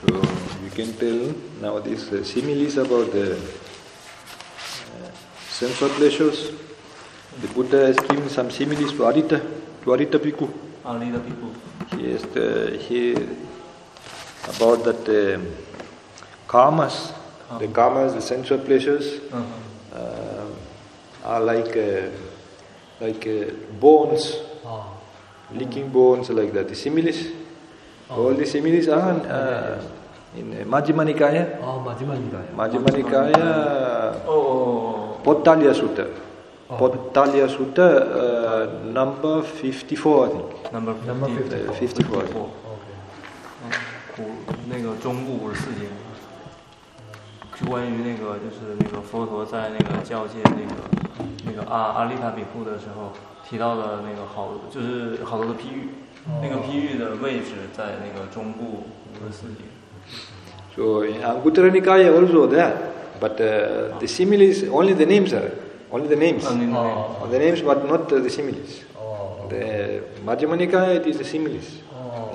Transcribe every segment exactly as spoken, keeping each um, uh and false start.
So you can tell now these uh, similes about the uh, sensual pleasures. The Buddha has given some similes to Adita, to Adita Bhikkhu. Adita Bhikkhu. He has the, he about that uh, karmas, uh-huh. the karmas, the sensual pleasures, uh-huh. uh, are like uh, like uh, bones, oh. licking bones like that. The similes, oh. all the similes are uh, in uh, Majjhima Nikaya. Oh, Majjhima Nikaya. Majjhima Nikaya, oh. Pottalaya Sutta. Oh. Pottalaya Sutta, uh, number fifty-four, I think. Number fifty-four. Uh, fifty-four. Okay. 古那个中部五十四经，就关于那个就是那个佛陀在那个教界那个那个阿阿利塔比库的时候提到的那个好就是好多的譬喻，那个譬喻的位置在那个中部五十四经。 So in Anguttara Nikaya also there, but uh, the similes only the names are only the names, only the names, oh. the names but not uh, the similes. Oh. The Majjhima Nikaya it is the similes. Oh.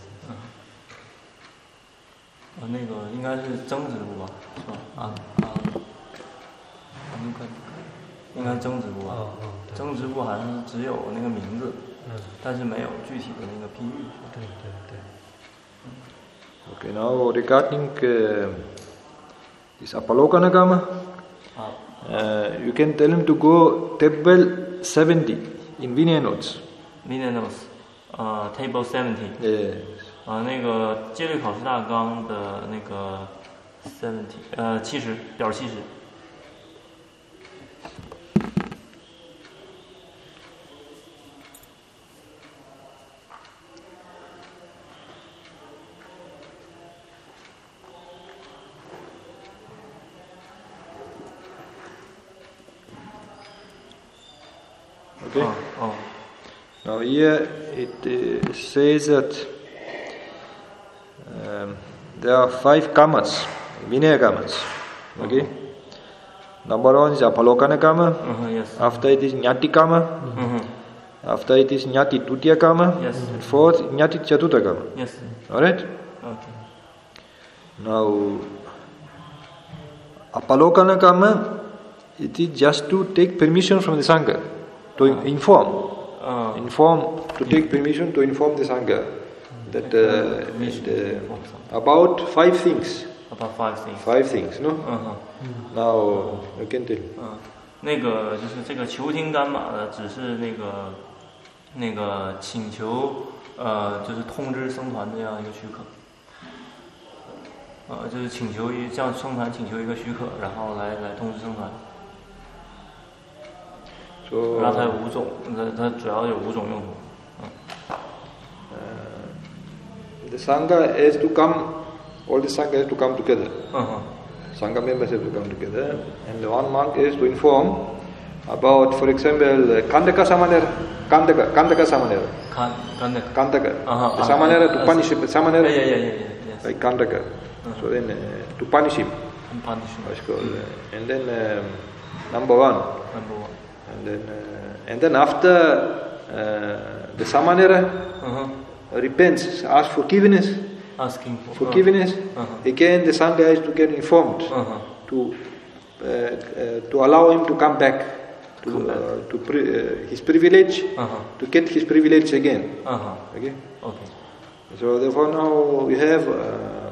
那个应该是增值部吧，是吧？啊啊，应该增值部吧？增值部好像只有那个名字，但是没有具体的那个譬喻。 对对对。 Okay, now regarding uh, this Apalokana Kama, uh, you can tell him to go table seventy in Vinaya Notes. Vinaya Notes, uh, table seventy. Yes. 呃，那个戒律考试大纲的那个 seventy， 呃，七十表七十。 Okay. Oh, oh. Now here it uh, says that. Um, there are five kamas, Vinaya kamas. Okay? Uh-huh. Number one is Apalokana kama. Uh-huh, yes. After it is Nyati kama. Uh-huh. After it is Nyati Tutiya kama. Yes. And fourth, Nyati Chatuta kama. Yes. Alright? Okay. Now, Apalokana kama, it is just to take permission from the Sangha, to uh-huh. inform. Uh-huh. Inform, to take permission to inform the Sangha. That uh, and, uh, about five things. About five things. Five things, no? Uh-huh. Now you can tell. 嗯，那个就是这个求听干玛的，只是那个那个请求，呃，就是通知僧团这样一个许可。呃，就是请求一向僧团请求一个许可，然后来来通知僧团。 So, 然后它有五种，它它主要有五种用途。嗯。 The Sangha has to come, all the Sangha has to come together. Uh-huh. Sangha members have to come together, and one monk has to inform about, for example, Kandaka Samanera, Kandaka, Kandaka Samanera. Kandaka. Kandaka. Uh-huh. The Samanera to punish him, Samanera. Yeah, yeah, yeah, yeah, yes. Like Kandaka. Uh-huh. So then, uh, to punish him. And punish him. That's called. Uh, and then, um, number one. Number one. And then, uh, and then after uh, the Samanera. Uh-huh. repents, asks forgiveness, asking for forgiveness. Uh-huh. Again, the Sangha has to get informed uh-huh. to uh, uh, to allow him to come back to come back. Uh, to pri- uh, his privilege, uh-huh. to get his privilege again. Uh-huh. Okay. Okay. So therefore, now we have uh,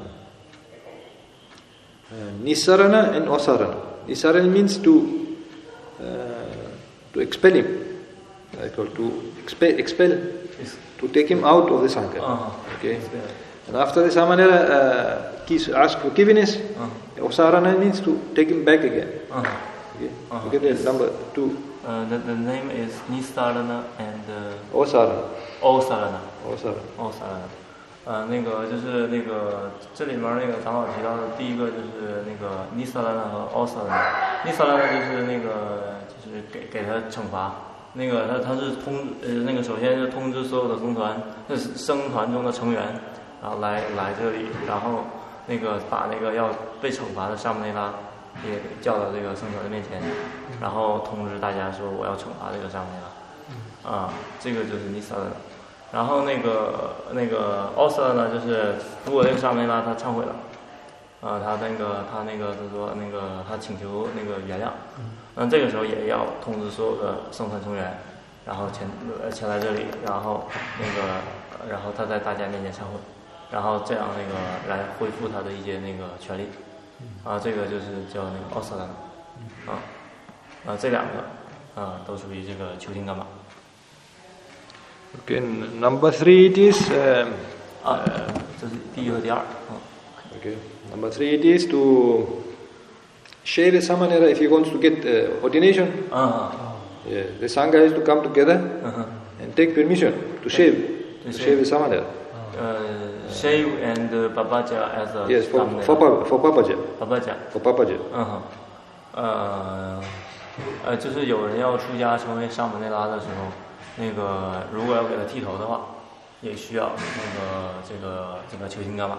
uh, Nisarana and Osarana. Nisarana means to uh, to expel him, like to expel, expel. Yes. To take him out of the Sangha. Uh-huh. Okay. And after the Samanera uh, asks forgiveness, uh-huh. Osarana means to take him back again. Uh-huh. Okay. Uh-huh. Okay, the number two. Uh, the, the name is Nisarana and uh, Osarana. Osarana. Osarana. Osarana. 呃，那个就是那个这里面那个长老提到的第一个就是那个 Nisarana 和 Osarana。Nisarana 就是那个就是给给他惩罚。那个他他是通呃那个首先是通知所有的僧团，那是僧团中的成员，然后来来这里，然后那个把那个要被惩罚的萨摩内拉也叫到这个僧团的面前，然后通知大家说我要惩罚这个萨摩内拉，啊，这个就是尼萨的。 然后那个那个奥瑟呢，就是如果这个沙梅拉他忏悔了，呃，他那个他那个就是说那个他请求那个原谅，嗯，这个时候也要通知所有的圣团成员，然后前呃前来这里，然后那个然后他在大家面前忏悔，然后这样那个来恢复他的一些那个权利，啊，这个就是叫那个奥瑟兰，啊，啊这两个啊都属于这个求情干嘛。 Okay, number three it is. Um, 啊，这是第一和第二。 Okay, number three it is to share the samanera if he wants to get uh, ordination. Uh-huh. Yeah, the sangha has to come together uh-huh. and take permission to shave, to, to shave the samanera. Uh, shave and uh, babaja as a yes, for for, for, for papaja. Babaja. For papaja. 嗯哼，呃，呃，就是有人要出家成为沙门内拉的时候。那个如果要给他剃头的话，也需要那个这个这个求情干嘛。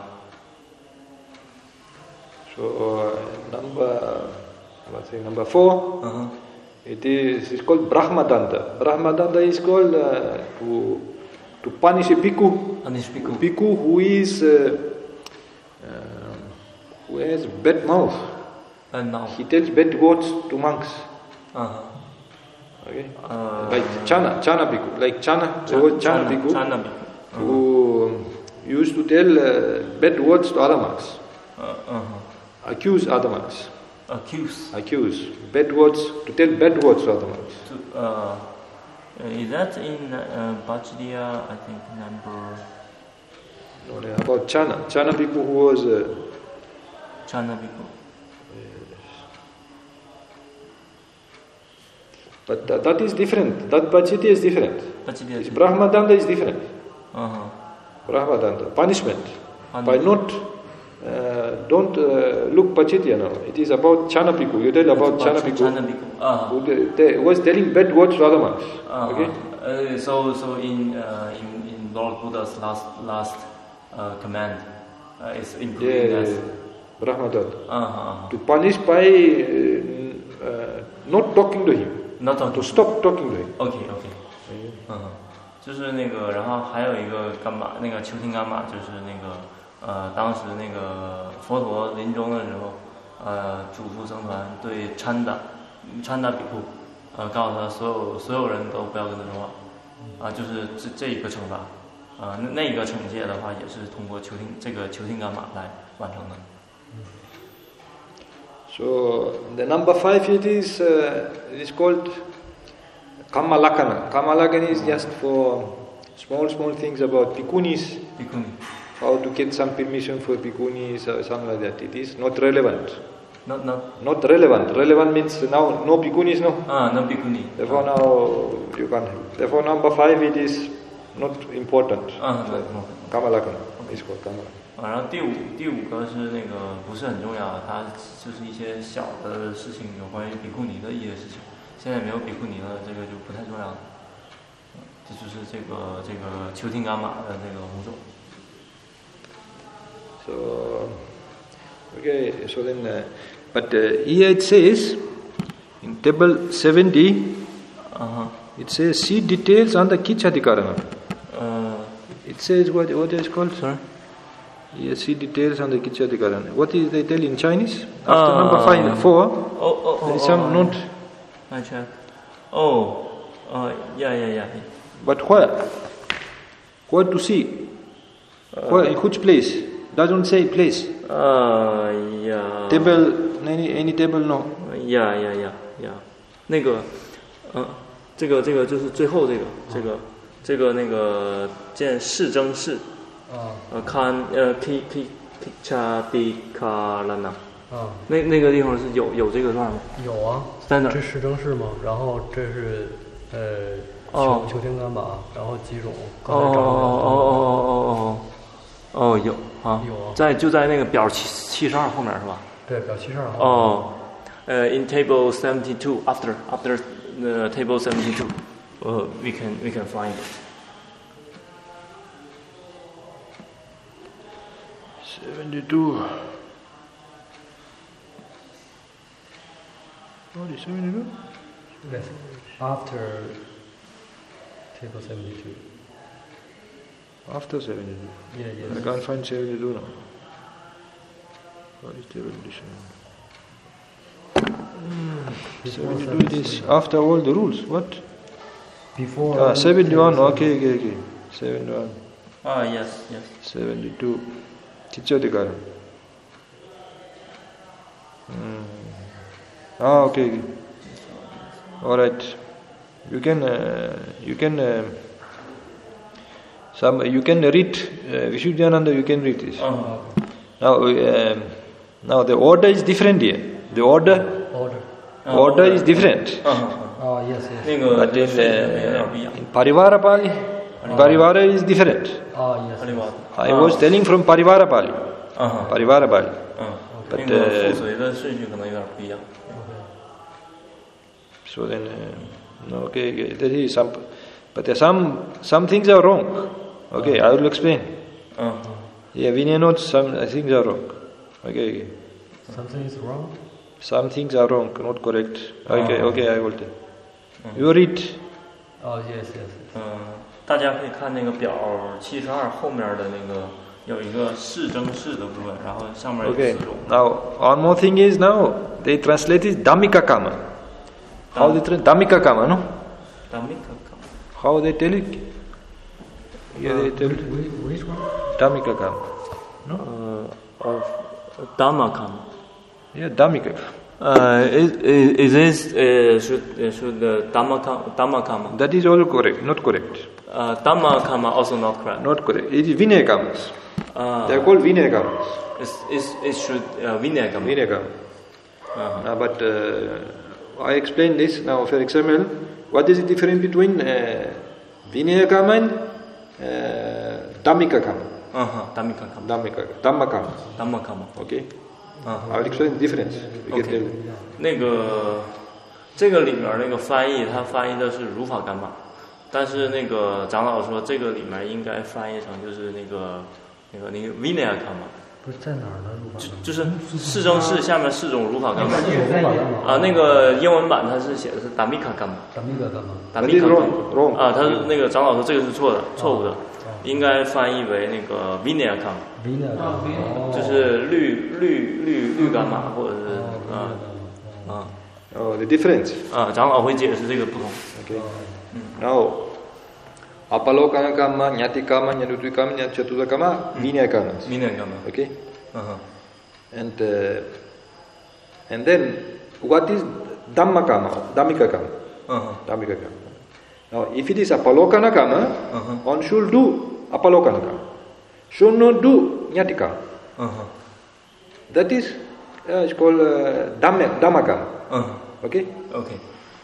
So uh, number, let's say number four, uh-huh. it is it's called Brahmadanda. Brahmadanda is called uh, to to punish a bhikkhu, punish bhikkhu. bhikkhu who is uh, uh, who has bad mouth. Bad mouth. He tells bad words to monks. Uh-huh. Okay. Uh, like Chana, Chana bhikkhu, like Chana, the word Chana bhikkhu, Chana bhikkhu. Uh-huh. who used to tell uh, bad words to other monks. Uh, uh-huh. Accuse other monks. Accuse. Accuse. Bad words, to tell bad words to other monks. To, uh, is that in uh, Bajdiya, I think, number... No, no, about Chana. Chana bhikkhu who was... Uh, Chana bhikkhu. But uh, that is different. That Bajdiya is different. Bajdiya. Brahmadanda is different. Uh-huh. Brahmadanda. Punishment. Punishment. By not... Uh, don't uh, look Pachitya now. It is about Chana bhikkhu. You tell about Chana bhikkhu. Chana bhikkhu. Uh-huh. Who they, they was telling bad words to other monks. Uh-huh. Okay. Uh, so so in uh, in in Lord Buddha's last last uh, command uh, is including yeah, as Brahmadanda. Uh-huh. To punish by uh, uh, not talking to him. Not talking. To stop talking to him. Okay okay. 嗯，就是那个，然后还有一个干嘛？那个求听干嘛？就是那个。呃，当时那个佛陀临终的时候，呃，嘱咐僧团对参达，参达比库，呃，告诉他所有所有人都不要跟他说话，啊、呃，就是这这一个惩罚，啊、呃，那那个惩戒的话也是通过求听这个求听干嘛来完成的。 So the number five it is uh, it is called Kamalakana. Kamalakana is just for small small things about bhikkhunis. Bhikkhuni. How to get some permission for bhikkhunis or something like that. It is not relevant. Not not. Not relevant. Relevant means now no bhikkhunis, no. Ah, no bhikkhuni. Therefore ah. now you can't help. Therefore number five it is not important. Ah, no, no. Kamalakana is called Kamalakana. 啊，然后第五第五个是那个不是很重要，它就是一些小的事情，有关于比库尼的一些事情。现在没有比库尼了，这个就不太重要了。这就是这个这个求听伽马的那个五种。 So, okay, so then, uh, but uh, here it says, in table seventy, uh-huh. it says, see details on the Kichadikarana. Uh, it says, what what is called? Sorry? Yes, see details on the Kichadikarana. What is they tell in Chinese? After uh, number five, four, oh, oh, oh, there is some oh, note. I check. Oh, uh, yeah, yeah, yeah. But where? Where to see? Uh, where, in which place? Doesn't say place. Uh, yeah. Table, any any table, no. Yeah, yeah, yeah, yeah. 那个，呃，这个这个就是最后这个这个这个那个见世争事。啊。呃，看呃，k k k cha di ka la na。啊。那那个地方是有有这个段吗？ 有啊。在哪？这世争事吗？然后这是呃求求天干马，然后几种。 哦哦哦哦哦哦。哦，有啊， 有啊， 在就在那个表七七十二后面是吧？ 对，表七十二后。哦，呃 ，in table seventy two after after the table seventy two， 呃、uh, ，we can we can find it. seventy two. What is seventy two? Yes, after table seventy two. After seventy-two. Yeah, yes. I can't find seventy-two now. What is the rendition? seventy-two it is after all the rules. What? Before. Ah, seventy-one. Okay, okay, okay. seventy-one. Ah, yes, yes. seventy-two. Chichodikara. Mm. Ah, okay, okay. All right. You can, uh, you can, uh, some, you can read uh, Visuddhyananda. You can read this. Uh-huh. Now, um, now the order is different here. The order, Order. Uh, order is different. Uh-huh. Oh, yes, yes. 那个 But in, 顺序有点 uh, 不一样。 in Parivara Pali, Parivara is different. Oh, yes. 阿里瓦。 I was telling from Parivara Pali. 嗯哼。 Parivara Pali. 嗯。 But, 那个 uh, 附随的顺序可能有点不一样。 So then, uh, no, okay, okay, there is some, but there are some some things are wrong. Okay, I will explain. 嗯。 Yeah, Vinaya notes some things are wrong. Okay, okay. Something is wrong? Some things are wrong, not correct. Okay, okay, I will tell. You read. Oh, yes, yes. yes. 嗯，大家可以看那个表七十二后面的那个有一个是征式的部分，然后上面有 Okay. 四种。 Now, one more thing is now they translate it Dhammika Kama. How they translate Dhammika Kama, no? Dhammika How they tell it? Yeah, they tell it Which, which one? Dhammika Kama. No. Of Dhammakama. Yeah, Dhammika Kama. Uh, is, is this uh, should uh, should the Dhammakama Dhammakama? That is all correct, not correct. Uh, Dhammakama also not correct. Not correct. It is Vinaya Kamas. Uh, They are called Vinaya Kamas. It's, it's, it should uh, Vinayakama. Vinaya Kama. Uh-huh. Uh, but uh, I explain this now. For example, what is the difference between uh, Vinaya Kama and uh, Dhammika Kama? Uh-huh. Dhammikakama. Dhammika, Dhammakama. Dhammakama. Okay. Uh-huh. I will explain the difference. You Okay. can tell. 那个这个里面那个翻译，它翻译的是如法干玛，但是那个长老说这个里面应该翻译成就是那个那个那个 Vinayakama， 不是在哪儿呢？如法就就是四正式下面四种如法干玛在哪儿啊，那个英文版它是写的是 Dhammikakama， Dhammika干嘛？ That is wrong. Wrong. 啊，他那个长老说这个是错的，错误的，应该翻译为那个 Vinayakama， Vinaya 干嘛？ 就是绿绿绿绿干玛或者是啊啊 Oh, the difference. 啊，长老会解释这个不同。 Okay. Now, Apalokana Kama, Nyati Kama, Nyadutvi Kama, Nyachatuta Kama, Vinaya Kamas. Vinayakama. Okay. Uh-huh. And uh, and then what is Dhamma Kama? Dhammika Kama. Uh-huh. Dhammika Kama. Now, if it is Apalokana Kama, Uh-huh. one should do Apalokana Kama. Should not do Nyati Kama. Uh-huh. That is uh, it's called uh, Dhamma, Dhamma Kama. Uh-huh. Okay. Okay.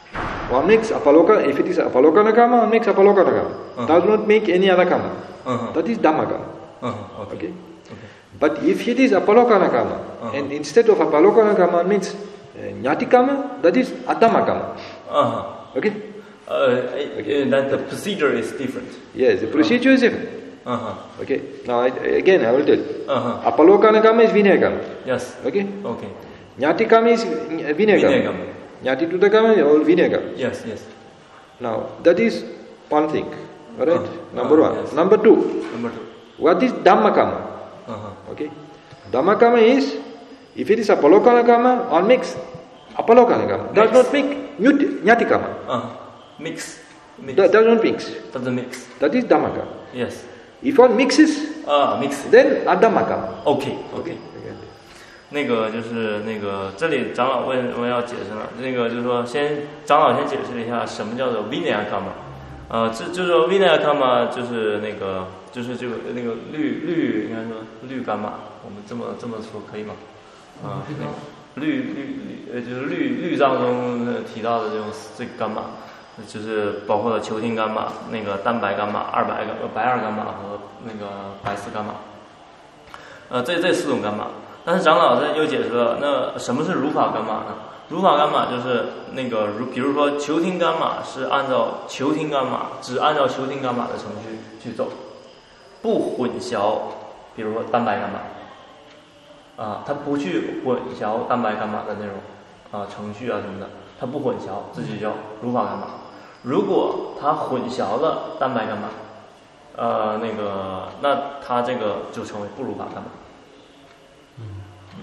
One makes Apalokana, if it is Apalokana Kama, one makes Apalokana Kama. Uh-huh. Does not make any other Kama. Uh-huh. That is Dhamma Kama. Uh-huh. Okay. Okay. Okay. But if it is Apalokana Kama, Uh-huh. and instead of Apalokana Kama means uh, Nyati Kama, that is Adhamma Kama. Uh-huh. Okay? Uh, uh, that the procedure is different. Yes, the procedure is different. Uh-huh. Okay? Now, I, again, I will tell. Uh-huh. Apalokana Kama is Vinaya Kama. Yes. Okay? Okay. Nyati Kama is Vinaya Kama. Vinayakama. Nyati Tuta Kama is all Vinaya Kama. Yes, yes. Now, that is one thing. Alright? Uh-huh. Number Uh, one. yes. Number two. Number two. What is Dhamma Kama? Uh-huh. Okay? Dhamma Kama is, if it is Apalokana Kama, one makes Apalokana Kama. Does Mix. not make Nyati Nyati Kama. Uh-huh. Mix. Mix. That does not mix. Doesn't mix. That is Dhamma Kama. Yes. If one mixes, Ah, mix. then Adhamma Kama. Okay. Okay. 那个就是那个，这里长老为什么要解释呢？那个就是说，先长老先解释一下什么叫做 Vinayakama。呃，这就是说 Vinayakama就是那个就是这个那个绿绿应该说绿干玛，我们这么这么说可以吗？啊、那个绿绿绿呃就是绿绿藏中提到的这种这个干玛，就是包括了球汀干玛、那个蛋白干玛、二白干白二干玛和那个白四干玛。呃，这这四种干玛。但是长老这又解释了，那什么是如法干玛呢？如法干玛就是那个如，比如说球汀干玛是按照球汀干玛，只按照球汀干玛的程序去走，不混淆，比如说蛋白干玛，啊，它不去混淆蛋白干玛的那种啊程序啊什么的，它不混淆，这就叫如法干玛。如果它混淆了蛋白干玛， 呃，那个，那它这个就成为不如法干嘛。嗯嗯。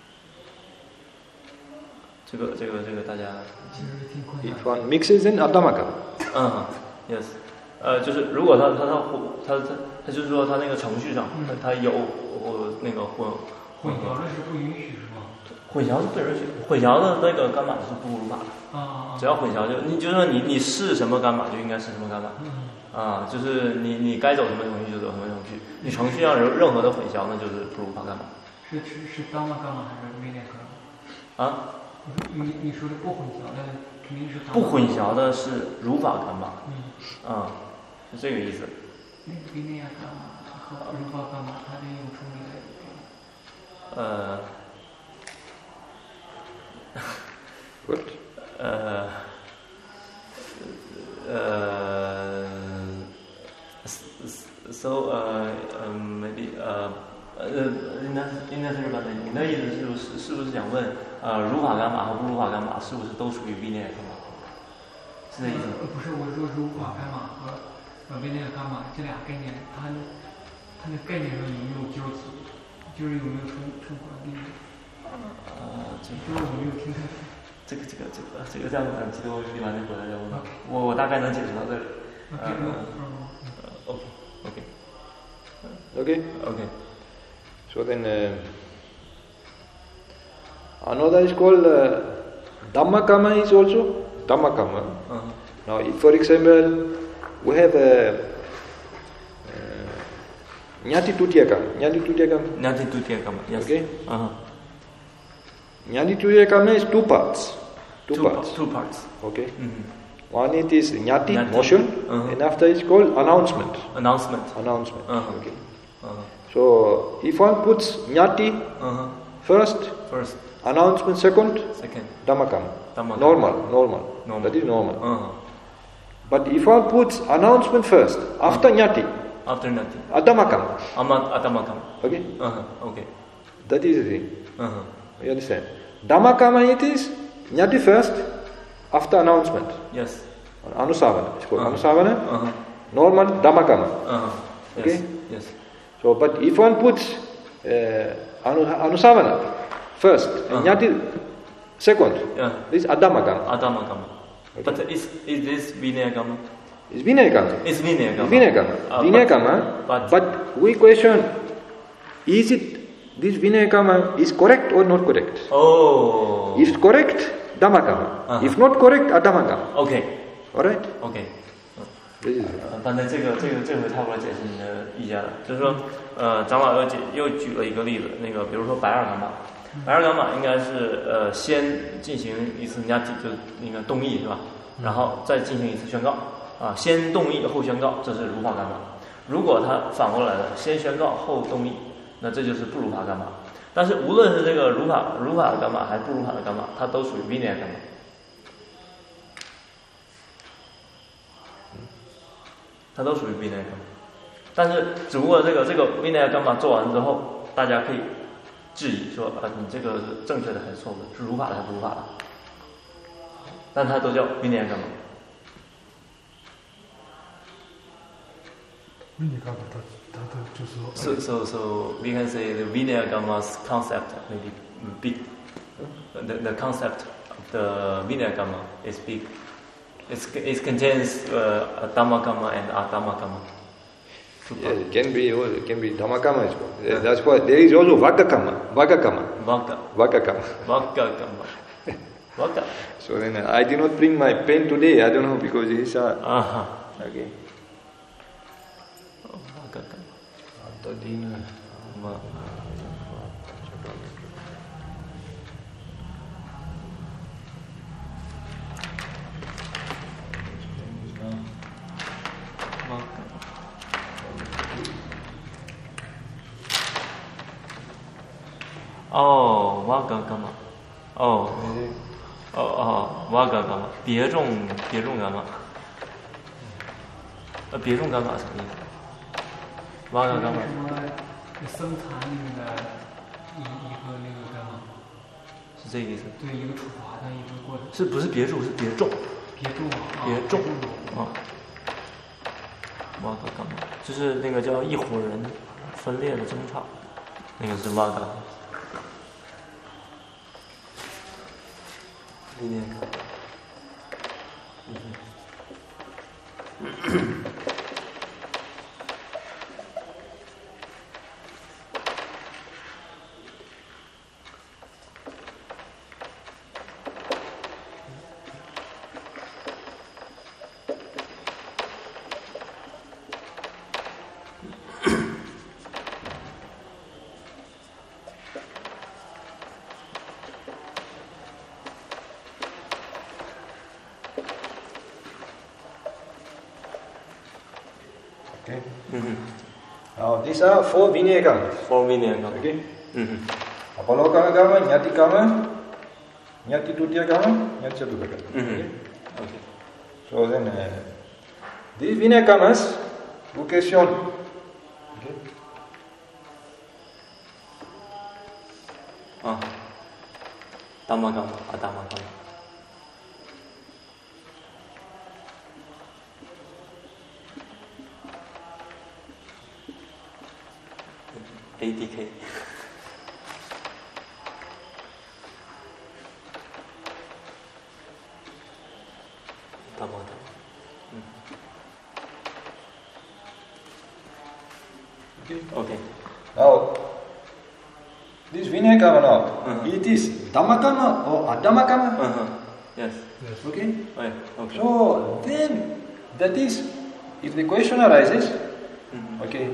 这个这个这个大家。 If one mixes in Adamaka。 嗯 ，yes， 呃，就是如果他他他他他他就是说他那个程序上，他他有呃那个混混淆的是不允许是吗？ 混淆是不允许，混淆的那个干码是不如法的。 啊。 只要混淆就你就说你你是什么干码就应该是什么干码。 嗯。 啊，就是你你该走什么程序就走什么程序，你程序上有任何的混淆，那就是不如法干码。 是是是当嘛干嘛还是 V 那个？ 啊？ 你你说的不混淆的肯定是。 不混淆的是如法干码。 嗯。 啊，是这个意思。 那个 V 那干嘛和如法干嘛它这有冲突的？ 呃。 What？ 呃。呃 ，so 呃呃 maybe 呃呃应该应该是日本的。你的意思是不是是不是想问呃如法干码和不如法干码是不是都属于 V 内干码？是这意思吗？ 不是，我说如法干码和呃 V 内干码这俩概念，它它的概念上有没有交集？就是有没有冲冲突的地方？ 呃，这个我没有听清楚。 这个这个这个这个这样很激动，你完全回来再问我，我大概能解释到这里。呃，OK OK Okay. Okay. So then uh, another is called uh, Dhammakama is also Dhammakama. Uh-huh. Now, if, for example, we have a Nyati Tutiyakama. Nyati Tutiyakama. Nyati Tutiyakama. Yes. Okay. Uh-huh. Nyati Tutiyakama is two parts. Two, two parts. Two parts. Okay. Mm-hmm. One it is Nyati, Nyati. motion, Uh-huh. and after it's called announcement. Announcement. Announcement. Uh-huh. Okay. Uh-huh. So if one puts Nyati uh-huh. first, first, announcement second, second, Dhammakama. Dhammakama. Normal, normal, normal. That is normal. Uh-huh. But if one puts announcement first, after uh-huh. Nyati, after Nyati, Adhammakama. Adhammakama. Okay. Uh-huh. Okay. That is the thing. Uh-huh. You understand? Dhammakama it is Nyati first, after announcement. Yes. Anusavana. It's called uh-huh. Anusavana. Uh-huh. Normal Dhammakama. Uh-huh. Yes. Okay. Yes. So, but if one puts uh, anu, Anusavana first, uh-huh. and Nyati second, yeah. this is Adhammakama. Adhammakama. Okay. But is is this Vinayagama? It's Vinayagama. It's Vinayagama. Vinayagama. Uh, Vinayagama. But, but, but we question: is it this Vinayagama is correct or not correct? Oh. If correct, Dhammakama. Uh-huh. If not correct, Adhammakama. Okay. All right. Okay. 呃， 反正这个这个这回差不多解释你的意见了，就是说，呃，长老又举又举了一个例子，那个比如说白二伽马，白二伽马应该是呃先进行一次人家就那个动议是吧，然后再进行一次宣告啊，先动议后宣告，这是如法伽马。如果他反过来的，先宣告后动议，那这就是不如法伽马。但是无论是这个如法如法的伽马还是不如法的伽马，它都属于 Vinaya 伽马。它都属于 Vinaya 伽马，但是只不过这个这个 Vinaya 伽马做完之后，大家可以质疑说啊，你这个是正确的还是错误的，是如法的还是不如法的？但它都叫 Vinaya 伽马。 Vinaya 伽马它它的就是说 So so so we can say the Vinaya 伽ma's concept maybe big. The the concept of the Vinaya 伽马 is big. It's, it contains uh, Dhammakama and Adhammakama. Yeah, it can be, it can be Dhammakama as well. Yeah. That's why there is also Vaggakama. Vaggakama. Vagga. Vaggakama. Vaggakama. Vagga. So then uh, I did not bring my pen today. I don't know because it's uh, uh-huh. Okay. Oh, Vaggakama. Adadina. 哦，瓦嘎伽马，哦，哦哦，瓦嘎伽马，别种别种伽马，呃，别种伽马什么意思？瓦嘎伽马。 什么生产里面的一一个那个伽马？ 是这个意思。 对，一个处罚的一个过程。 是不是别种？是别种。 别种啊。 别种啊。 瓦嘎伽马，就是那个叫一伙人分裂的争吵，那个是瓦嘎。理念。嗯。 Okay. Mm-hmm. Now these are four Vinaya Kamas. Four Vinaya Kamas. Okay. Mm-hmm. Apalokana Kama, Nyati Kama, Nyati Tutiya Kama, Nyati Chaturtha Kama. Mm-hmm. Okay. Okay. So then uh, these Vinaya Kamas, vous questionnent. Okay. Ah. Dhamma Kama, Adhamma Kama. A D K. Dhamma Kama. Okay. Okay. Now, this Vinaya Kama now, Uh-huh. it is Dhamma Kama or Adhamma Kama. Uh-huh. Yes. Yes. Okay. Okay. Okay. So then, that is, if the question arises, Mm-hmm. okay,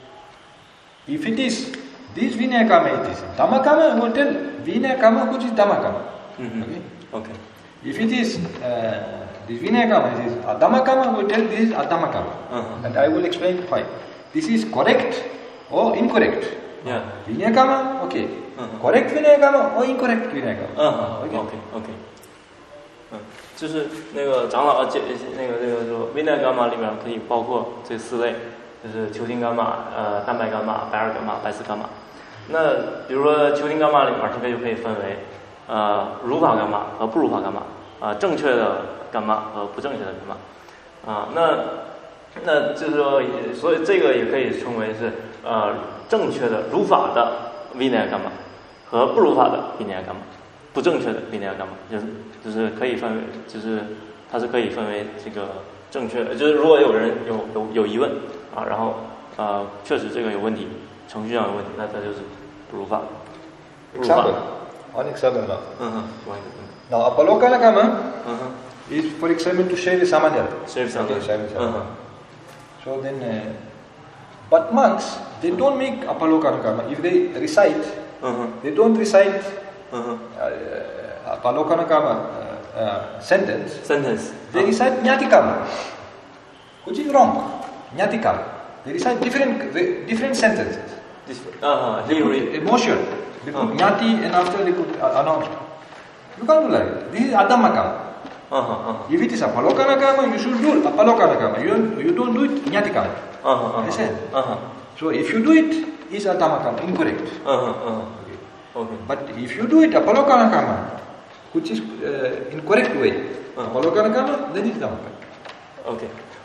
if it is this Vinaya Kama, it is Dhamma Kama, will tell Vinaya Kama which is Dhamma Kama. Mm-hmm. Okay. Okay. If it is uh, this Vinaya Kama, it is Adhamma Kama, will tell this is Adhamma Kama. Uh-huh. And I will explain why. This is correct or incorrect. Yeah. Vinaya Kama, okay. Uh-huh. Correct Vinaya Kama or incorrect Vinaya Kama. 嗯好 OK OK OK， 嗯，就是那个长老解那个那个说 Vinaya Kama 里面可以包括这四类，就是球茎伽马、呃蛋白伽马、白二伽马、白四伽马。那比如说球茎伽马里面，这个就可以分为呃如法伽马和不如法伽马，啊、呃、正确的伽马和不正确的伽马，啊、那那就是说，所以这个也可以称为是呃正确的如法的 Vinaya Kama 和不如法的 Vinaya Kama， 不正确的 Vinaya Kama， 就是就是可以分为，就是它是可以分为这个正确的，就是如果有人有有有疑问啊，然后呃确实这个有问题，程序上有问题，那它就是不如法。不如法。 Example. One example now. 嗯哼，我 Now Apalokana Kama 嗯哼 is for example to shave Samanya. ，shave Okay, samanya。 shave 嗯 Samanya. 哼 So then, uh, but monks, they don't make Apalokana Kama. If they recite, 嗯哼 they don't recite 嗯哼 uh, Apalokana Kama uh, uh, sentence. ，sentence。 They recite Nyati Kama, which is wrong. Nyati Kama. They recite different different sentences. This 啊哈 They ，he put read。 emotion. They put Oh. Nyati and after they put uh, announcement. You can't do like that. This is Adhamma Kama. 嗯哼嗯哼 If it is Apalokana Kama, you should do Apalokana Kama. You don't, you don't do it Nyati Kama. 嗯哼嗯 Understand? 哼嗯哼 So if you do it, it's Adhamma Kama, incorrect. 嗯哼嗯哼 Okay. ，OK。 But if you do it Apalokana Kama, which is uh, in correct way, Uh. Apalokana Kama, then it's Dhamma Kama. Okay.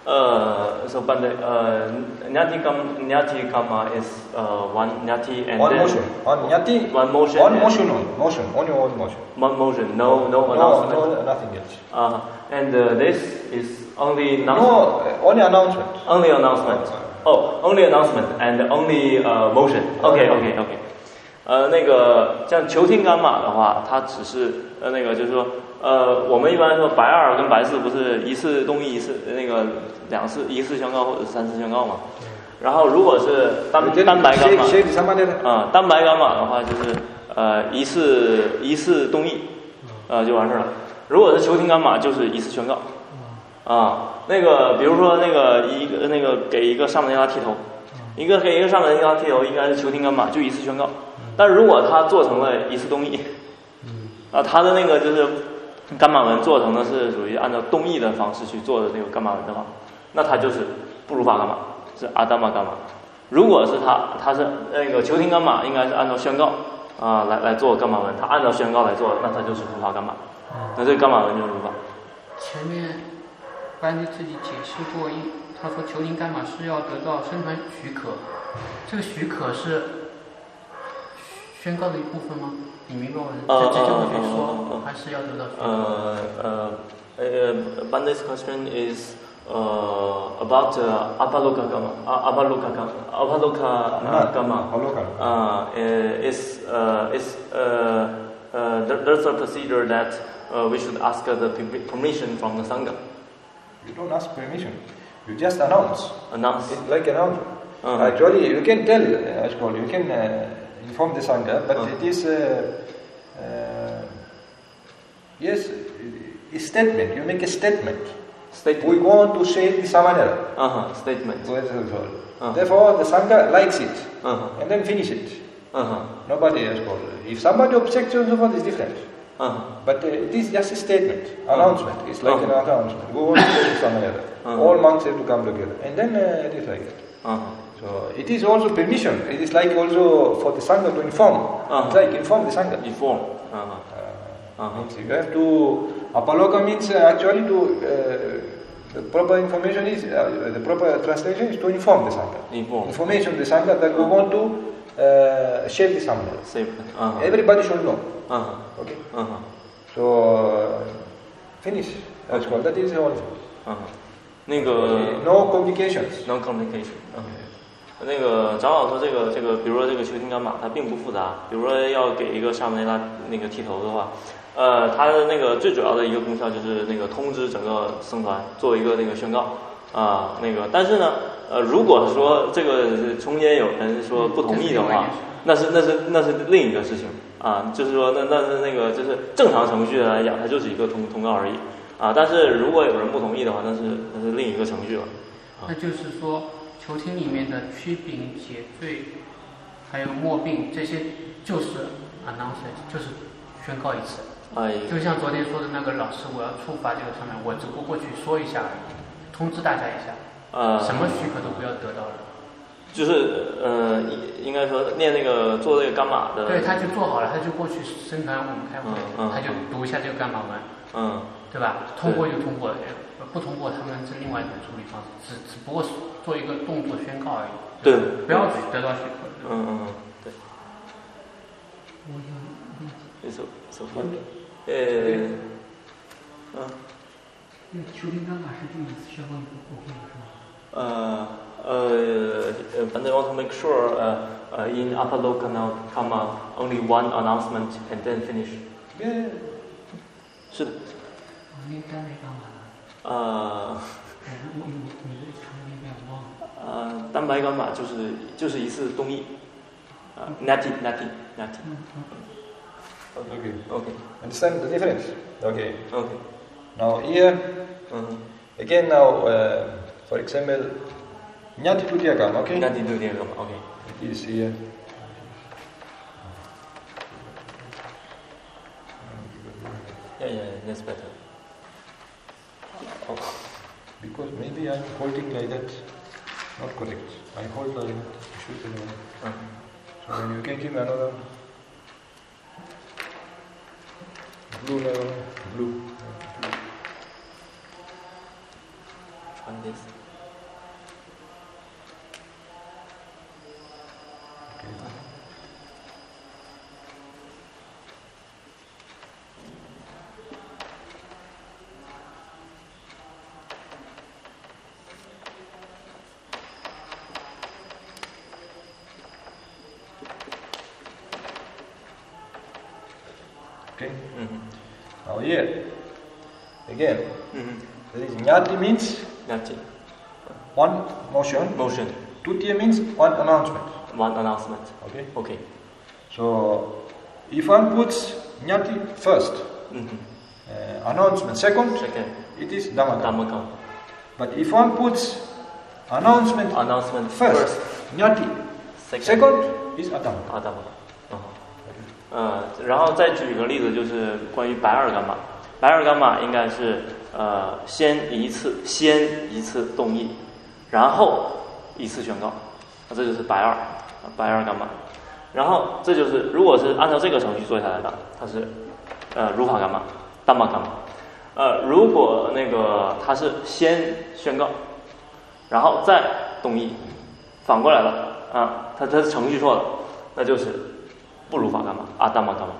Uh, so, but the uh, Nyati Kama, Nyati Kama is uh, one Nyati and One then motion, one Nyati, one motion, one and motion, only, motion, only one motion. one motion, no, no No, announcement. no, nothing else. Uh, and uh, this is only announce- No, uh, only announcement. only announcement. Oh, only announcement and only uh, motion. Okay, okay, okay. 呃，那个像球听伽马的话，它只是呃那个就是说，呃，我们一般说白二跟白四不是一次动议一次那个两次一次宣告或者三次宣告嘛？然后如果是单 Then 单白伽马 shave- shave Samanya. 啊、单白伽马的话就是呃一次一次动议，呃就完事了。如果是球听伽马就是一次宣告。啊，那个比如说那个一个那个给一个上门提拉剃头，一个给一个上门提拉剃头应该是球听伽马就一次宣告。但如果他做成了一次动议，啊，他的那个就是伽马文做成的是属于按照动议的方式去做的那个伽马文的话，那他就是不如法伽马，是阿达玛伽马。如果是他他是那个球听伽马，应该是按照宣告啊来来做伽马文，他按照宣告来做的，那他就是如法伽马，那这个伽马文就是如法。 前面班尼自己解释过一，他他说求听伽马是要得到僧团许可，这个许可是宣告的一部分吗？你明白我的直接过去说，还是要得到许可？ 呃呃呃 Bandai's question is uh, about uh, Apaloka Gamma. Uh, Apaloka Gamma. Apaloka Gamma. Uh, is uh, is uh, uh, there, there's a procedure that uh, we should ask uh, the permission from the Sangha. You don't ask permission. You just announce. Announce. It's like announcement. Uh-huh. Actually, you can tell, uh, it's called, you can uh, inform the Sangha, but uh-huh. it is, uh, uh, yes, a statement. You make a statement. Statement. We want to say the Samanera. Uh-huh. Statement. Uh-huh. Therefore, the Sangha likes it, uh-huh. and then finish it. Uh-huh. Nobody else calls it. If somebody objects and so forth, it's different. Uh-huh. But uh, it is just a statement, announcement. It's like uh-huh. an announcement. We want to say the Samanera. Uh-huh. All monks have to come together, and then uh, it is like that. Uh-huh. So it is also permission. It is like also for the Sangha to inform. Uh-huh. It's like inform the Sangha. Inform. Uh-huh. Uh, uh-huh. means you have to, Apaloka means uh, actually to, uh, the proper information is, uh, the proper translation is to inform the Sangha. Inform. Information the Sangha that we want to uh, share the Samanera. Uh-huh. Everybody should know. Uh-huh. Okay? Uh-huh. So, uh, finish. That's called, that is the only thing. Uh-huh. 那个 No complications. No complication. 那个长老说这个这个，比如说这个求听伽马，它并不复杂。比如说要给一个沙门内拉那个剃头的话，呃，它的那个最主要的一个功效就是那个通知整个僧团，做一个那个宣告啊、呃，那个。但是呢，呃，如果说这个中间有人说不同意的话，那是那是那是另一个事情啊，就是说那那是那个就是正常程序来讲，它就是一个通通告而已。啊，但是如果有人不同意的话，那是那是另一个程序了。 啊、那就是说，求听里面的驱病、解罪，还有末病这些，就是 announcement， 就是宣告一次。 哎， 就像昨天说的那个老师，我要触发这个上面，我只不过过去说一下而已，通知大家一下。呃，什么许可都不要得到了。 就是呃，应该说念那个做这个伽马的。 对，他就做好了，他就过去僧团我们开会，嗯嗯、他就读一下这个伽马文。嗯。对吧？通过就通过了，不通过他们是另外一种处理方式，只只不过做一个动作宣告而已。 对， 不要得到许可。 嗯嗯嗯，对。 我有理解。 手手放。呃，嗯。 那求听伽马是就一次宣告一个过会是吗？ 呃呃，but they want to make sure uh, uh, in Apalokana Kama only one announcement and then finish. Yeah. 是的。 那单白伽马呢？ 呃， 我我你的长明白我忘了。 呃，单白伽马就是就是一次东译，啊 ，nati nati nati。 Okay. Okay. Understand the difference? Okay. Okay. Now here, uh-huh. again now, uh, for example, Nyati Dutiya Kama, okay? Nyati Dutiya Kama, okay. It is here. Yeah, yeah, that's better. Oh. Because maybe I'm holding like that, not correct. I hold like that, shoot like that. Uh-huh. So when you can give me another blue level, blue. blue. Try this. Okay. Okay. Mm-hmm. Now here, again, mm-hmm. there is Nyati means Nyati. One motion. Motion. Tutiya means one announcement. One announcement. Okay. Okay. So, if one puts Nyati first, mm-hmm. uh, announcement second, second, it is Dhammaka. Dhammaka. But if one puts announcement, announcement first, first. Nyati, second, second is Adhamaka. Adhamaka. 呃，然后再举一个例子，就是关于白二伽马。白二伽马应该是呃先一次，先一次动译，然后一次宣告，那这就是白二，白二伽马。然后这就是如果是按照这个程序做下来的，它是呃如法伽马、达玛伽马。呃，如果那个它是先宣告， 然后再动议，反过来了啊，他他程序错了，那就是不如法干嘛啊，当嘛干嘛。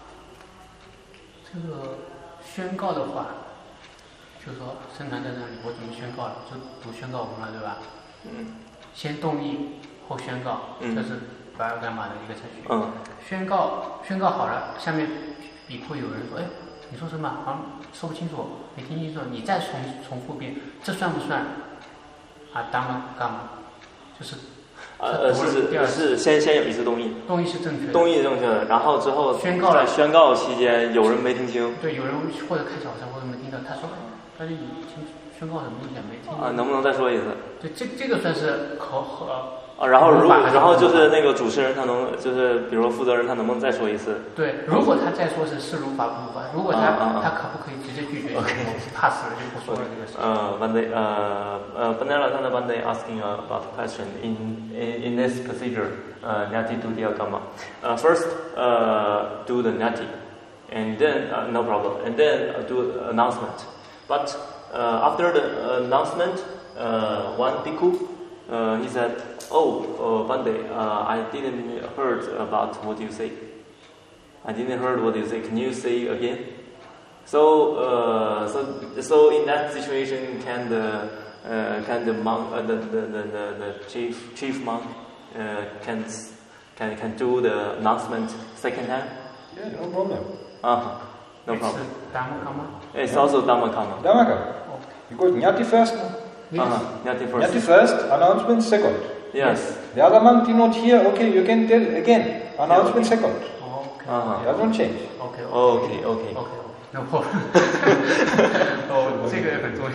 这个宣告的话，就说生产在这里，我准备宣告了，就读宣告文了，对吧？ 嗯。 先动议后宣告， 嗯、 这是白尔干码的一个程序。 嗯。 宣告宣告好了，下面笔库有人说，哎，你说什么？好像说不清楚，没听清楚，你再重重复遍，这算不算啊？当嘛干嘛？就是。 呃，是是是，先先有一次动议， 动议是正确的， 动议是正确的，然后之后宣告了， 在宣告期间有人没听清， 对，有人或者开小声或者没听到，他说，他就听宣告很明显没听啊，能不能再说一次？ 对，这这个算是可和啊，然后如果然后就是那个主持人他能就是比如说负责人他能不能再说一次？ 对，如果他再说是是如法不如法，如果他、 啊啊、 他可不可以直接拒绝？ OK， 怕死了就不说了这个事。 呃 ，but they 呃呃 Banella Tanda Bande asking about the question in in in this procedure, uh, Nyati do the agama. Uh, first, uh, do the Nyati, and then uh, no problem, and then uh, do announcement. But uh, after the announcement, uh, one bhikkhu, uh, he said, "Oh, uh, Bande, uh, I didn't heard about what you say. I didn't heard what you say. Can you say again?" So, uh, so, so in that situation, can the uh, can the monk, uh, the, the, the, the chief chief monk, uh, can can can do the announcement second time? Yeah, no problem. Uh huh. No problem. It's Dhammakama. It's yeah. also Dhammakama. Dhammakama. Okay. Because Nyati first. Yes. Uh-huh. Nyati first. Nyati first. Announcement second. Yes. The other monk did not hear. Okay, you can tell again. Announcement okay. second. Okay. Uh-huh. It doesn't change. Okay. Okay. Okay. okay. okay. No problem. 哦，这个很重要。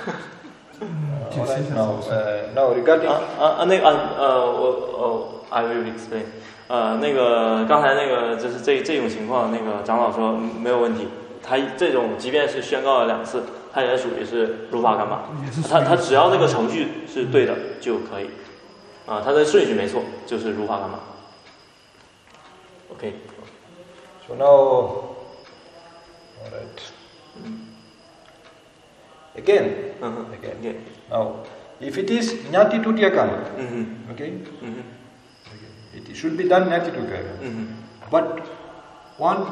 Uh, right, now, uh, now regarding 啊啊啊那个啊呃我哦 I will explain 呃那个刚才那个就是这这种情况，那个长老说没有问题，他这种即便是宣告了两次，他也属于是如法干嘛，他他只要这个程序是对的就可以啊，他的顺序没错，就是如法干嘛。OK。 So now. Alright. Again, uh-huh. again. Again. Now, if it is Nyati Tutiyakama, mm-hmm. okay? Mm-hmm. okay, it should be done Nyati Tutiyakama. Mm-hmm. But one,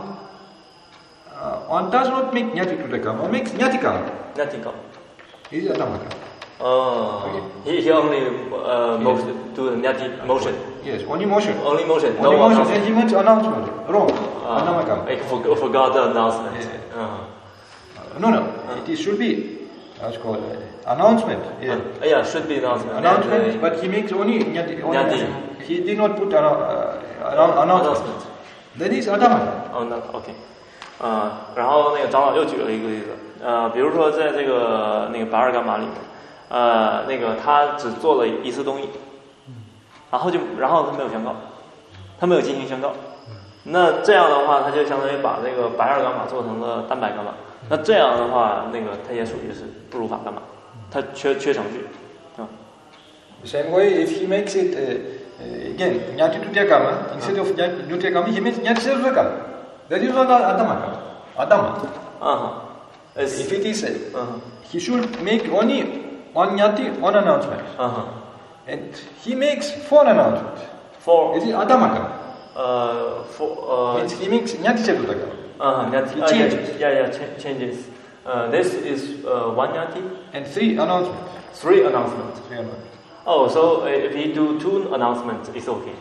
uh, one does not make Nyati Tutiyakama, one makes Nyati Kama. Nyati Kama. This is Adhamaka. Oh, okay. he, he only uh, yes. motion, do the Nyati motion. Yes, only motion. Only motion. Only no motion. And he went announcement. Wrong. Uh, Adhamaka. I for, forgot the announcement. Yes. Uh-huh. Uh, no, no. Uh, it should be. That's called uh, announcement. Yeah. Uh, yeah, should be announcement. Announcement, and, uh, but he makes only Nyati. Only Nyati. He did not put an uh, uh, announcement. announcement. That is Adhamaka. Oh, no, okay. 呃，然后那个长老又举了一个例子，呃，比如说在这个那个白尔干玛里面，呃，那个他只做了一次动议，然后就然后他没有宣告，他没有进行宣告，那这样的话，他就相当于把那个白尔干玛做成了单白干玛，那这样的话，那个他也属于是不如法干玛，他缺缺程序，啊。 Same way, if he makes it uh, again Nyati Tutiyakama instead of Nyati Tutiyakama, he makes Nyati Tutiyakama. That is not Adhamaka. Adhama. Uh-huh. If it is, uh-huh. he should make only one Nyati, one announcement. Uh-huh. And he makes four announcements. Four. Is it Adhamaka? Uh, four. Uh, he makes Nyati Tutiyakama. Uh-huh. Nyati. He changes. Uh, yeah, yeah, yeah ch- changes. Uh, this is uh, one Nyati. And three announcements. Three announcements. Three announcements. Oh, so uh, if he do two announcements, it's okay.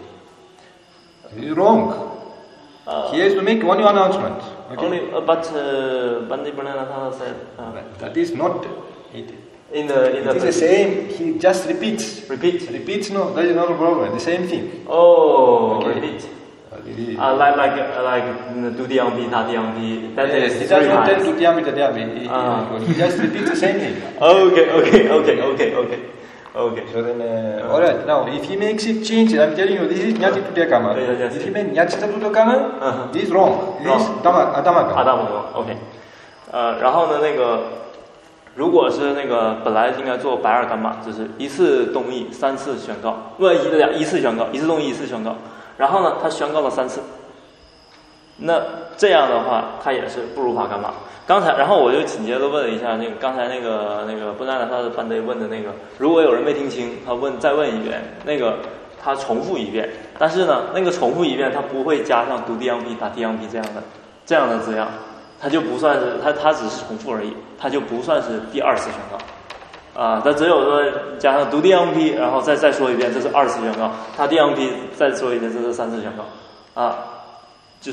It's wrong. Uh, he has to make only one announcement. Okay? Only, uh, but uh, Bandi Pranatha said uh, that is not it. In the in it the is the same. He just repeats. Repeat. Repeats. No, that is not a problem. The same thing. Oh, okay. Repeat. Uh, uh, like like uh, like Dudiyampi, Tadiyampi. That yes, is he does not tell times. Dudiyampi, Tadiyampi. He, uh. he just repeats the same thing. Okay, okay, okay, okay, okay. Okay. So then, uh, uh, alright. Now, if he makes it change, I'm telling you, this is Nyati Tutiyakama. Yeah, yes, if he yes. makes Nyati Tutiyakama, uh-huh. this is wrong. This wrong. is Adhamaka. Adhamaka. OK. 呃，然后呢，那个如果是那个本来应该做白尔干玛，就是一次动议，三次宣告，不一两一次宣告，一次动议，一次宣告。然后呢，他宣告了三次， 那这样的话，它也是不如法伽马。刚才，然后我就紧接着问了一下那个刚才那个那个布纳他的班队问的那个，如果有人没听清，他问再问一遍，那个他重复一遍，但是呢，那个重复一遍他不会加上读地昂皮打地昂皮这样的这样的字样，他就不算是他他只是重复而已，他就不算是第二次宣告啊，他只有说加上读地昂皮，然后再再说一遍，这是二次宣告，他地昂皮再说一遍，这是三次宣告啊，就是。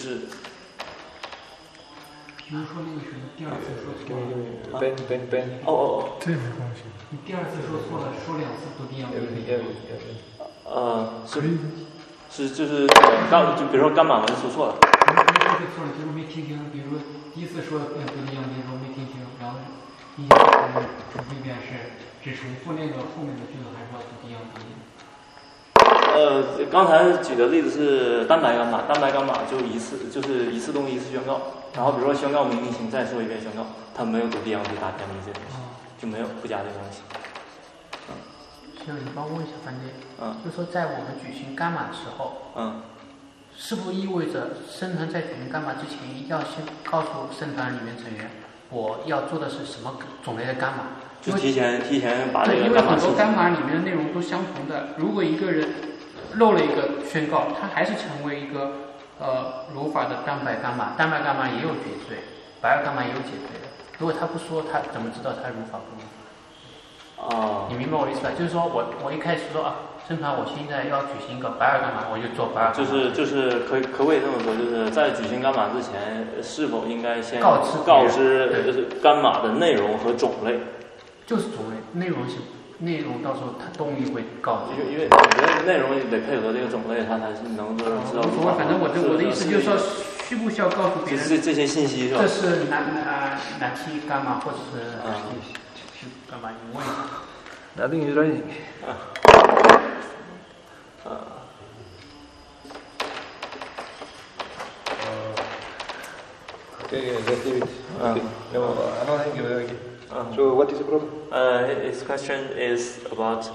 比如说那个什么，第二次说错了。 Ben Ben Ben。 哦哦哦。 这没关系。 你第二次说错了，说两次都一样。 呃，是是就是刚就比如说伽马文说错了。 说错了，就是没听清。比如说第一次说都一样，比如说没听清，然后第一次重复一遍是只重复那个后面的句子，还是说都一样的？ 呃，刚才举的例子是单白伽马，单白伽马就一次，就是一次动一次宣告。然后比如说宣告明明行，再说一遍宣告，他没有读地昂皮打地昂皮这东西，就没有不加这东西。 嗯。行，你帮我问一下范姐。 嗯。 就说在我们举行伽马的时候， 嗯， 是否意味着僧团在举行伽马之前，一定要先告诉僧团里面成员，我要做的是什么种类的伽马？ 就提前提前把这个。 因为很多伽马里面的内容都相同的，如果一个人漏了一个宣告，他还是成为一个呃如法的单白伽马，单白伽马也有解罪，白二伽马也有解罪的。如果他不说，他怎么知道他如法不如法？ 哦， 你明白我的意思吧？就是说我我一开始说啊，僧团我现在要举行一个白二伽马，我就做白二伽马。 就是就是可可不可以这么说？就是在举行伽马之前，是否应该先告知告知就是伽马的内容和种类？ 就是种类，内容是。内容到时候他动力会告诉， 因为因为我觉得内容得配合这个种类，他才是能够知道。 无所谓，反正我的我的意思就是说，需不需要告诉别人这这些信息是吧？ 这是哪哪哪期伽马，或者是是干嘛？你问一下。 Nothing is writing. 啊。啊。 Okay, let's leave it. Okay. No, I don't think you're okay. Uh-huh. So what is the problem? Uh, his question is about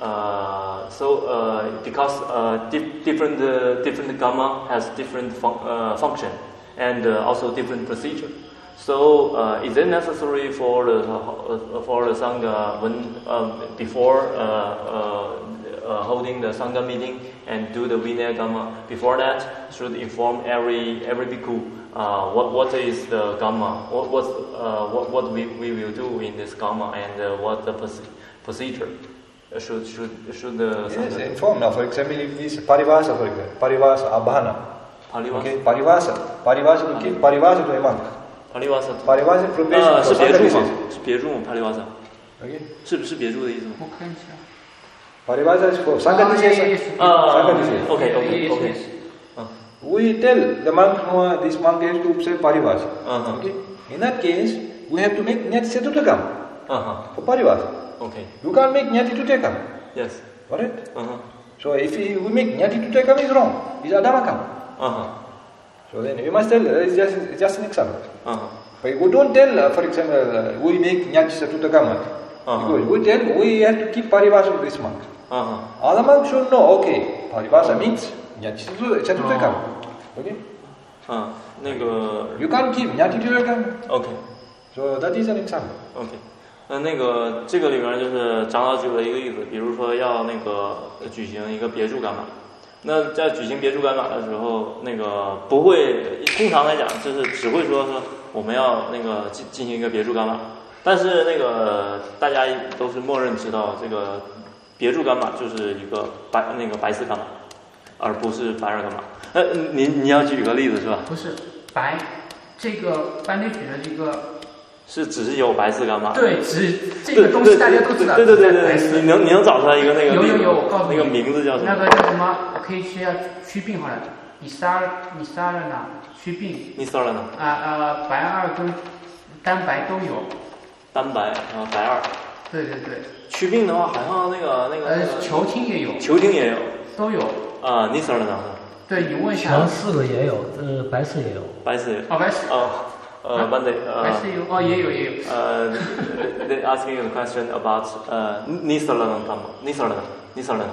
uh, so uh, because uh, di- different uh, different gamma has different fun- uh, function and uh, also different procedure. So uh, is it necessary for the uh, for the sangha when uh, before uh, uh, uh, holding the sangha meeting and do the vinaya gamma? Before that, should inform every every bhikkhu uh, what what is the gamma, what what uh, what what we, we will do in this gamma, and uh, what the procedure should should should the yes, inform. Now, for example, if this parivasa, for example, parivasa abhana. Parivasa. Okay, parivasa, parivasa to keep parivasa to a monk. Parivasa. Parivasa preparation. 啊，是别注吗？是别注吗 ？Parivasa。 Okay。 是不是别注的意思吗？ 我看一下。 Parivasa is for sangha initiation. Ah, sangha initiation. Okay, okay, okay. We tell the monk, no, this monk has to say parivasa. Uh-huh. Okay. In that case, we have to make nyati setutakam. Uh-huh. For parivasa. Okay. You can't make nyati tutekam. Yes. Alright? Uh-huh. So if we make nyati tutekam is wrong, it's adhamakam. Uh-huh. So then you must tell, uh, it's just, it's just an example. Uh-huh. But we don't tell, uh, for example, uh, we make nyati setutakam. Uh-huh. Because we tell, we have to keep parivasa to this monk. Uh-huh. Other monk should know, okay, parivasa means nyati setutakam. Okay? Uh, 那个 You can't keep nyati tutekam. Okay. So that is an example. Okay. 那那个这个里面就是长老举了一个例子，比如说要那个举行一个别注伽马，那在举行别注伽马的时候，那个不会，通常来讲就是只会说说我们要那个进进行一个别注伽马，但是那个大家都是默认知道这个别注伽马就是一个白那个白色伽马，而不是白二伽马。呃，你你要举个例子是吧？ 不是白，这个班内举的这个。 是只是有白色伽马， 对，只这个东西大家都知道。 对对对对对，你能你能找出来一个那个有有有，我告诉你， 那个名字叫什么？ 那个叫什么？我可以需要祛病好了，你杀你杀了呢，祛病。 你杀了呢？ 啊呃，白二跟单白都有。 单白啊，白二。 对对对。 祛病的话，好像那个那个。 呃，球听也有。 球听也有。 都有。 啊，你杀了呢？ 对你问一下。 全四个也有，呃，白色也有。 白色也有。 哦，白色。 哦。Uh, Monday. Uh, 还是有哦，也有也有。 Uh, they asking you a question about uh, Nisaranam Dhamma. Nisaranam. Nisaranam.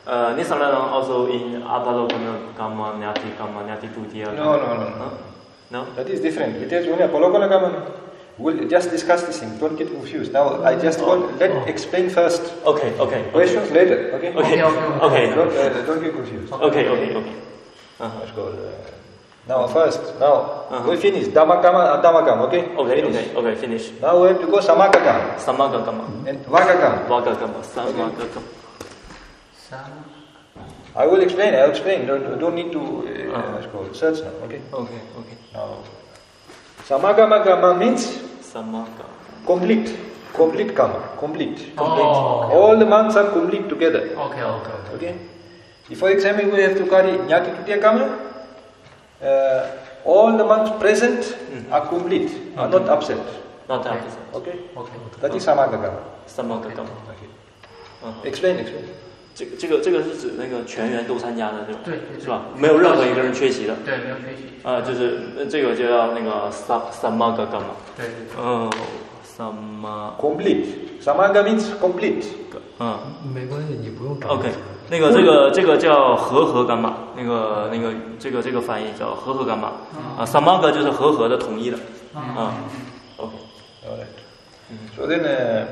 Uh, Nisalanam also in Apologana Gamma, Nyati Gamma, Nyati Tutia. No, no, no, no. No? That is different. It is only Apologana Gamma. We'll just discuss this thing. Don't get confused. Now, I just oh. want, let oh. explain first. Okay, okay. Questions okay. later. Okay. Okay. Okay. okay. okay. Don't, uh, don't get confused. Okay. Okay. Okay. Uh-huh. Let's go. Uh, now, first, now uh-huh. we finish Dhammakama and Dhammakama. Okay. Okay. Finish. Okay. Okay. Finish. Now we have to go Samagakama. Samagakama. And Vagakama. Vagakama. Samagakama. Sam. I will explain. I will explain. Don't, don't need to uh, uh-huh. go search now. Okay. Okay. Okay. Now, Samagama means Samaga. Complete. Complete kama. Complete. Complete. Oh, okay. All the months are complete together. Okay, okay. Okay. If for example we have to carry Nyati Tutiya kama, uh, all the months present mm-hmm. are complete, mm-hmm. are not absent. Not absent. Okay. Okay. That is Samaga kama. Samaga kama. Okay. Explain, explain. 这个这个这个是指那个全员都参加的，对吧？ 对， 是吧？没有任何一个人缺席的。 对，没有缺席。 啊、呃，就是这个就要那个 samaga kama。 对。 嗯 ，sama。 complete。samaga means complete。 嗯， 没关系，你不用找。 OK， 那个这个这个叫和合干嘛？那个那个这个这个翻译叫和合干嘛？啊 ，samaga 就是和合的、统一的。啊 ，OK。 Alright. So then. Uh,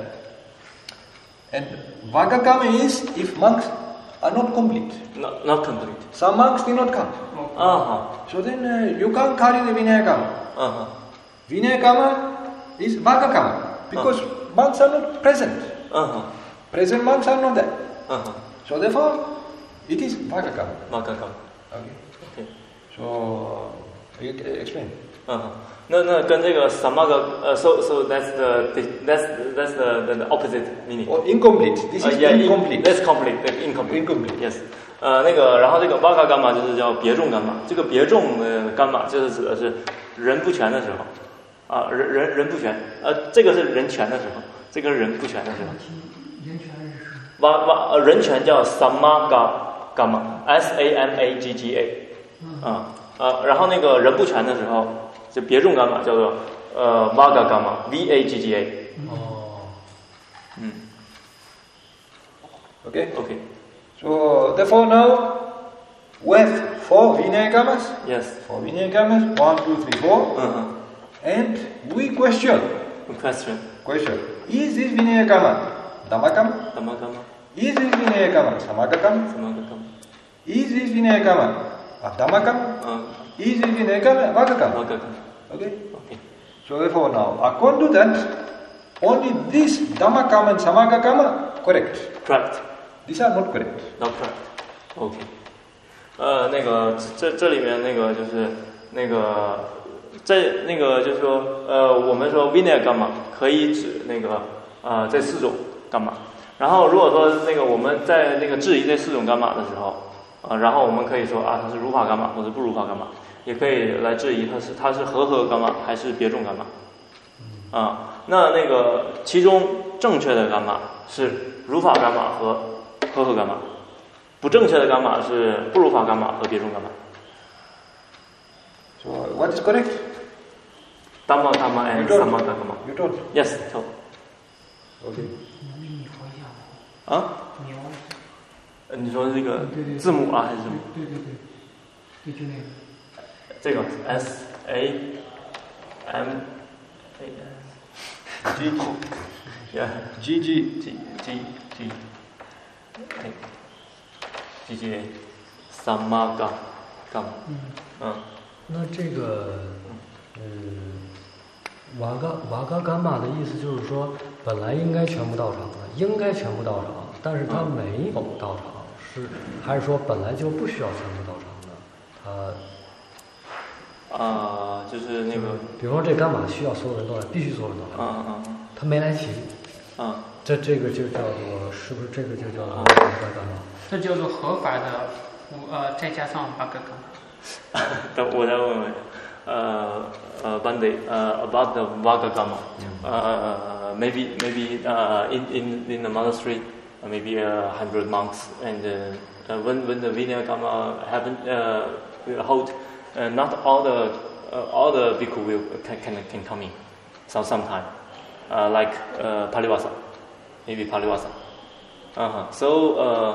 And Vagakama is if monks are not complete. Not, not complete. Some monks did not come. Uh-huh. So then uh, you can't carry the Vinayakama. Uh-huh. Vinayakama is Vagakama because uh-huh. monks are not present. Uh-huh. Present monks are not there. Uh-huh. So therefore, it is Vagakama. Vagakama. Okay. Okay. So, you explain. Uh-huh. 那那跟这个 samaga 呃 so so that's the that's that's the the, the opposite meaning. Oh, incomplete. This is uh, yeah, incomplete. That's complete. Incomplete. Incomplete. Yes. 呃，那个，然后这个 vaga 干嘛就是叫别重干嘛。这个别重的干嘛就是指的是人不全的时候，啊，人人人不全，呃，这个是人全的时候，这个是人不全的时候。 人全是。 va va 呃人全叫 samaga 干嘛 ，s a m a g g a， 啊啊，然后那个人不全的时候。就别重伽马叫做呃 vaga 伽马 v a g g a。 哦。 嗯。 Okay. Okay. So therefore now we have four Vinayakamas. Yes. Four Vinayakamas. One, two, three, four. Uh-huh. And we question. Question. Question. Is this Vinayakama Dhammakama? Dhammakama. Is this Vinayakama Samagakama? Samagakama. Is this Vinayakama Dhammakama? Uh. Is this Vinayakama Vagakama? Vagakama. Okay? Okay. So therefore now, according to that, only this Dhammakama and Samagakama correct. Correct. These are not correct. Not correct. Okay. 呃，那个这这里面那个就是那个在那个就是说呃，我们说 Vinaya 干嘛可以指那个呃这四种干嘛。然后如果说那个我们在那个质疑这四种干嘛的时候，啊、呃，然后我们可以说啊它是如法干嘛或者不如法干嘛。也可以来质疑它是它是和合干嘛还是别重干嘛，啊，那那个其中正确的干嘛是如法干嘛和和合干嘛，不正确的干嘛是不如法干嘛和别重干嘛。 So what is correct? Dhamma Dhamma and Samaga Dhamma. You told. Yes, told. Okay. 啊？你说这个字母啊还是什么？ 对对对，对就那个。 这个 S A M A S G yeah G G G G G G G A Samaga Gam 嗯， 那这个嗯，瓦嘎瓦嘎伽马的意思就是说，本来应该全部到场的，应该全部到场，但是他没有到场，是还是说本来就不需要全部到场的？他。 啊、呃，就是那个， 比方说这伽马需要所有人都来，必须所有人都来。 嗯嗯嗯。 他没来齐。 嗯。 这这个就叫做，是不是这个就叫做合法伽马？ 这叫做合法的，呃，再加上八个伽马。 等我再问问，呃呃 ，Bande， 呃 ，about the Vaga Gamma， 呃 ，maybe maybe 呃 in in in the monastery maybe a hundred monks and uh, when when the Vinaya Gamma happen uh will hold. Uh, not all the uh, all the bhikkhu will can can, can come in, some sometime, uh, like uh, Palivasa, maybe Palivasa. Uh-huh. So uh,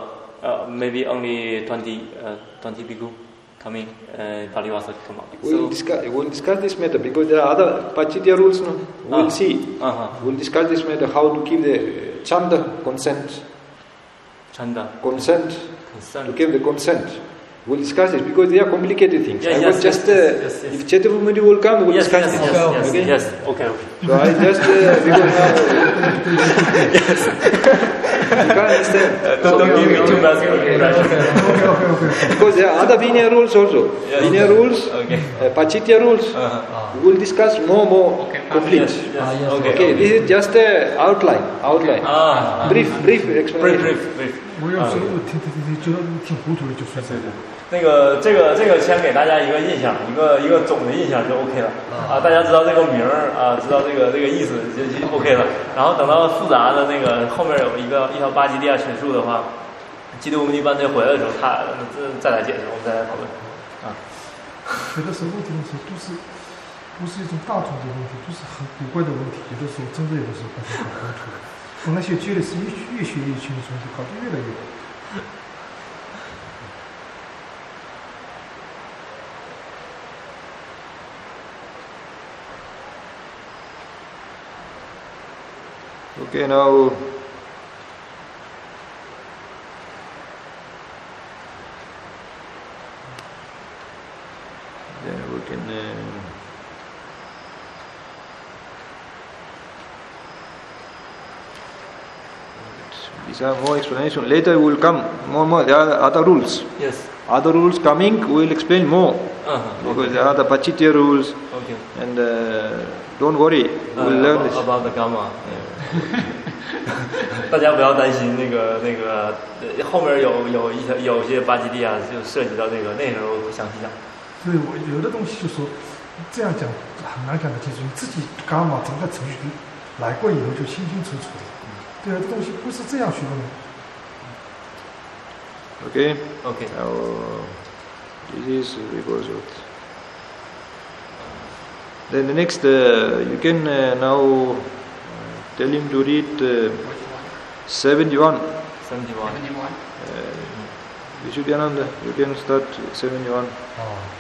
uh, maybe only twenty, uh, twenty bhikkhu coming, uh, Palivasa come up. We'll, so, discuss, we'll discuss this matter because there are other Pachitya rules. No? We'll uh, see. Uh-huh. We'll discuss this matter, how to give the chanda consent. Chanda. Consent. Consent. To give the consent. We'll discuss this because they are complicated things. Yeah, I yes, will just, yes, uh, yes, yes. if Chaturmudi will come, we'll yes, discuss yes, this. Yes, yes, okay? yes, okay, okay. So I just, uh, because now, yes. You can't understand. Uh, don't don't give me too much impression. Okay, okay, okay. Because there are other Vinaya rules also. Yes, Vinaya rules, okay. uh, Pachitya rules. Uh-huh. We will discuss more, more okay. complete. Yes, yes. Ah, yes, okay, okay, okay. This is just a outline, outline. Ah, brief, brief explanation. brief, brief, brief. 我有时候听听听听，觉得挺糊涂的，就说这个。 那个这个这个先给大家一个印象，一个一个总的印象就 OK 了啊，大家知道这个名儿啊，知道这个这个意思就就 OK 了。然后等到复杂的那个后面有一个一条巴基利亚陈述的话，基督文尼班队回来的时候，他再来解释，我们再来讨论啊。 有的时候问题的时候都是不是一种大众的问题，都是很古怪的问题，有的时候真的有的时候感觉很糊涂。我那些觉得是越越学越轻松，就搞得越来越。 Okay, now then we can uh, these are more explanation. Later we will come more more. There are other rules. Yes. Other rules coming. We will explain more Uh-huh. because there are the Pachitya rules. Okay. And uh, don't worry, we will uh, learn about, this. about the gamma. Yeah. 大家不要担心，那个那个后面有有一条有些巴基利亚就涉及到这个，那时候详细讲。 所以我有的东西就说这样讲很难讲得清楚，你自己伽马整个程序来过以后就清清楚楚的。对啊，这东西不是这样学的。 Okay. Okay. Now this is because of. Then the next, uh, you can uh, now tell him to read uh, seventy-one. seventy-one. seventy-one. Uh, Vishudhyananda, you can start seventy-one. 哦，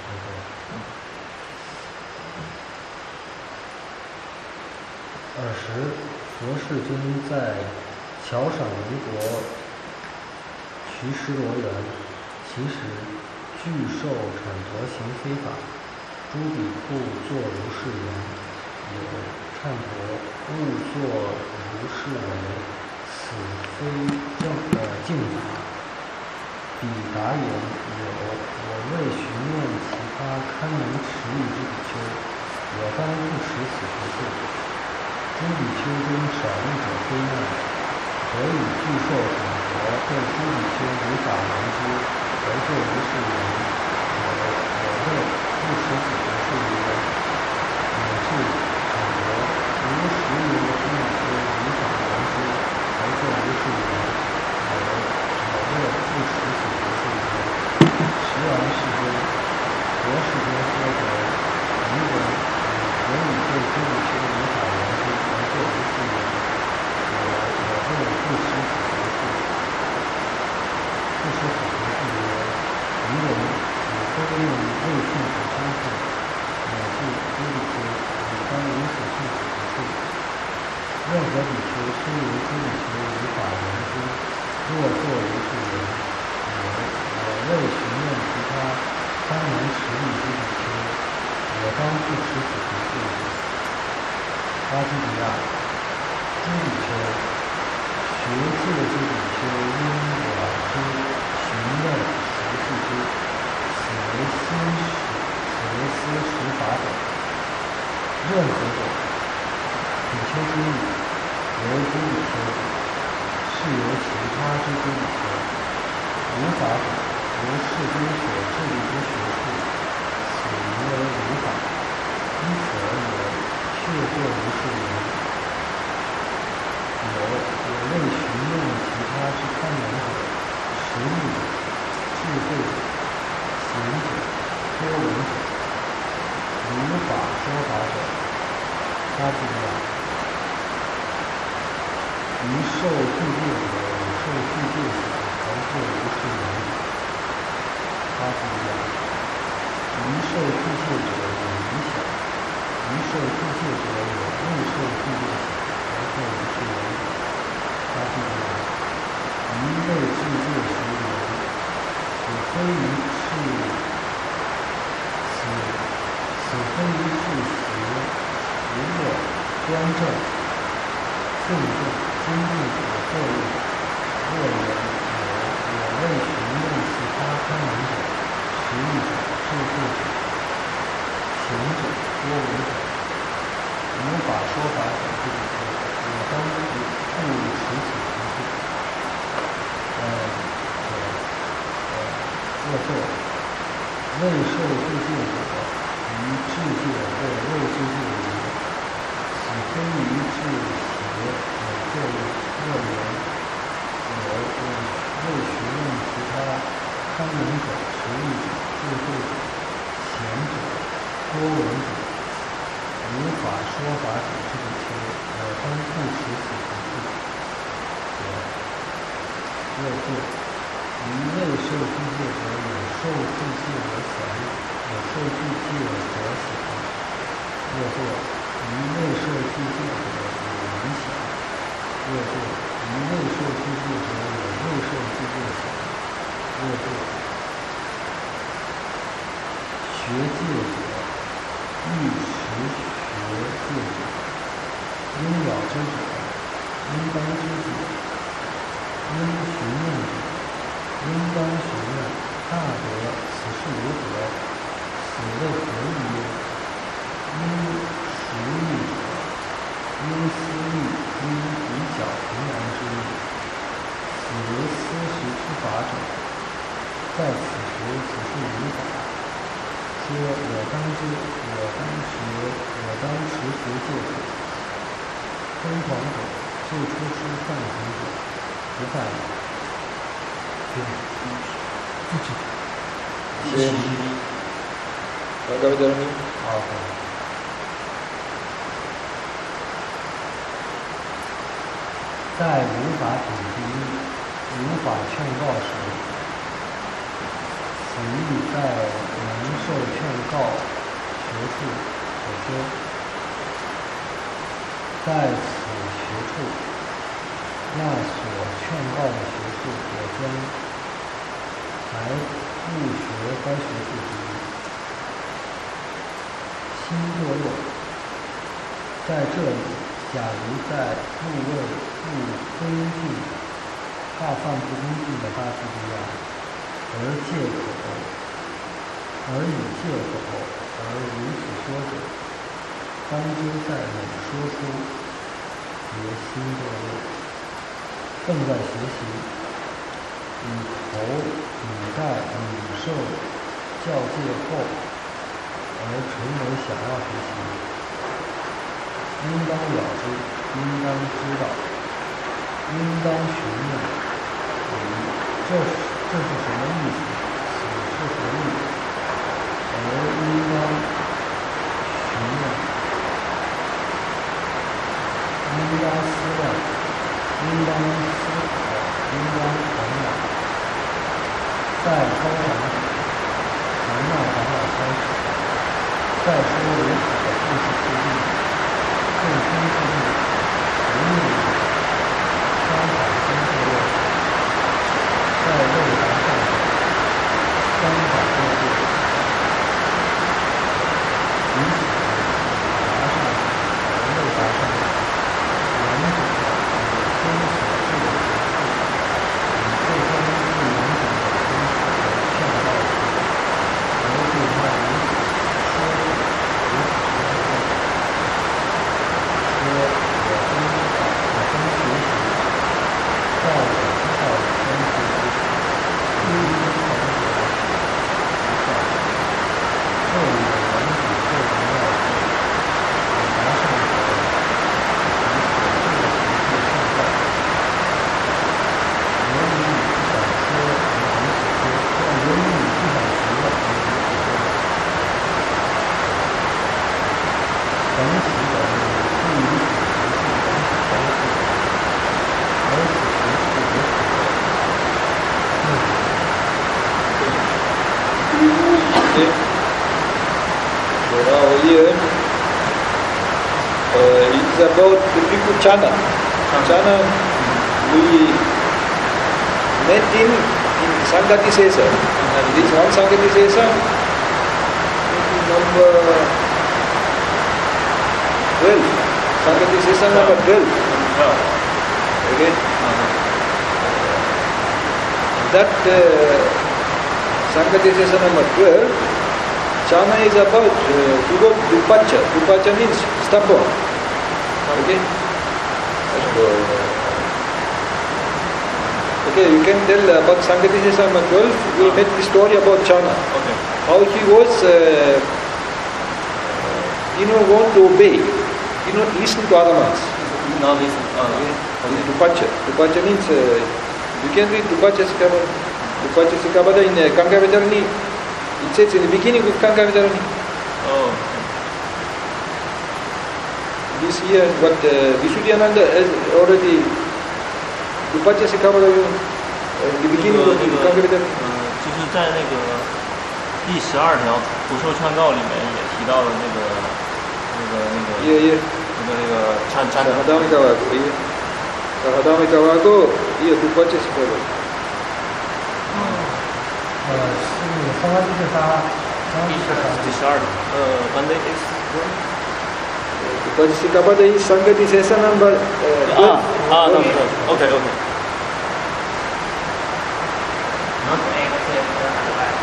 二十，佛世尊在乔赏离国瞿师罗园，其时具受产陀行非法，诸比库作如是言：有忏陀勿作如是为，此非正呃净法。彼答言：有，我未寻念其他堪能持力之比丘，我当不持此不处。诸比丘中少力者非难，何以具受产陀对诸比丘无法言之，而作如是言？我我未不持此不处于人，乃至产陀如实有诸比丘无法言之，而作如是言，我我未不持此不处于人。实然世尊，佛世尊说得，愚人，你何以对诸比丘无法言之？作如是言，我我未不持此不处。不持此不处曰：愚人，你非用未尽此相处，乃至诸比丘，你当如此尽此不处。任何比丘虽为诸比丘无法言之，若作如是言，我我未寻念其他堪能持力之比丘，我当不持此不处。巴基利亚，诸比丘，学戒之比丘因我之寻问实是之，此为私识，此为私识法等。任何者，比丘之意，由诸比丘，是由其他之诸比丘。无法者，如世尊所制立之学术，此名为无法。因此而言，却作如是言：有，我未寻念其他之堪能者，实力者，智慧者，行者，多闻者，如法说法者，他之量。于受具戒者，受具戒者，而作确无是人，它不一样。于受具戒者有理想，于受具戒者有未受具戒想，而后无是人，它不一样。于未具戒时人，此非于是，此此非于是时，如若端正、正正、精进所作用，若有有我未寻问其他参能者，实义者、智慧者、行者、多闻者，无法说法者不可说，我当不不持此程序。呃呃呃，若作未受具戒者，于智戒或未知戒于，此非于智邪有作用。若有有未询问其他参能者、实义者、智慧者、贤者、多闻者，无法说法者之不求，我当不持此程序。若作于未受具戒者有受具戒而死，有受具戒而死。若作于未受具戒者有理想，若作于未受具戒者有未受具戒想，若作学戒者欲持学戒者，应了之者，应当知者，应询问者，应当询问，大德，此事如何？此为何意曰？应熟虑者，应思虑，应比较平然之意。此为思时之法者，在此时此是无法。说我当知，我当持，我当持学戒者，疯狂者，最初师犯行者，不犯了。对， 自己。 是。大家知道吗？ 好的。在无法警惕、无法劝告时，此意在能受劝告学处所说。在此学处，那所劝告的学处，我将还不学该学处之一。心作用，在这里，假如在不为不恭敬、怕犯不恭敬的大智之下，而借口，而以借口而如此说者，当知在每说出为心作用，更在学习，以头以带以受教戒后，而成为想要学习，应当了知，应当知道，应当询问，这是这是什么意思？此是何意？而应当询问，应当思量，应当思考，应当烦恼。在高长者，烦恼烦恼开始。再说如此的故事之地，众生之地，无命力，相反相作用，在未达上者，相反作用，于此达上者和未达上者，两者有真所示的形式，以后将是两种的真实的劝告之，而对他如此说者。说我真知道，我真学习，在我知道我真学习，不应常得不孝。这里的原理非常要紧，我拿上者以所示的形式劝告。由于你不想说，你很喜说；或由于你不想学，你很喜说。等此等于不与此学处原始相似，而此学处有可能。那么 is about the Bhikkhu Chana. Chana, we met in, in Sangati Sesa. This one Sangati Sesa, number twelve. Sangati Sesa number twelve. Okay? That uh, Sangati Sesa number twelve, Chana is about uh, Dupacha. Dupacha means stubborn. Okay? Okay, you can tell about Sangati Sesa number twelve. We met the story about Chana. Okay. How he was, uh, you know, want to obey. You know, listen to other ones. Not listen. Uh, okay. Okay. Dupacha. Dupacha means, uh, you can read Dupacha Sikabada. Dupacha Sikabada in uh, Kanka Vedarani. It says in the beginning of Kanka Vedarani. Oh. This year, but uh, Visuddhyananda has already Dupacha Sikabada in the beginning of Kanka Vedarani. 就是在那个第十二条不受劝告里面也提到了那个那个那个 yeah, yeah. 那个那个参参 Sahadamika Vago, yeah. Sahadamika Vago, yeah, Dupacha Sikabada. 呃，是那个三八地是他，三八地是他。 第十二条，呃 Monday is Dupacha Sikabada is Sangati Sesa number uh, twelve. Ah, ah, no, no. Okay, okay. Not accept the advice.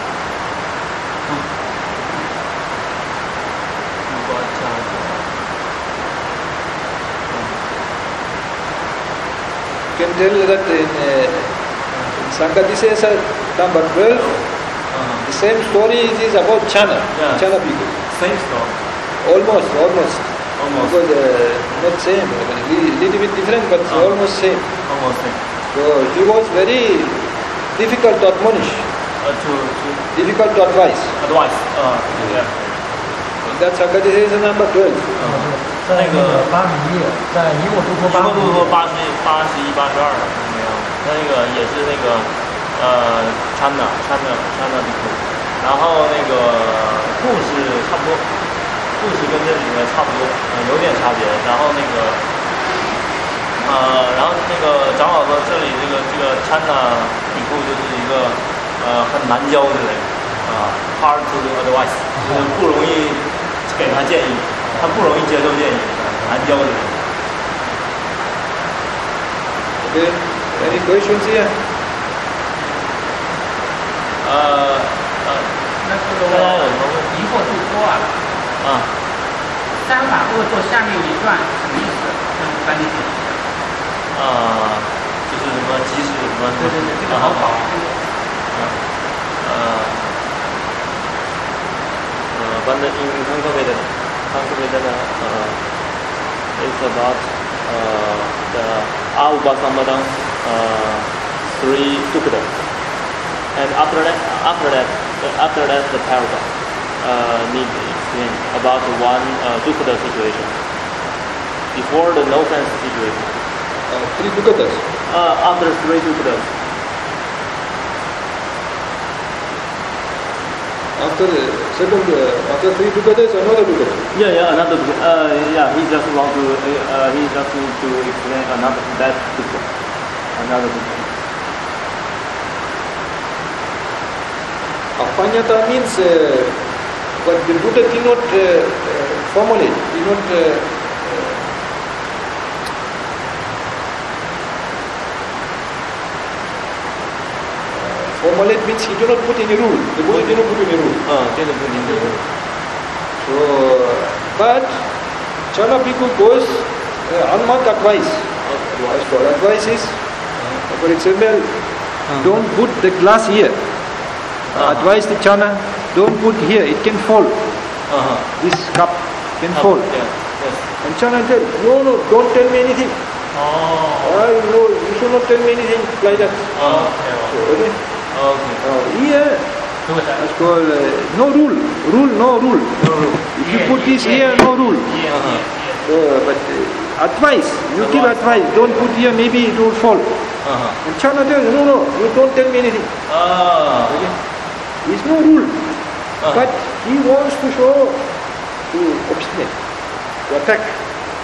You can tell that in, uh, in Sangati Sesa number twelve, uh-huh. the same story is about Chana, yeah. Chana people. Same story. Almost, almost. Almost. Because uh, not same, a little bit different, but uh-huh. almost same. Almost same. So he was very difficult to admonish. Uh, to, to difficult to advise. Advice. Uh, yeah. That's Sangati Sesa number twelve. 在那个八十一页，在尼沃多托八十一页， 八十八十一、八十二没有，他那个也是那个呃 Chana Chana Chana 地图，然后那个故事差不多，故事跟这里面差不多，呃有点差别，然后那个呃然后那个长老说这里这个这个 Chana 地图就是一个呃很难教的人啊、呃、，hard to advise， 就是不容易给他建议。他不容易接受建议，难教的人。 Okay, any questions here? 呃呃， 那个大家有什么问题？ 疑惑就说啊， 啊， 三法恶作下面一段什么意思？能赶紧解释一下？ 啊，就是什么即使什么？ 对对对，这个好搞。 啊，呃，呃，反正因为康克维的。Sankirtana uh, is about uh, the Aupasammadam uh, three suktas, and after that, after that, after that, the paragraph uh, needs to explain about one uh, sukta situation before the no offense situation. Uh, three suktas. Uh, after three suktas. After the second, uh, after three dukkhadas, another dukkha. Yeah, yeah, another dukkha. Uh, yeah, he just want to, uh, he just need to explain another that dukkha, another dukkha. Apanyata means uh, what the Buddha did not uh, uh, formulate, did not uh, formulate means he did not put any rule. The Buddha did not put any rule. Uh, did not put any rule. So, but Chana Bhikkhu goes uh, unmarked advice. As for advice is, uh, for example, uh-huh. don't put the glass here. Uh-huh. Advise the Chana, don't put here, it can fall. Uh-huh. This cup can cup, fall. Yeah. Yes. And Chana tell, no, no, don't tell me anything. Oh. Uh, no, you should not tell me anything like that. Oh, okay. So, okay. Okay. Uh, here, it's called uh, no rule. Rule, no rule. No rule. If you put this here, no rule. Yeah, uh-huh. uh, but uh, advice, you advice. give advice. Don't put here, maybe it will fall. Uh-huh. And Chana tells, no, no, you don't tell me anything. Ah. Okay? There's no rule. Uh-huh. But he wants to show, to obstinate, to attack, to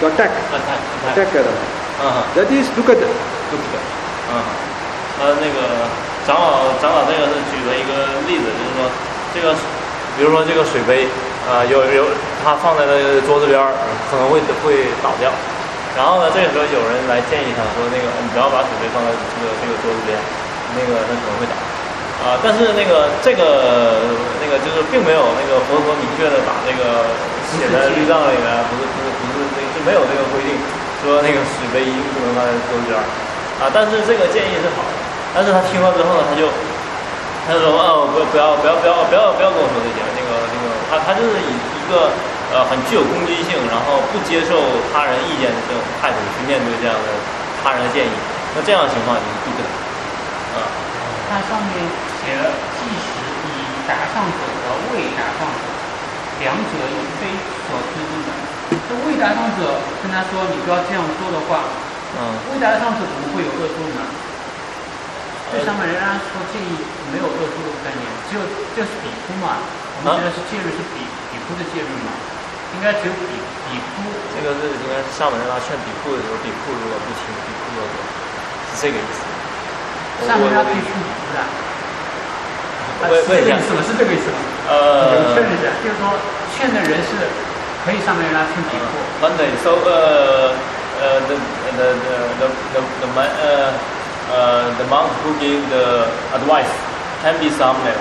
to attack, attack, attack Adam. Uh-huh. That is Dukkata. Dukkata. 嗯，呃，那个长老长老这个是举了一个例子，就是说这个，比如说这个水杯，啊、呃，有有它放在那个桌子边儿，可能会会倒掉。然后呢，这个时候有人来建议他说，那个你不要把水杯放在这个这个桌子边，那个它可能会倒。啊、呃，但是那个这个那个就是并没有那个佛陀明确的把这个写在律藏里面，不是不是不是那就没有这个规定说那个水杯一定不能放在桌子边儿。啊，但是这个建议是好的，但是他听了之后呢，他就他就说哦，不不要不要不要不要不要跟我说这些，那个那个他他就是以一个呃很具有攻击性，然后不接受他人意见的这种态度去面对这样的他人的建议，那这样的情况就是不可能。啊， 它上面写了即使以达上者和未达上者，两者也非所推定的。这未达上者跟他说你不要这样做的话。嗯，未达上者怎么会有恶助呢？对上面人家说建议没有恶助的概念，只有就是比夫嘛。我们觉得是戒律是比比夫的戒律嘛，应该只有比比夫。 这个是应该是上面人家劝比夫的时候，比夫如果不听，比夫恶果，是这个意思。 上面人家可以劝比夫的。 为为这个意思吗？是这个意思吗？ 呃， 确认一下，就是说劝的人是可以上面人家劝比夫。 Monday, so uh. Uh, the, the, the, the, the, the, man, uh, uh, the monk who gave the advice can be Samnela.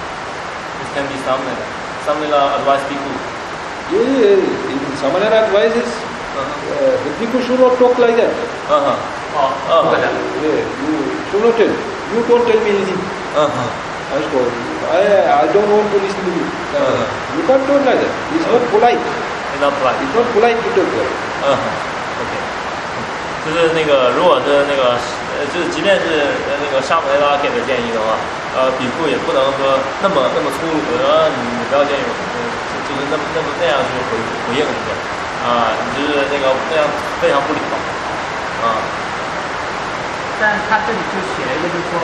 It can be Samnela. Samnela advice people. Yeah, yeah. In Samanera advices, uh-huh. uh, the people should not talk like that. Uh-huh. Oh, uh-huh. Yeah, you should not tell. You don't tell me anything. Uh-huh. I, I, I don't want to listen to you. Uh-huh. You can't talk like that. It's not polite. It's not polite. It's not polite to talk like that. Uh-huh. OK， 就是那个，如果是那个，呃，就是即便是那个沙姆雷拉给的建议的话，呃，比库也不能说那么那么粗鲁的说你你不要建议我，就就是那么那么那样去回回应一下，啊，就是那个那样非常不礼貌，啊。 但他这里就写了一个，就是说，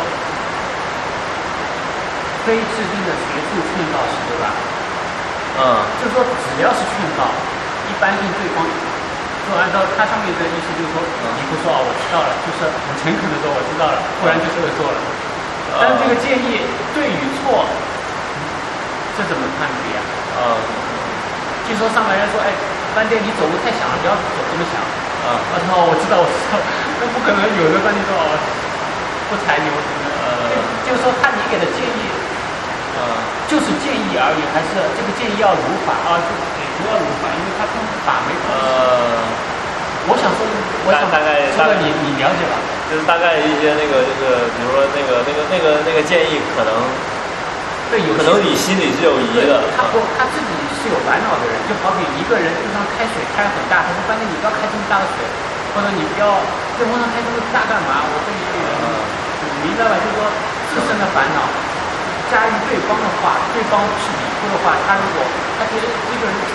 非制定的学术劝告是，对吧？ 嗯， 就是说只要是劝告，一般性对方。就按照它上面的意思，就是说，你不说啊，我知道了，就是很诚恳的说我知道了，不然就是恶作了。但是这个建议对与错，这怎么判别啊？ 啊， 据说上来人说，哎，饭店你走路太响了，不要走这么响。啊，我操，我知道，我知道，那不可能有的饭店说哦，不踩你，我只能呃，就是说他你给的建议，呃，就是建议而已，还是这个建议要如法啊？就不要如法，因为他跟法没关系。呃，我想说，我想大概这个你你了解吧？ 就是大概一些那个，就是比如说那个那个那个那个建议，可能对有可能你心里是有疑的。 他不，他自己是有烦恼的人，就好比一个人路上开水开很大，他说：“反正你不要开这么大的水，或者你不要在路上开这么大干嘛？”我这里有人，你明白吧？就是说自身的烦恼。加于对方的话，对方是比夫的话，他如果他觉得这个人，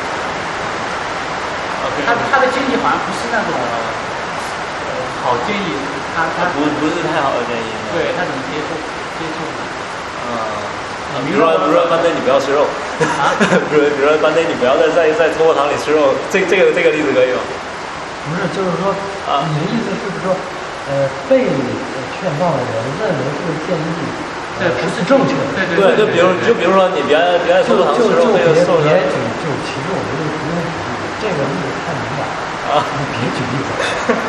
他他的建议好像不是那种呃好建议，他他不不是太好的建议。 对他怎么接受接受呢？ 啊，比如说比如说班队你不要吃肉，啊，比如比如说班队你不要在在在猡佛堂里吃肉，这这个这个例子可以吗？ 不是，就是说啊，你的意思是不是说，呃，被劝告的人认为这个建议。 对，不是正确的。 对对，就比如就比如说你别别在猡佛堂吃肉，这个受别举就其实我觉得不用举例子，这个例子太明显了啊，你别举例子。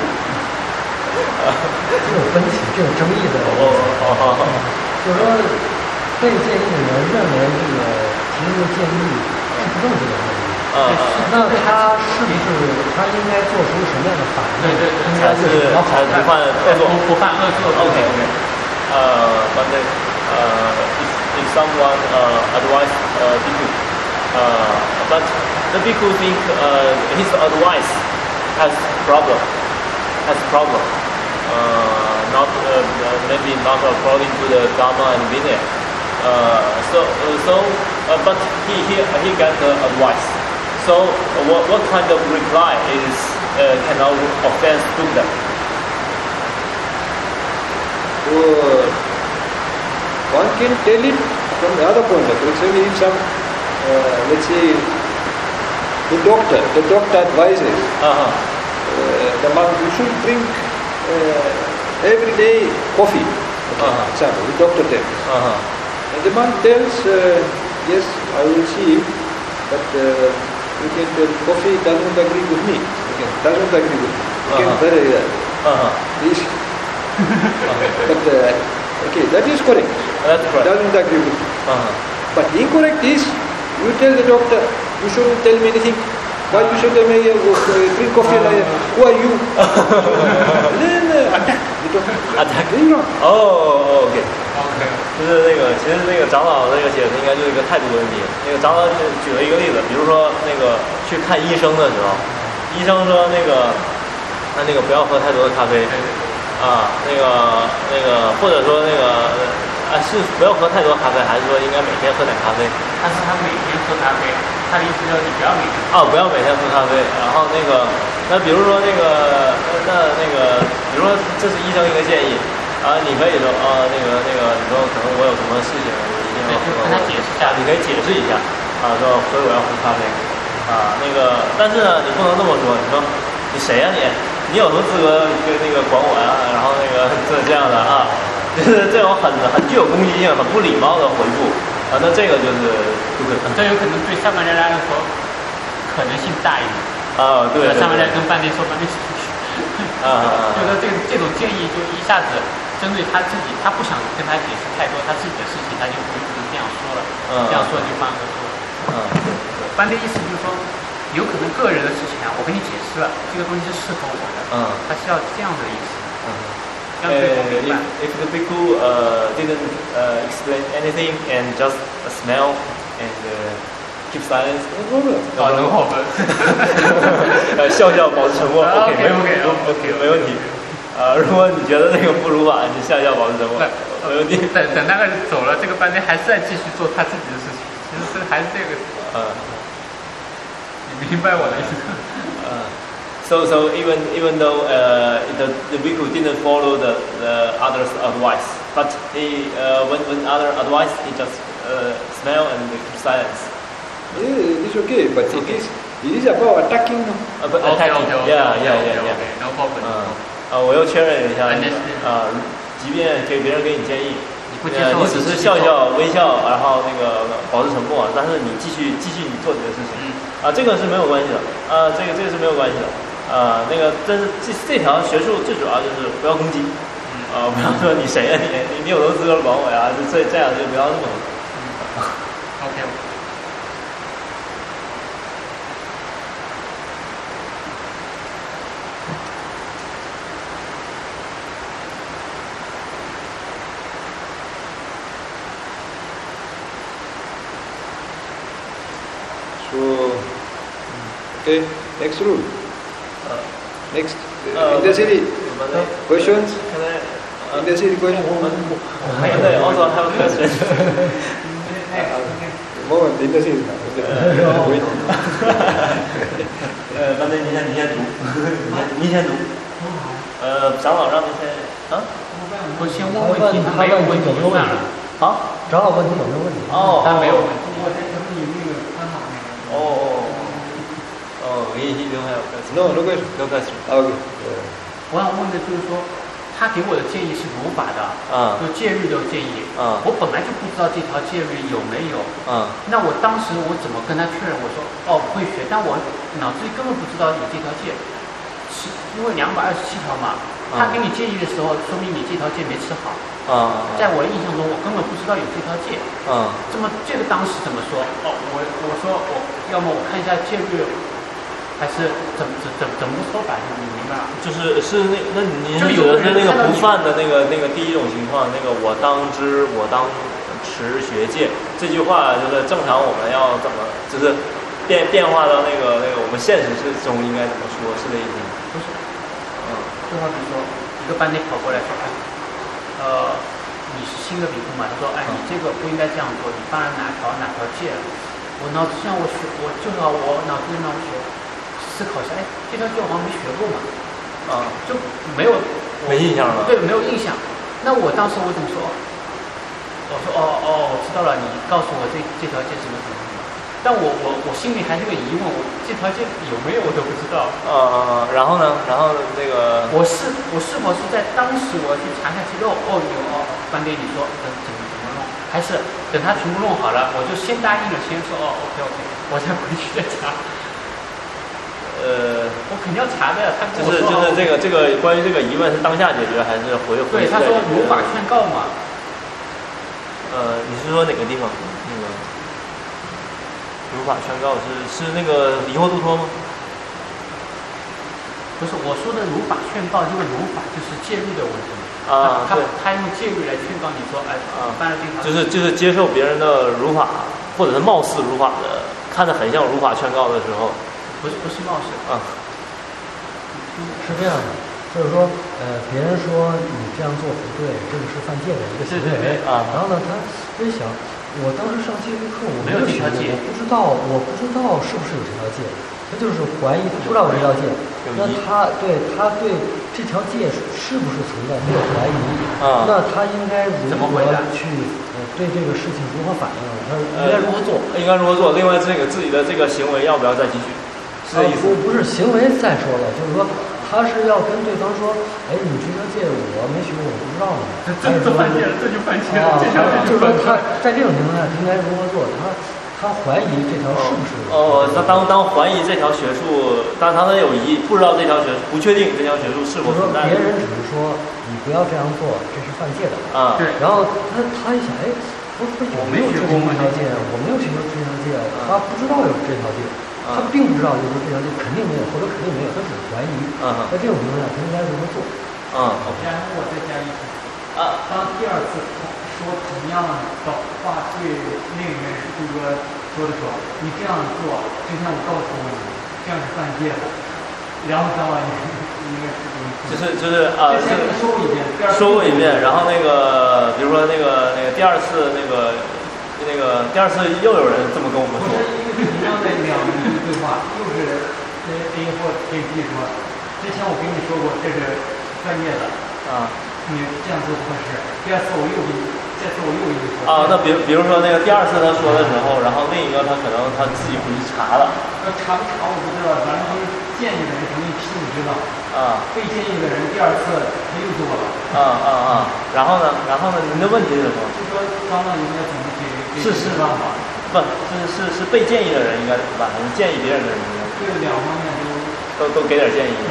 这有分歧，这有争议的。 哦哦哦哦。 就是说，被建议的人认为这个提出的建议是不正确的建议。 啊啊。 那他是不是他应该做出什么样的反应？ 对对对， 应该是要好不犯恶作， 不犯恶作。 OK OK。呃，反正。Uh, if, if someone uh, advise uh, Bhikkhu, uh, but the Bhikkhu think uh, his advice has problem, has problem, uh, not uh, maybe not according to the Dhamma and Vinaya. Uh, so uh, so, uh, but he he he got the advice. So uh, what what kind of reply is uh, cannot offense to them? Uh, One can tell it from the other point of view. For example, if some, uh, let's say, the doctor, the doctor advises, uh-huh. uh, the monk, you should drink uh, every day coffee. Okay, uh-huh. Example, the doctor tells. Uh-huh. And the monk tells, uh, yes, I will see, but uh, you can tell coffee doesn't agree with me. Okay, doesn't agree with me. You can uh-huh. vary that. Uh-huh. Please. But uh, okay, that is correct. That's correct. Doesn't agree with me. Uh-huh. But incorrect is, you tell the doctor, you shouldn't tell me anything. Why you should tell me, uh, drink coffee? Uh, who are you? Then uh, attack the doctor. Attack. Very wrong. Oh, okay. OK。 就是那个，其实那个长老那个写的应该就是一个态度问题。那个长老举了一个例子，比如说那个去看医生的时候，医生说那个，那那个不要喝太多的咖啡。啊，那个那个，或者说那个，啊，是不要喝太多咖啡，还是说应该每天喝点咖啡？ 但是他每天喝咖啡，他的意思就是你不要每天。 哦，不要每天喝咖啡。然后那个，那比如说那个，那那个，比如说这是医生一个建议，啊，你可以说啊，那个那个，你说可能我有什么事情，我一定要喝。 跟他解释一下， 你可以解释一下，啊，说所以我要喝咖啡，啊，那个，但是呢，你不能这么说，你说你谁呀、啊、你？你有什么资格跟那个管我呀、啊？然后那个这这样的啊，就是这种很很具有攻击性、很不礼貌的回复啊，那这个就是不可能。 这有可能对上面人来说可能性大一点啊，对。 上面人跟饭店说饭店出去啊啊， 就说这个这种建议就一下子针对他自己，他不想跟他解释太多他自己的事情，他就不能这样说了，嗯、这样说就放个说。 嗯， 饭店意思就是说。有可能个人的事情啊，我跟你解释了，这个东西是适合我的，嗯，他是要这样的意思，嗯。 Uh, if, if the bhikkhu uh, didn't uh, explain anything and just uh, smell and uh, keep silence, no problem. 哦，能好分。 呃，笑笑，保持沉默。OK， 没 OK，OK， 没问题。啊，如果你觉得那个不如法，你笑笑，保持沉默，没问题。 等等那个人走了，这个班队还是在继续做他自己的事情，其实是还是这个。嗯。明白我的意思。 Uh, so so even even though uh, the the bhikkhu didn't follow the, the others' advice, but he uh, when when other advice he just uh, smell and keep silence. Yeah, it's okay, but it's it okay. is it is about attacking. No? Uh, but attacking. Okay, okay, yeah, okay, yeah, okay, yeah, okay, yeah. Okay, no problem. 啊啊，我又确认一下，啊，即便给别人给你建议。呃，你只是笑笑微笑，然后那个保持沉默，但是你继续继续你做你的事情，啊，这个是没有关系的，啊，这个这个是没有关系的，啊，那个但是这这条学术最主要就是不要攻击，啊，不要说你谁呀、啊、你你你有什么资格管我呀？就这这样就不要这么说。 OK。 So, okay, next rule. Uh, next, uh, in the city, uh, questions? Can I, uh, in the city, questions? Can I also have a question? Moment, in the city now. 呃，刚才您先，您先读，您先读。呃，长老让您先啊。 我先问问题，他没有问题就算了。 好， 长老问题有没有问题？ 哦， 他没有问题。 哦哦哦，he he don't have question. No, no question. No question. Okay. 我想问的就是说，他给我的建议是如法的， 啊， 就戒律的建议，啊，我本来就不知道这条戒律有没有， 啊， 那我当时我怎么跟他确认？我说，哦，我会学，但我脑子里根本不知道有这条戒，是因为两百二十七条嘛，他给你建议的时候，说明你这条戒没吃好。 啊， 在我的印象中，我根本不知道有这条戒。 啊， 这么这个当时怎么说？哦，我我说我要么我看一下戒律，还是怎么怎怎怎么说法？你明白吗？ 就是是那那您指的是那个不犯的那个那个第一种情况，那个我当知我当持学戒这句话，就是正常我们要怎么就是变变化到那个那个我们现实之中应该怎么说？是这意思吗？ 不是，嗯，就好比说一个班队跑过来说，哎。呃，你是新的比库嘛？他说，哎，你这个不应该这样做，你犯了哪条哪条戒了？我脑子像我学，我就要我脑子里面学思考一下，哎，这条戒我好像没学过嘛，啊，就没有没印象了。 对，没有印象。那我当时我怎么说？我说，哦哦，我知道了，你告诉我这这条戒什么什么什么。 但我我我心里还是个疑问，我这条戒有没有我都不知道。 呃，然后呢？然后那个我是我是否是在当时我去查看肌肉，哦有哦，班爹你说怎么怎么怎么弄，还是等他全部弄好了，我就先答应了，先说哦 OK OK， 我再回去再查。 呃， 我肯定要查的呀，他就是就是这个这个关于这个疑问是当下解决还是回回？ 对，他说如法劝告嘛。 呃，你是说哪个地方？那个如法劝告是是那个疑惑度脱吗？ 不是，我说的如法劝告，这个如法就是介入的问题。 啊， 他他用介入来劝告你说，哎，啊，犯了这条。 就是就是接受别人的如法，或者是貌似如法的，看着很像如法劝告的时候。 不是不是冒失啊， 是这样的，就是说，呃，别人说你这样做不对，这个是犯戒的一个行为啊。然后呢，他在想，我当时上戒律课，我没有学过，我不知道，我不知道是不是有这条戒，他就是怀疑，他不知道有这条戒。那他对他对这条戒是不是存在，他有怀疑啊。那他应该如何去呃对这个事情如何反应？他应该如何做？ 应该如何做？另外，这个自己的这个行为要不要再继续？是这意思？ 不不是行为再说了，就是说他是要跟对方说，哎，你这条戒我没学过，我不知道呢。 这就犯戒了，这就犯戒了。 啊，就是说他在这种情况下应该如何做？他他怀疑这条是不是？ 哦，他当当怀疑这条学术，当当他有疑，不知道这条学术，不确定这条学术是否存在。 别人只是说你不要这样做，这是犯戒的啊。 对。 然后他他一想，哎，我我有没有这条戒？我没有学过这条戒，他不知道有这条戒。他并不知道，就是说这条戒肯定没有，或者肯定没有，他只是怀疑。 嗯， 在这种情况下，他应该如何做？ 嗯， 然后我再加一句， 啊， 当第二次说同样的话对那个人是说说的时候，你这样做，就像我告诉你，这样是犯戒的。然后张老师应该是就是就是啊， 先说过一遍， 说过一遍，然后那个比如说那个那个第二次那个。那个第二次又有人这么跟我们说， 不是一个同样的两个人对话，又是 A 或 A B 说，之前我跟你说过这是犯戒的啊， 你这样做不合适。第二次我又跟你，这次我又跟你说啊，那比比如说那个第二次他说的时候，然后另一个他可能他自己回去查了， 那查不查我不知道，反正就是建议的人肯定心里知道啊， 被建议的人第二次他又做了啊啊啊，然后呢，然后呢，您的问题是什么？ 就说张老应该怎么解决？ 是是办法，不是是是被建议的人应该怎么办，还是建议别人的人应该？ 这两方面都都都给点建议。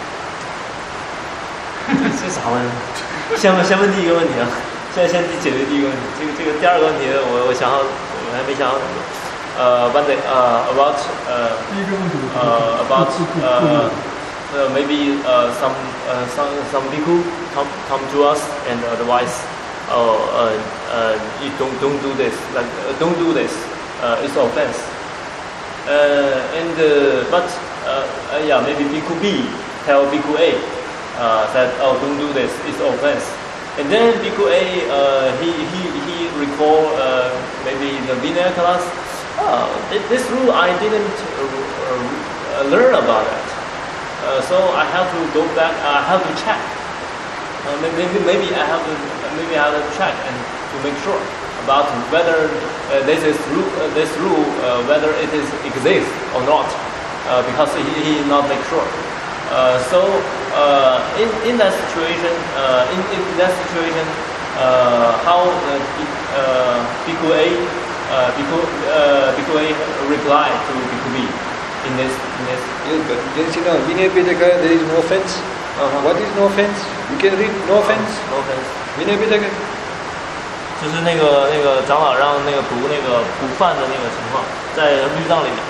嗯、这啥问题？先问先问第一个问题啊，现在先解决第一个问题。这个这个第二个问题，我我想好，我还没想好。呃 ，one day 呃 about 呃呃 about 呃呃 maybe 呃 some 呃 some some people come come to us and advise. Oh, uh, uh, you don't don't do this. Like, uh, don't do this. Uh, it's offense. Uh, and uh, but uh, uh, yeah, maybe Bhikkhu B tell Bhikkhu A uh, that oh, don't do this. It's offense. And then Bhikkhu A uh, he he he recall uh, maybe the Vinaya class. Oh, this rule I didn't uh, uh, learn about it. Uh, so I have to go back. I have to check. Uh, maybe maybe I have to maybe I have to check and to make sure about whether uh, this is rule, uh, this rule uh, whether it is exists or not, uh, because he, he not make sure. Uh, so uh, in in that situation, uh, in, in that situation, uh, how uh, Bhikkhu A uh, Bhikkhu uh, Bhikkhu A reply to Bhikkhu B in this in this. Yes, but then you know, Vinaya Pitaka there is no offense. Uh-huh. What is no offense? You can read no offense. No offense. Vinaya Pitaka. 就是那个那个长老让那个读那个不犯的那个情况，在律藏里面。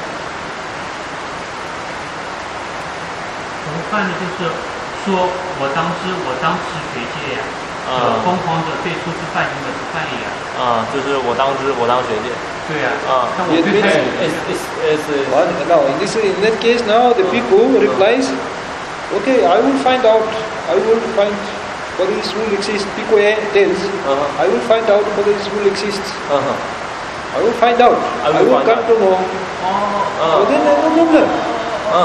不犯的就是说我当知我当持学戒呀，啊，疯狂者对初次犯淫者不犯也呀。啊， 就是我当知我当学戒。 对呀。 啊。 那我对他。 Is is is. What? Now in this in that case now the Bhikkhu replies. Okay, I will find out. I will find whether this rule exists. Bhikkhu A tells, uh-huh. I will find out whether this rule exists. Uh-huh. I will find out. I will, I will come out. to know. Oh. So then no problem. 嗯。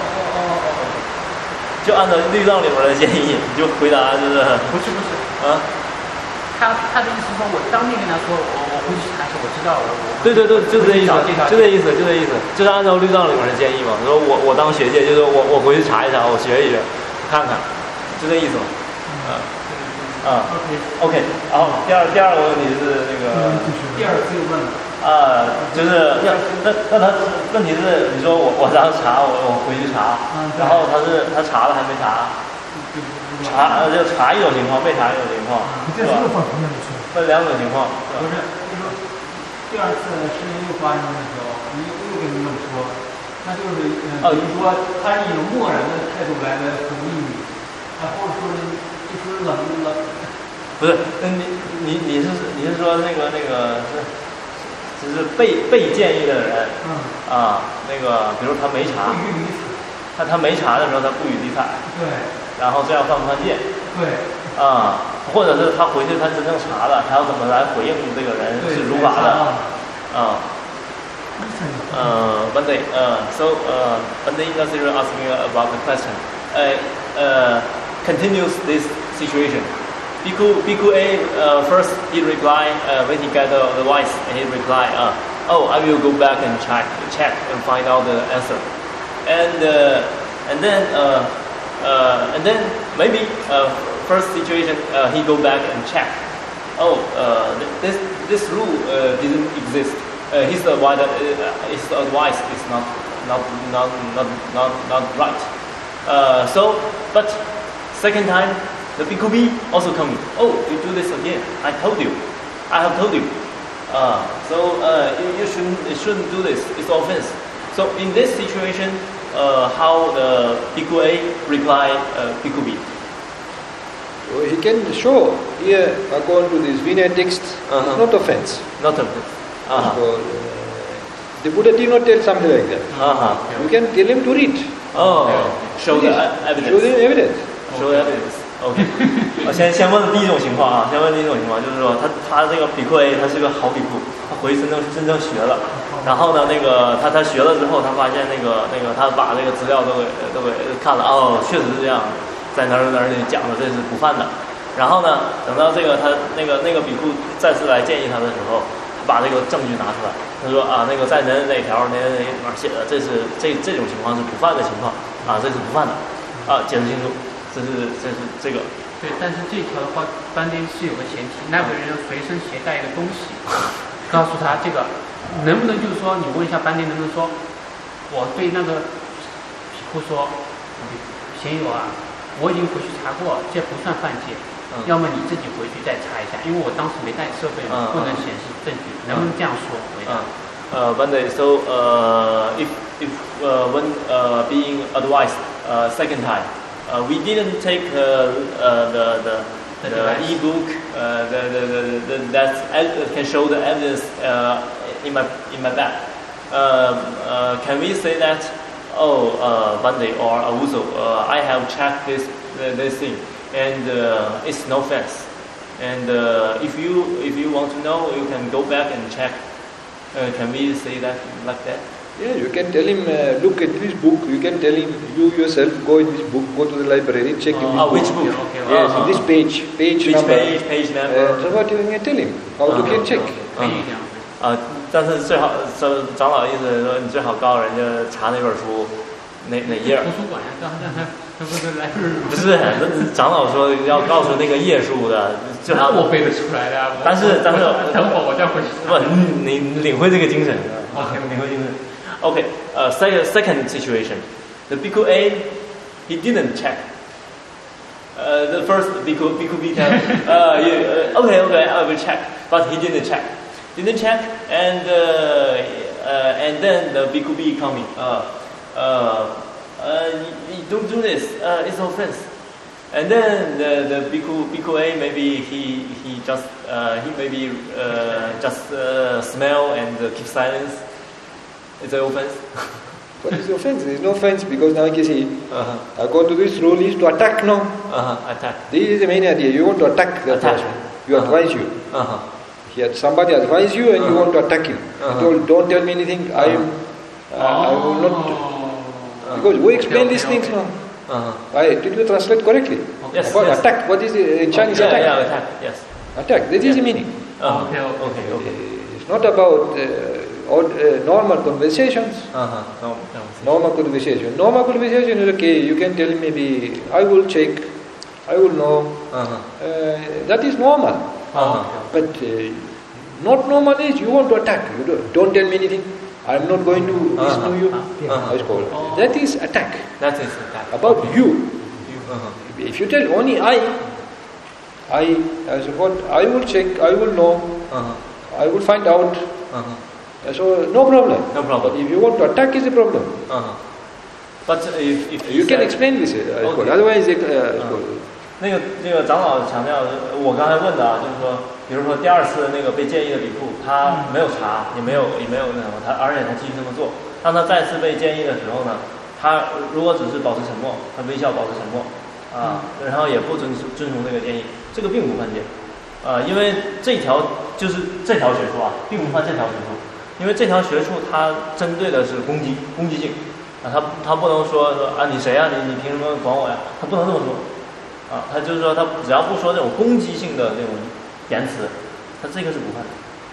就按照律藏里面的建议，你就回答就是。 不是不是。 啊。 他他的意思说，我当面跟他说，我我回去查一下，我知道了。 对对对，就这意思，就这意思，就这意思，就是按照律藏里面的建议嘛。说我我当学界，就是我我回去查一查，我学一学，看看，就这意思嘛。嗯嗯 OK。然后第二第二个问题是那个第二次又问了。 啊，就是那那那他问题是，你说我我当时查，我我回去查，然后他是他查了还没查，查就查一种情况，没查一种情况，是吧？分两种情况。 不是，就说第二次事情又发生的时候，你又跟你们说，那就是呃，比如说他以漠然的态度来来回应你，然后说就是冷冷。 不是，那你你你是你是说那个那个是？就是被被建议的人，嗯啊，那个比如他没查，他他没查的时候他不予理睬， 对， 然后这样犯不犯戒？ 对， 啊，或者是他回去他真正查了，他要怎么来回应这个人是如法的？啊，呃 one day 呃 so 呃 one day Nasir asked me about the question, uh uh continues this situation. Bhikkhu, Bhikkhu A, uh, first he replied, uh, when he got the, the voice, and he replied, uh, oh, I will go back and check, check and find out the answer. And, uh, and then, uh, uh, and then maybe, uh, first situation, uh, he go back and check. Oh, uh, this, this rule, uh, didn't exist. Uh, his advice, uh, his advice is not, not, not, not, not, not right. Uh, so, but second time, the Bhikkhu B also coming. Oh, you do this again. I told you. I have told you. Uh, so uh, you, you shouldn't you shouldn't do this. It's offense. So in this situation, uh, how the Bhikkhu A reply uh, Bhikkhu B? Well, he can show here according to this Vinaya text, uh-huh. It's not offense. Not offense. Uh-huh. So, uh, the Buddha did not tell something like that. Uh-huh. You can tell him to read. Oh, show the evidence. Show the evidence. Show the evidence. OK， 我先先问第一种情况啊，先问第一种情况，就是说他他这个比库 A 他是个好比库，他回去真正真正学了，然后呢，那个他他学了之后，他发现那个那个他把这个资料都给都给看了，哦，确实是这样，在哪儿哪儿里讲的这是不犯的。然后呢，等到这个他那个那个比库再次来建议他的时候，他把这个证据拿出来，他说啊，那个在哪哪条哪哪哪写的，这是这这种情况是不犯的情况啊，这是不犯的啊，解释清楚。这是这是这个， 对，但是这条的话，班丁是有个前提，那个人随身携带一个东西，告诉他这个能不能就是说，你问一下班丁能不能说，我对那个皮库说，贤友啊，我已经回去查过，这不算犯戒，嗯、要么你自己回去再查一下，因为我当时没带设备嘛，嗯、不能显示证据，嗯、能不能这样说？回答。 呃 one day, so uh, if if uh, when uh, being advised uh, second time. Uh, we didn't take uh, uh, the the, the, the e-book uh, the, the, the, the, that can show the evidence uh, in my in my bag. Uh, uh, can we say that? Oh, uh, Bande or Awuzo, uh, I have checked this uh, this thing, and uh, it's no offense. And uh, if you if you want to know, you can go back and check. Uh, can we say that like that? Yeah, you can tell him, uh, look at this book. You can tell him, you yourself go in this book, go to the library, check uh, in this oh, book. Which book? Okay, okay. Yes, uh-huh. in this page, page which number. Page, page number. Uh, so what you can tell him, how uh-huh. you can check. 可以这样。啊，但是最好，这长老意思是说，你最好告诉人家查哪本书，哪哪页。 图书馆呀，让让他，他不是来。 不是，那长老说要告诉那个页数的，最好。 我背得出来的。 但是但是， 等会儿我再回去。 不，你你领会这个精神。OK， 领会精神。Okay, uh, second, second situation. The Bhikkhu A, he didn't check. Uh, the first Bhikkhu, Bhikkhu B tell, uh, you, uh, okay, okay, I will check. But he didn't check. Didn't check, and uh, uh, and then the Bhikkhu B coming. Uh, uh, uh, you don't do this. Uh, it's offense. And then the the Bhikkhu, Bhikkhu A, maybe he he just uh, he maybe uh, just uh, smell and uh, keep silence. Is it offense? What is the offense? There is no offense because now you see, uh-huh. according to this rule is to attack now. Uh-huh. Attack. This is the main idea. You want to attack the person. You uh-huh. advise you. Uh-huh. Here somebody advise you and uh-huh. you want to attack him. Uh-huh. Told, don't tell me anything. Uh-huh. I am. Uh, oh. I will not. Uh-huh. Because we explain okay, these okay, things okay. now. Uh-huh. I, did you translate correctly? Okay. Yes, About yes. attack. What is it in Chinese? Yeah, attack. Yeah, attack. Yes. Attack. This yeah. is the meaning. Uh-huh. Okay. Okay. Okay. okay. It's not about uh, or, uh, normal conversations. Uh-huh. No, no. Normal conversation. Normal conversation is okay. You can tell maybe, I will check, I will know. Uh-huh. Uh, that is normal. Uh-huh. But uh, not normal is you want to attack. You don't, don't tell me anything. I'm not going to listen uh-huh. to you. Uh-huh. It's called. Oh. That is attack. That is attack. About okay. you. you. Uh-huh. If you tell only I, I, as what I will check, I will know, uh-huh. I will find out. Uh-huh. So no problem. No problem. But if you want to attack, is a problem. Uh-huh. But if, if you, you can explain this, uh, okay. Otherwise, it, uh, uh-huh. 那个那个长老强调，我刚才问的啊，就是说，比如说第二次那个被建议的比库，他没有查，也没有也没有那什么，他而且他继续这么做。当他再次被建议的时候呢，他如果只是保持沉默，他微笑保持沉默啊，然后也不遵遵从这个建议，这个并不犯戒啊，因为这条就是这条学术啊，并不犯这条学术，因为这条学术它针对的是攻击攻击性啊，他他不能说说啊你谁呀、啊、你你凭什么管我呀？他不能这么说。啊，他就是说，他只要不说这种攻击性的那种言辞，他这个是不犯的。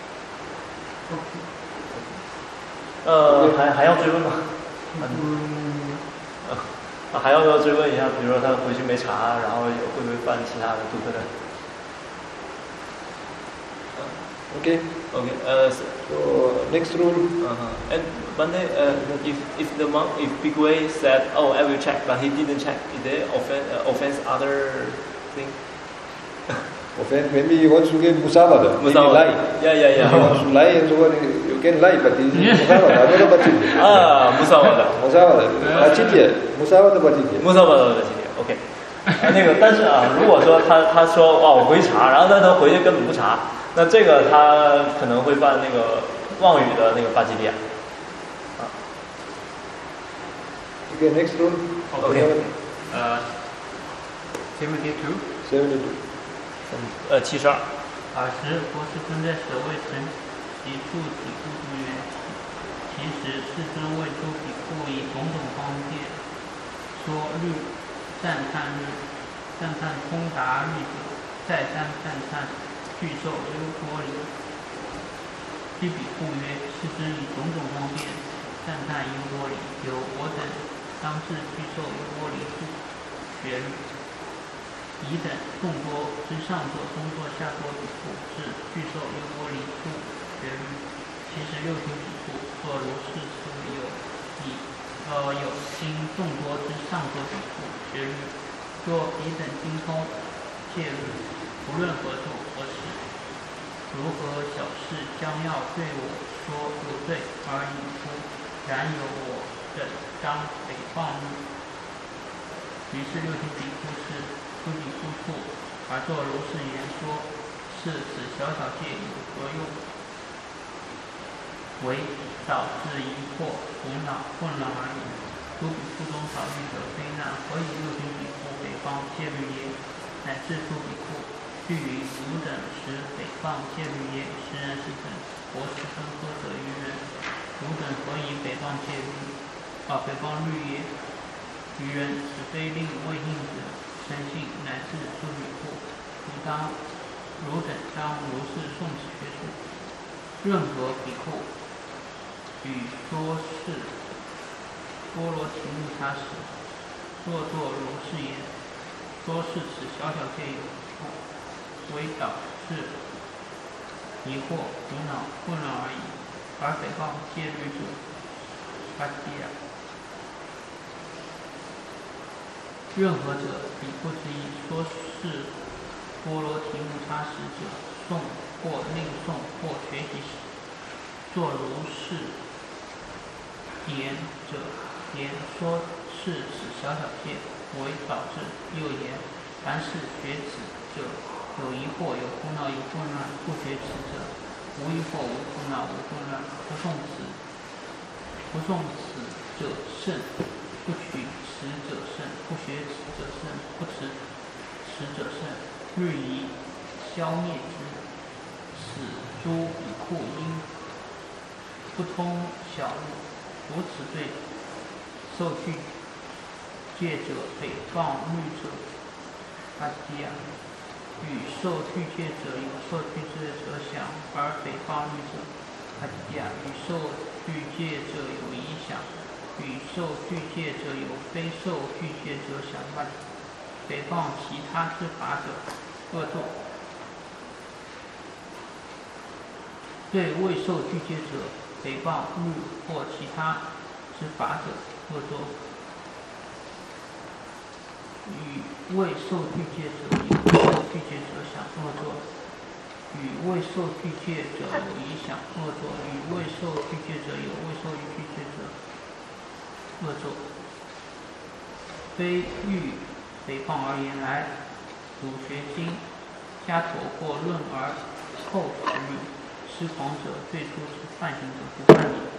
呃，还还要追问吗？嗯，啊，还要不要追问一下？比如说他回去没查，然后有会不会犯其他的杜克的 ？Okay. Okay. Uh, so next rule. Uh-huh. And one day, uh, if if the monk, if Bigway said, "Oh, I will check," but he didn't check, is there offense uh, offense other thing? Offense maybe he wants to get musawada. Musawada. Lie. Yeah, yeah, yeah. He wants to lie and so on. You can lie, but he's musawada. I don't know bachidye. Ah, musawada. musawada. Bachidye. Musawada bachidye. Musawada bachidye. Okay. 啊，那个，但是啊，如果说他他说哇我回查，然后但他回去根本不查。那这个他可能会犯那个妄语的那个巴基利亚。啊。 Okay, next rule. Okay. 呃 ，seventy two. seventy two. 呃，七十二。 尔时，国师尊在舍卫城，其处体库之源。其实世尊为诸比库以种种方便说律赞叹律，赞叹通达律者，再三赞叹。具受优波离，须比库曰：“世尊以种种方便赞叹优波离，有我等当至具受优波离故学律。乙等众多之上座、中座、下座比库是具受优波离故学律。其实六经比库作如是处有以呃有经众多之上座比库学律。若彼等精通戒律，不论何处何时。”如何小事将要对我说有罪而已乎？然有我等当诽谤律。于是六经比库是诸比库处，而作如是言说，是此小小戒有何用？为导致疑惑、苦恼、混乱而已。诸比库中少欲者非难，何以六经比库诽谤戒律耶？乃至诸比库。据于吾等时诽谤戒律耶？时人是等，国师分何者于人？吾等何以诽谤戒律？啊，诽谤律耶？于人此非令未应者，深信乃至诸比库，吾当汝等当如是诵此学术。任何比库与说是波罗提木叉时，若作如是言，说是此小小戒有为导致疑惑、苦恼、混乱而已，而诽谤戒律者，巴基亚。任何者，比库之一，说是波罗提木叉时者，诵或另诵或学习时，作如是言者，言说是此小小戒为导致，又言凡是学此者。有疑惑，有苦恼，有混乱，不学此者，无疑惑，无苦恼，无混乱，不诵此，不诵此者圣，不取此者圣，不学此者圣，不持此者圣，日以消灭之。此诸比库因不通晓路，如此对受具戒者诽谤律者，阿基亚。与受具戒者有受具戒者想而诽谤律者， 帕提亚，与受具戒者有影响，与受具戒者有非受具戒者想法，诽谤其他之法者，恶作。对未受具戒者诽谤物或其他之法者，恶作。与未受具戒者有未受具戒者想恶作。与未受具戒者有影响恶作，与未受具戒者有未受具戒者恶作。非欲诽谤而言来，如学经、家头或论而后实语，施狂者、最初之犯行者不犯也。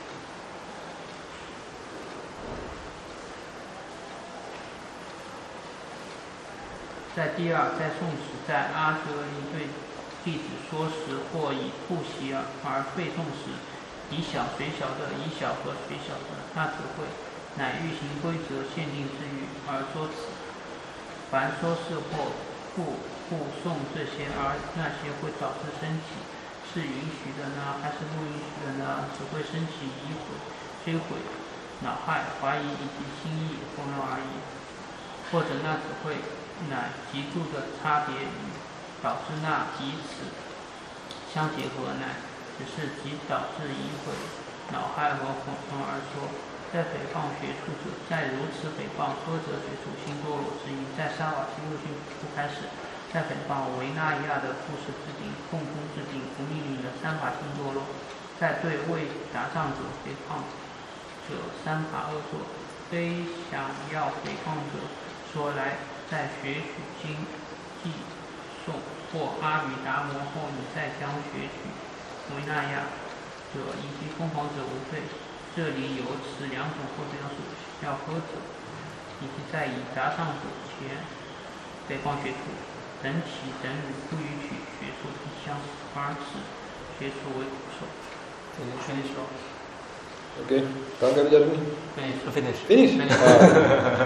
在第二，在宋时，在阿哲里对弟子说时，或以复习而废动时，以小随小的，以小和随小的，那只会乃欲行规则限定之语而说此。凡说是或复复诵这些，而那些会导致升起，是允许的呢，还是不允许的呢？只会升起疑毁、摧毁、恼害、怀疑以及心意混乱而已。或者那只会乃极度的差别与导致那彼此相结合，乃只是即导致疑毁、恼害和混乱而说。在诽谤学处者，在如此诽谤歌者学处新多罗之一，在沙瓦基路训初开始，在诽谤维纳亚的故事制定、共通制定、不命令的三法新多罗，在对未达障者诽谤者三法恶作，非想要诽谤者说来，在学取经记诵或阿比达摩后，你再将学取维纳亚者以及疯狂者无罪。这里有此两种或者要素要喝者，以及在以达上者前诽谤学处，等起等语不允许学处之相似，而使学处为苦受。Finish. Okay. Can't get it? Finish. Finish. Finish. Finish. Ah.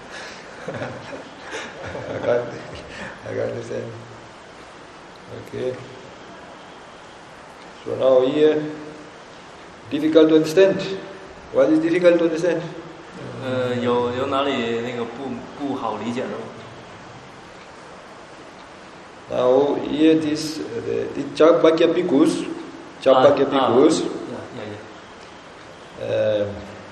I can't. I can't understand. Okay. So now here, difficult to understand. What is difficult to understand? 呃，有有哪里那个不不好理解的吗？ Now here this uh, the, the Chabakya Bhikkhus, Chabakya ah, Bhikkhus, ah, yeah, yeah, uh, yeah.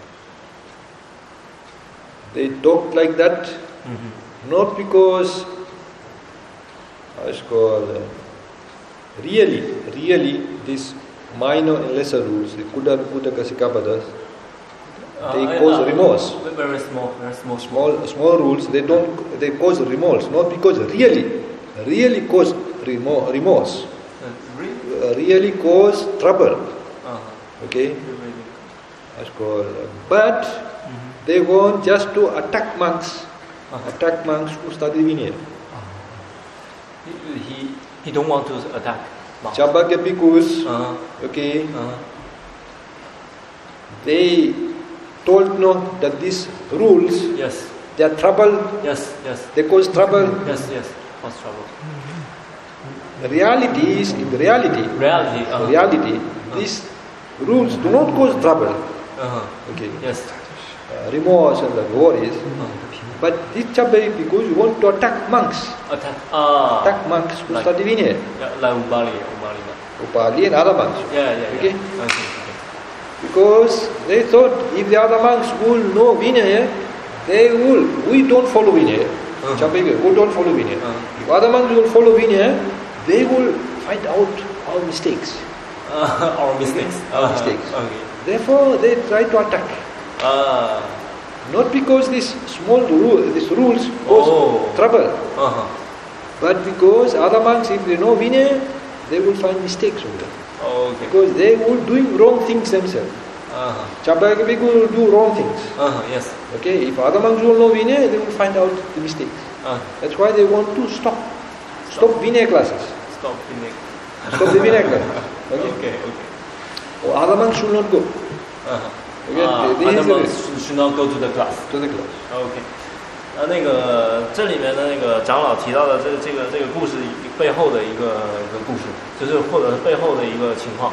they talk like that, Mm-hmm. not because how it's called uh, really, really this minor and lesser rules, the Kuddha, Kuddhaka, Sikapadas, they uh, cause uh, remorse. Very small, very small, Small, small rules, they don't, they cause remorse, not because really, really cause remorse, remorse. Uh, really? Uh, really cause trouble. Uh-huh. Okay, Really? that's called. But Mm-hmm. they want just to attack monks, Uh-huh. attack monks who study Vinaya. He, he he don't want to attack. Chabakya Bhikkhus, Uh-huh. okay, Uh-huh. they told no that these rules, Yes. they are trouble, Yes. Yes. they cause trouble. Yes. Yes. What's trouble? The reality is, in the reality, Reality. the Uh-huh. reality, these rules do not cause trouble. Uh-huh. Okay, Yes. uh, remorse and the worries. Uh-huh. But this Chabakya Bhikkhus want to attack monks, Attack. Ah. attack monks who Like- study Vinaya, Yeah, like Ubali. Ubali. Upali and other monks. Yeah. Yeah. Okay. Yeah. Okay. Okay. Because they thought if the other monks will know Vinaya, they will. We don't follow Vinaya. Uh-huh. Chabakya, we don't follow Vinaya. Uh-huh. If other monks will follow Vinaya, they will find out our mistakes. Uh, our mistakes. Our Uh-huh. mistakes. Okay. Therefore, they try to attack. Ah. Not because this small rule, these rules cause Oh. trouble, Uh-huh. but because other monks, if they know Vinaya, they will find mistakes over there. Okay. Because they will doing wrong things themselves. Uh-huh. Chabakya Bhikkhus will do wrong things. Uh-huh. Yes. Okay, if other monks will know Vinaya, they will find out the mistakes. Uh, That's why they want to stop, stop Vinaya classes, stop Vinaya. stop the Vinaya classes. Okay, Okay. Okay. or other monks should not go Uh-huh. Okay, Ah, this is other the- monks should not go to the class. to the class. OK，那那个这里面的那个长老提到的这这个这个故事背后的一个一个故事，就是或者是背后的一个情况。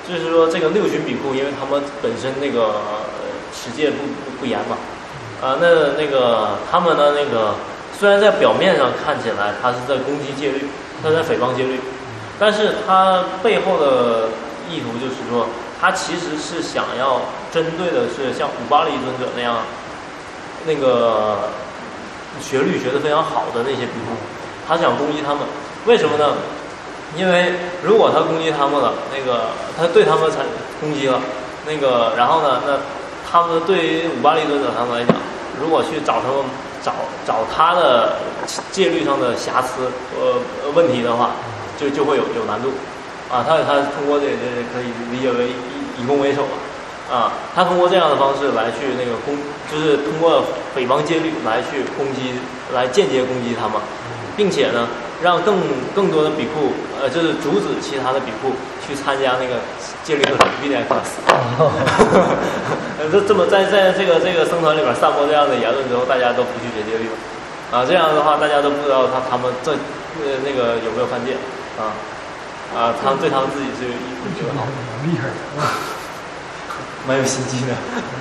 就是说这个六旬比库，因为他们本身那个持戒不不不严嘛，啊，那那个他们呢那个虽然在表面上看起来他是在攻击戒律，他在诽谤戒律，但是他背后的意图就是说，他其实是想要针对的是像古巴黎尊者那样，那个学律学得非常好的那些比库，他想攻击他们，为什么呢？因为如果他攻击他们了，那个他对他们才攻击了，那个然后呢，那他们对于五巴利尊者他们来讲，如果去找他们找找他的戒律上的瑕疵呃问题的话，就就会有有难度，啊，他他通过这这可以理解为以以攻为守了，啊，他通过这样的方式来去那个攻，就是通过诽谤戒律来去攻击，来间接攻击他们，并且呢。让更更多的比库，呃，就是阻止其他的比库去参加那个戒律课程 V D I class。这这么在在这个这个僧团里边散播这样的言论之后，大家都不去学戒律了，啊，这样的话大家都不知道他他们这呃那个有没有犯戒，啊啊，他们对他们自己是有好， 厉害， 蛮有心机的。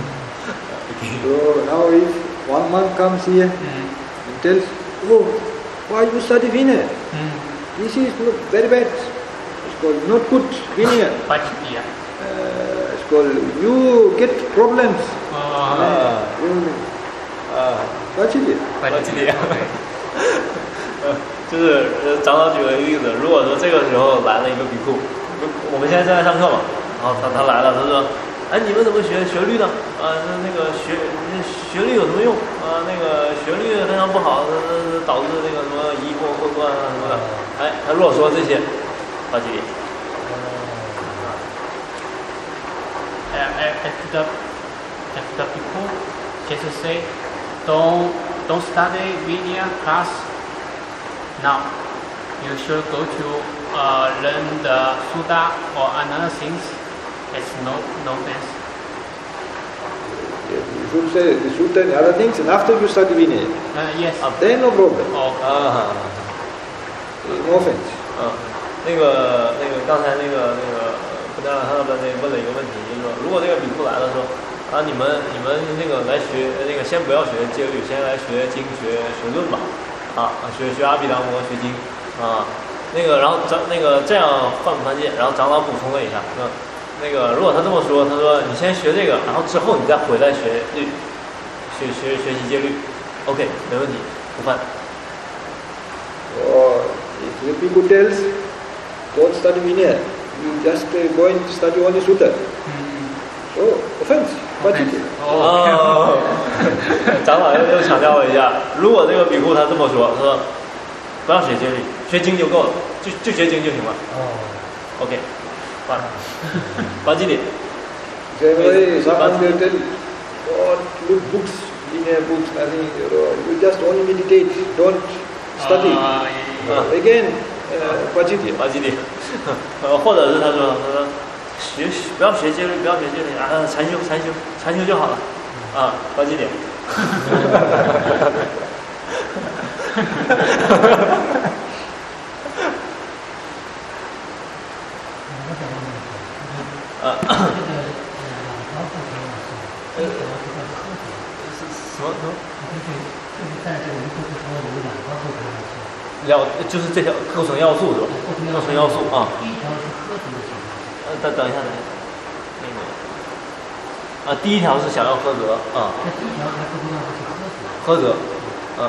So now if one monk comes here and tells, oh, why you study Vinaya? Mm. This is very bad. It's called not good Vinaya. Pachitiya. Uh, it's called you get problems. Uh, uh, Pachitiya. Pachitiya. 就是呃，长老举了一个例子，如果说这个时候来了一个比库，我们现在正在上课嘛，然后他他来了，他说。哎，你们怎么学学律呢？啊，那那个学学律有什么用？啊，那个学律非常不好，导致那个什么疑惑混乱啊什么的。哎，他如果说这些，好几点。 Uh, at the at the people, Jesus say, don't don't study Vinaya class now. You should go to uh, learn the Sutta or another things. It's no no sense. Yes, you should say you should learn other things, and after you study Vinaya, Uh, yes. uh, then no problem. Oh. 啊， No offense. 嗯，那个那个刚才那个那个不但他们那问了一个问题，就是说，如果这个比库来了说，啊，你们你们那个来学那个先不要学戒律，先来学经学学论吧，啊，学学阿毗达摩学经啊，那个然后长那个这样犯不犯戒？然后长老补充了一下，那。那个，如果他这么说，他说你先学这个，然后之后你再回来学律，学学学习戒律 ，OK， 没问题，不犯。 Or if the people tells, don't study Vinaya, you just uh, go and study only Sutta. So offense, Pachitiya. 哦，长老又又强调了一下，如果这个比库他这么说，他说不要学戒律，学经就够了，就就学经就行了。哦 ，OK。Fine. Pachitiya. Generally, someone will tell, oh, look books, linear books, nothing, you know, you just only meditate, don't study. Uh, uh, again, uh, Pachitiya. Pachitiya. 呃，或者是他说，他说学不要学戒律，不要学戒律啊，禅修禅修禅修就好了啊，Pachitiya. 呃，呃，什么什么？要就是这条构成要素是吧？构成要素啊。呃，等等一下，等一下，那个啊，第一条是想要苛责啊。苛责，啊。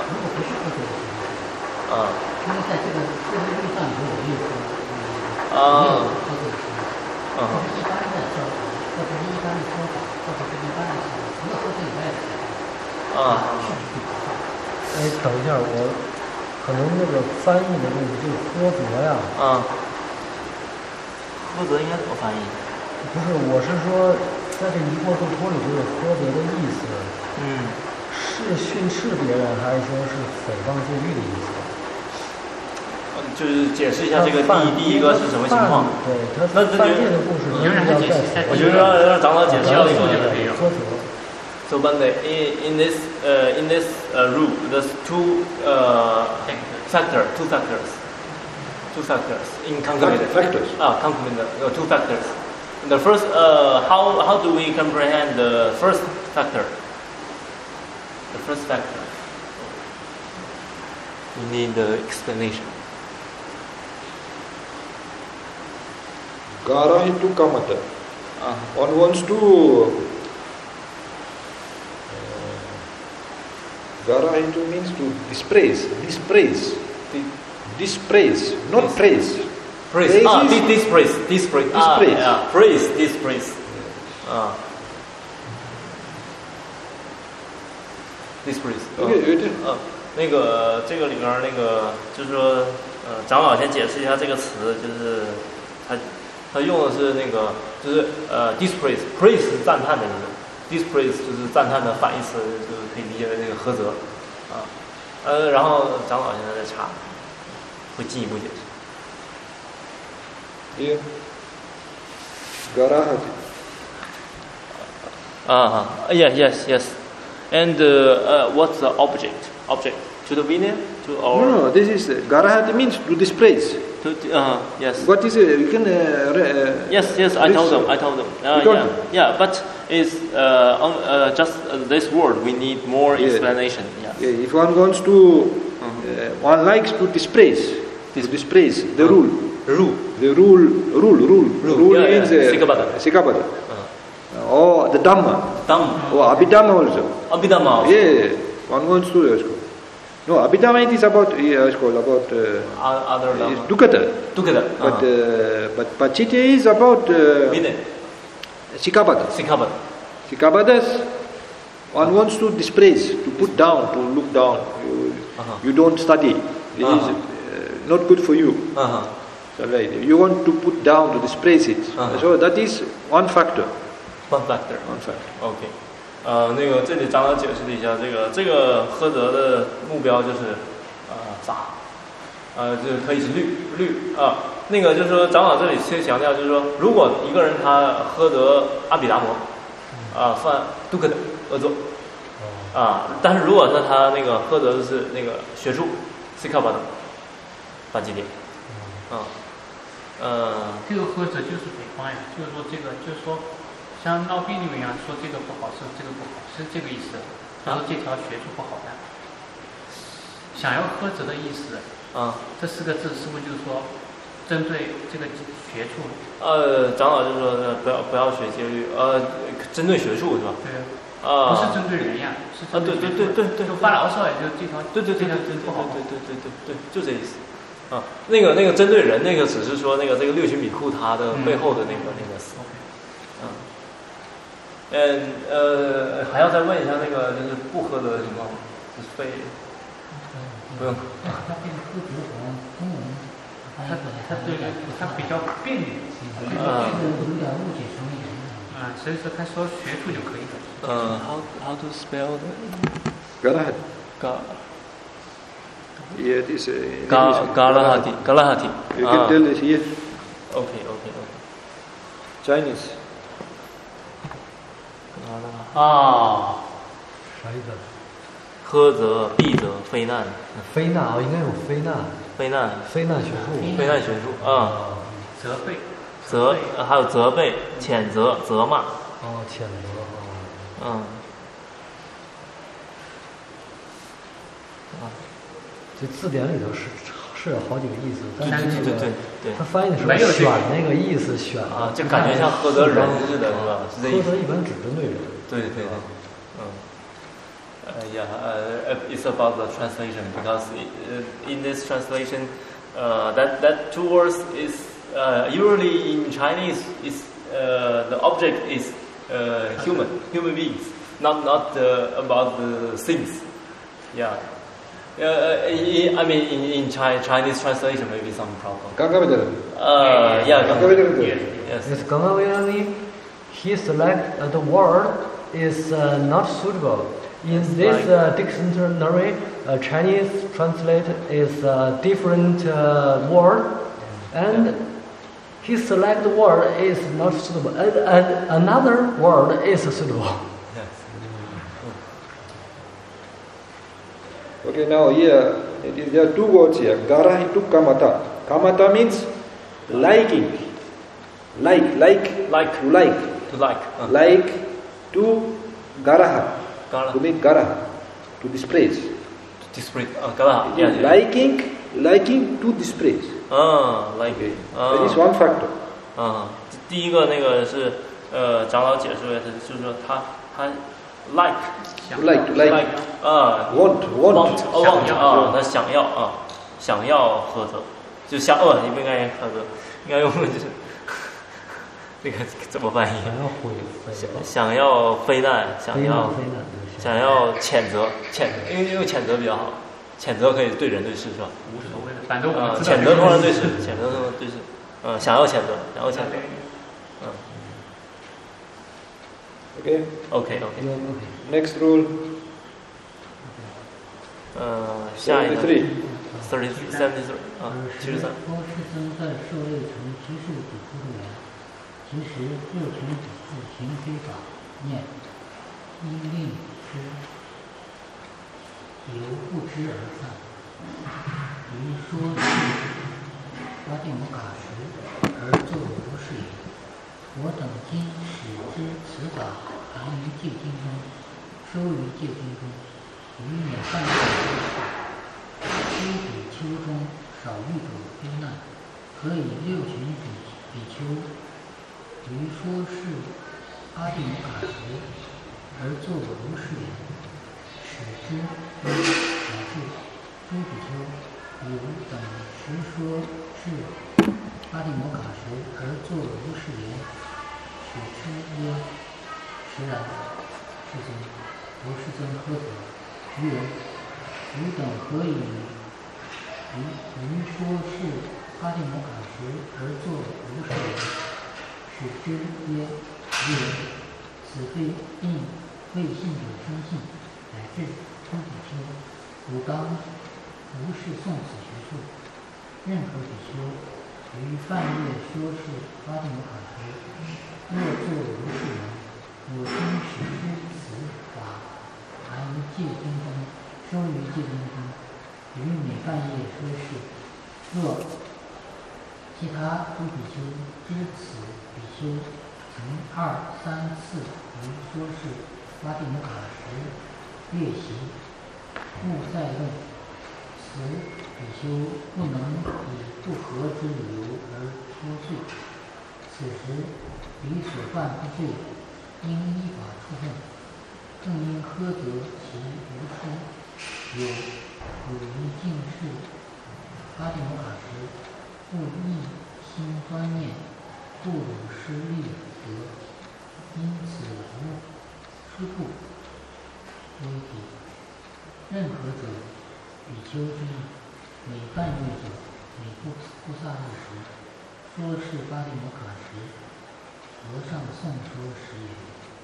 啊。因为在这个这个律上有意思。啊。啊。一般的说法，这不是一般的说法，这不是一般的说法，除了说这以外的说法。啊。 哎，等一下，我可能那个翻译的问题就是苛责呀。 啊。苛责应该怎么翻译？ 不是，我是说，在这一过度脱里这个苛责的意思， 嗯， 是训斥别人，还是说是诽谤戒律的意思？ 就是解释一下这个第一第一个是什么情况？ 对，他那犯戒的故事， 你让他解释。 我觉得让让长老解释要素就可以了。 苛责。 So, but in in this uh, in this uh, rule, there's two uh, factors, two factors, two factors in concomitant. Factors. Ah, concomitant. Uh, two factors. The first, uh, how how do we comprehend the first factor? The first factor. We need the explanation. Gara itu kamata. Uh, One wants to. Uh, gara itu means to dispraise, dispraise, dispraise, not Dis- praise. praise. Praise Ah, is- this dispraise, dispraise. Ah, Dispraise. yeah. Praise, dispraise. Ah. Dispraise. 有点有点呃，那个这个里面那个就是说，呃，长老先解释一下这个词，就是他他用的是那个就是呃 dispraise，praise 是赞叹的意思 ，dispraise 就是赞叹的反义词，就是可以理解为那个呵责啊，呃，然后长老现在在查，会进一步解释。 Yeah. Gara hati. Uh-huh. Yeah, yes, yes. And uh, uh, what's the object? Object to the Vinaya? To our No, no, this is uh, Garahati means to dispraise. To, uh, yes. What is it? You can. Uh, re- uh, Yes, yes. I this- told them. I told them. Uh, You told yeah, them? yeah. But is uh, on, uh, just uh, this word. We need more Yeah. explanation. Yeah. Yeah, if one wants to, uh, one likes to dispraise, to Dis- dispraise the rule. Rule. The rule, rule, rule. Rule, yeah, means yeah. uh, Sikapata. Sikapata. Uh, Or the Dhamma. Dhamma. Or Abhidhamma also. Abhidhamma. Yeah, one wants to. Uh, no, Abhidhamma it is about. Yeah, it's called about. Uh, O- Other it's Dhamma. Dukkata. Together. But Uh-huh. uh, but Pachitya is about uh, Vinaya. Sikapata. Sikapata. Sikapatas, one wants to dispraise, to put down, to look down. You, Uh-huh. you don't study. It Uh-huh. is uh, not good for you. Uh-huh. So, right, you want to put down, to dispraise it. Uh-huh. So that is one factor. One factor. One factor. OK，呃，那个这里长老解释了一下，这个这个喝德的目标就是呃杂，呃，就是可以是律律啊。那个就是说，长老这里先强调，就是说，如果一个人他喝得阿毗达摩，啊，犯杜克的恶作，啊，但是如果说他那个喝得的是那个学术 s i k a b a 的犯几点，啊，呃， 这个喝者就是北方呀，就是说这个就是说。 像闹别扭一样，说这个不好，是这个不好，是这个意思。然后这条学术不好的，想要呵责的意思。 啊， 这四个字是不是就是说，针对这个学处？ 呃，长老就说呃不要不要学戒律，呃，针对学术是吧？ 对。 啊， 不是针对人呀，是啊，对对对对对， 就发牢骚也就这条， 对对对对这条不好。 对对对对对，就这意思。啊，那个那个针对人那个只是说那个这个六旬比库他的背后的那个那个词。嗯。 嗯呃，还要再问一下那个就是不喝的情况吗？就是肺，不用。 他变喝酒好像中文，他他对他比较便利，这个有点误解成语。啊，所以说他说学术就可以了。 嗯 ，how how to spell the Galahati. ga Yeah, it is. Uh, ga Galahati Galahati. You can tell it here. OK OK OK. Chinese. 啊， 啥意思？ 苛责、避责、非难。 非难啊，应该有非难。 非难。 非难学术。 非难学术啊。 责备。 责还有责备、谴责、责骂。 哦，谴责啊。 嗯。啊。 这字典里头是是有好几个意思，但是那个他翻译的时候选那个意思选啊，就感觉像呵责人似的，是吧？ 呵责一般只针对人。 对对对，嗯。Uh, yeah, uh, it's about the translation because it, uh, in this translation, uh, that that two words is uh, usually in Chinese is uh, the object is uh, human, human beings, not not uh, about the things. Yeah. Uh, in, I mean, in, in Chinese translation, maybe some problem. Uh, yeah, yes. Yes. It's Gangavayani. He select uh, the word is uh, not suitable. In this uh, dictionary, uh, Chinese translate is a different uh, word, and he select the word is not suitable, and, and another word is suitable. Okay, now here it is, there are two words here. Gara itu kamata. Kamata means liking. Like, like like to like to like uh. like to garaha Garaha. to make garaha to dispraise dispraise 啊 garaha yeah, yeah. liking liking to dispraise 啊 like okay. 啊 that is one factor 啊第一个那个是呃长老解释的就是说他他 like like like, like 啊 want want want want 啊他想要啊想要喝的就想呃你不应该喝的应该用的就是那个怎么翻译想要毁想想要非难想要非难想要谴责谴因为用谴责比较好谴责可以对人对事是吧无所谓的反正我们谴责通常对事谴责通常对事嗯想要谴责想要谴责嗯 okay OK OK next rule 呃下一个 seventy-three thirty seventy three 啊七十三说师僧在受位成居士比丘的人其实六群比丘行非法念依令知由不知而犯于说是发定无卡时而作如是也我等今使之此法含于戒经中收于戒经中于每半月诸比丘中少遇者非难可以六群比比丘于说是阿底摩卡时而作如是言使之乃至诸比丘如等时说是阿底摩卡时而作如是言使之曰实然世尊如世尊呵责于人汝等何以于于说是阿底摩卡时而作如是言使之曰于人此非应未信者生信乃至诸比丘汝当如是诵此学说任何比丘于梵月说是阿底摩卡时若作如是言我今使之此法含于戒经中收于戒经中于每半夜说是若其他诸比丘知此比丘曾二三次于说是阿底摩卡时乐习勿再论此比丘不能以不合之理由而脱罪此时彼所犯之罪应依法处分更应呵责其无出有汝于净世阿底摩卡时不一心专念不辱失利德因此无失故威敌任何者比丘之每半月者每布布萨日时说是巴蒂摩卡时和尚诵说十言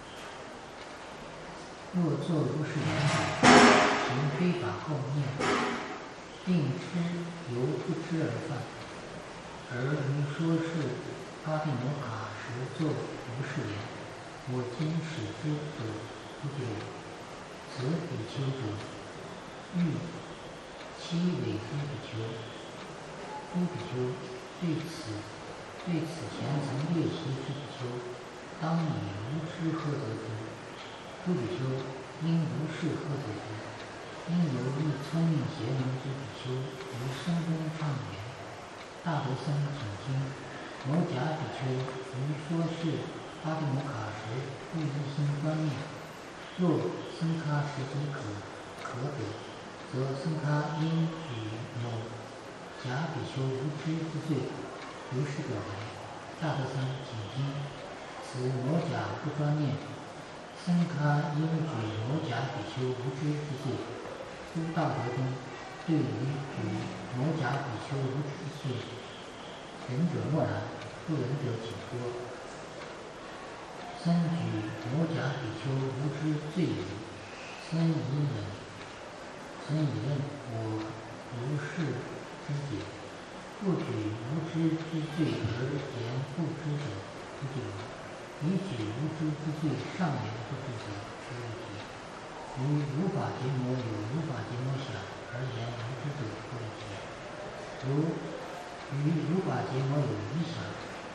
若作如是言行非法后念并知由不知而犯而于说是巴蒂摩卡时作如是言我今使之者不久此比丘者欲七伪诸比丘诸比丘对此对此前曾列习之比丘当以无知呵责之诸比丘应如是呵责之因由一聪明贤能之比丘于声中唱言大德僧请听某甲比丘于说是阿底摩卡时不一心观念若僧他实际可可得则僧他应举某甲比丘无知之罪如是表白大德僧请听此某甲不专念僧他应举某甲比丘无知之罪诸大德中对于举某甲比丘无知之罪仁者默然不仁者请说僧举某甲比丘无知罪矣僧以忍僧以认我如是知解不举无知之罪而言不知者不久以举无知之罪上言不知者是问题于如法结魔有如法结魔想而言无知者不问题如于如法结魔有一想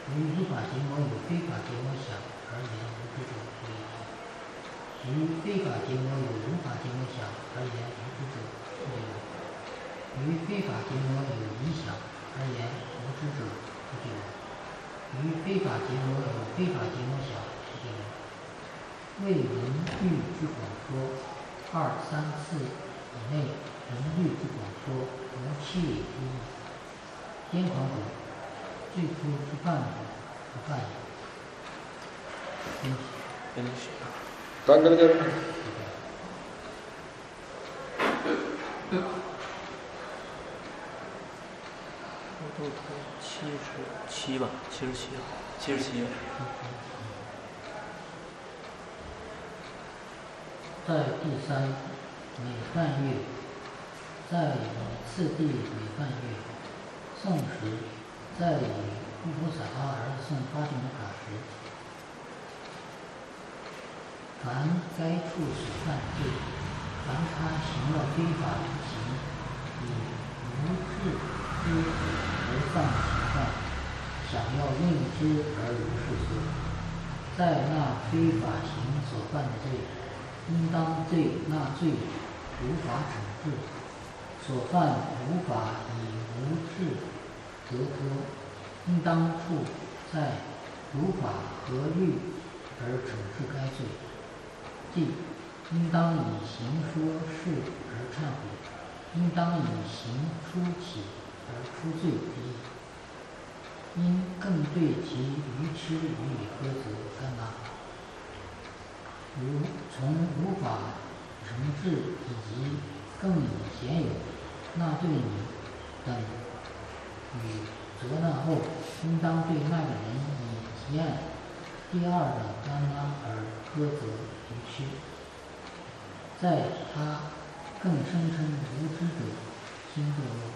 于依法结魔有非法结魔想而言无知者不异议。于非法结魔有无法结魔想而言无知者不异议。于非法结魔有理想而言无知者不异议。于非法结魔有非法结魔想不异议。为人律之广说，二三次以内人律之广说，无七理之意。癫狂者，最初之犯者，不犯也。 分析。 刚刚讲。 都七十七吧，七十七，七十七。 在第三每半月，在以次第每半月，诵时，在以布菩萨阿而诵巴提摩卡时，凡该处所犯罪，凡他行了非法之行，以无智之而犯行犯，想要令之而无事做，在那非法行所犯的罪，应当对那罪无法惩治，所犯无法以无智得脱，应当处在如法合律而惩治该罪，即应当以行说事而忏悔，应当以行出起而出罪之意，应更对其愚痴予以呵责干纳。如从无法惩治以及更以鲜有那对你等与责难后，应当对那个人以提案第二等干纳而呵责愚痴，在他更声称无知者心堕落。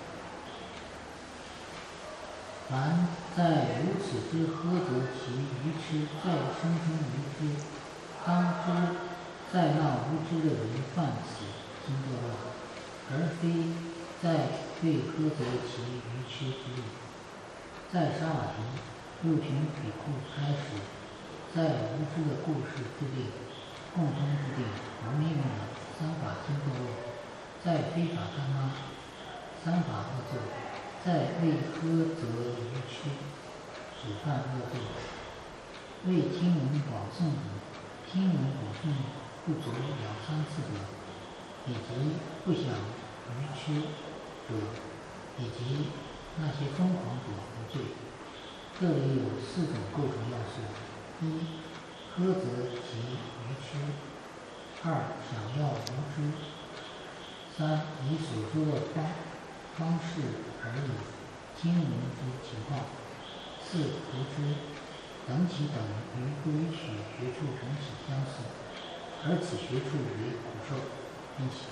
凡在如此之呵责其愚痴，再声称愚痴，当知在那无知的人犯此心堕落，而非在对呵责其愚痴之意。在沙瓦提六群比库开始，在无知的故事制定，共同制定无命运的三法心堕落，在非法干妈三法恶作，在为呵责愚痴所犯恶作，为听闻广诵者，听闻广诵不足两三次者，以及不想愚痴者，以及那些疯狂者无罪。这里有四种构成要素：一、呵责其愚痴；二、想要无知；三、以所说的方方式而已听闻之情况；四、无知等其等与归取学处整体相似，而此学处为苦受。因此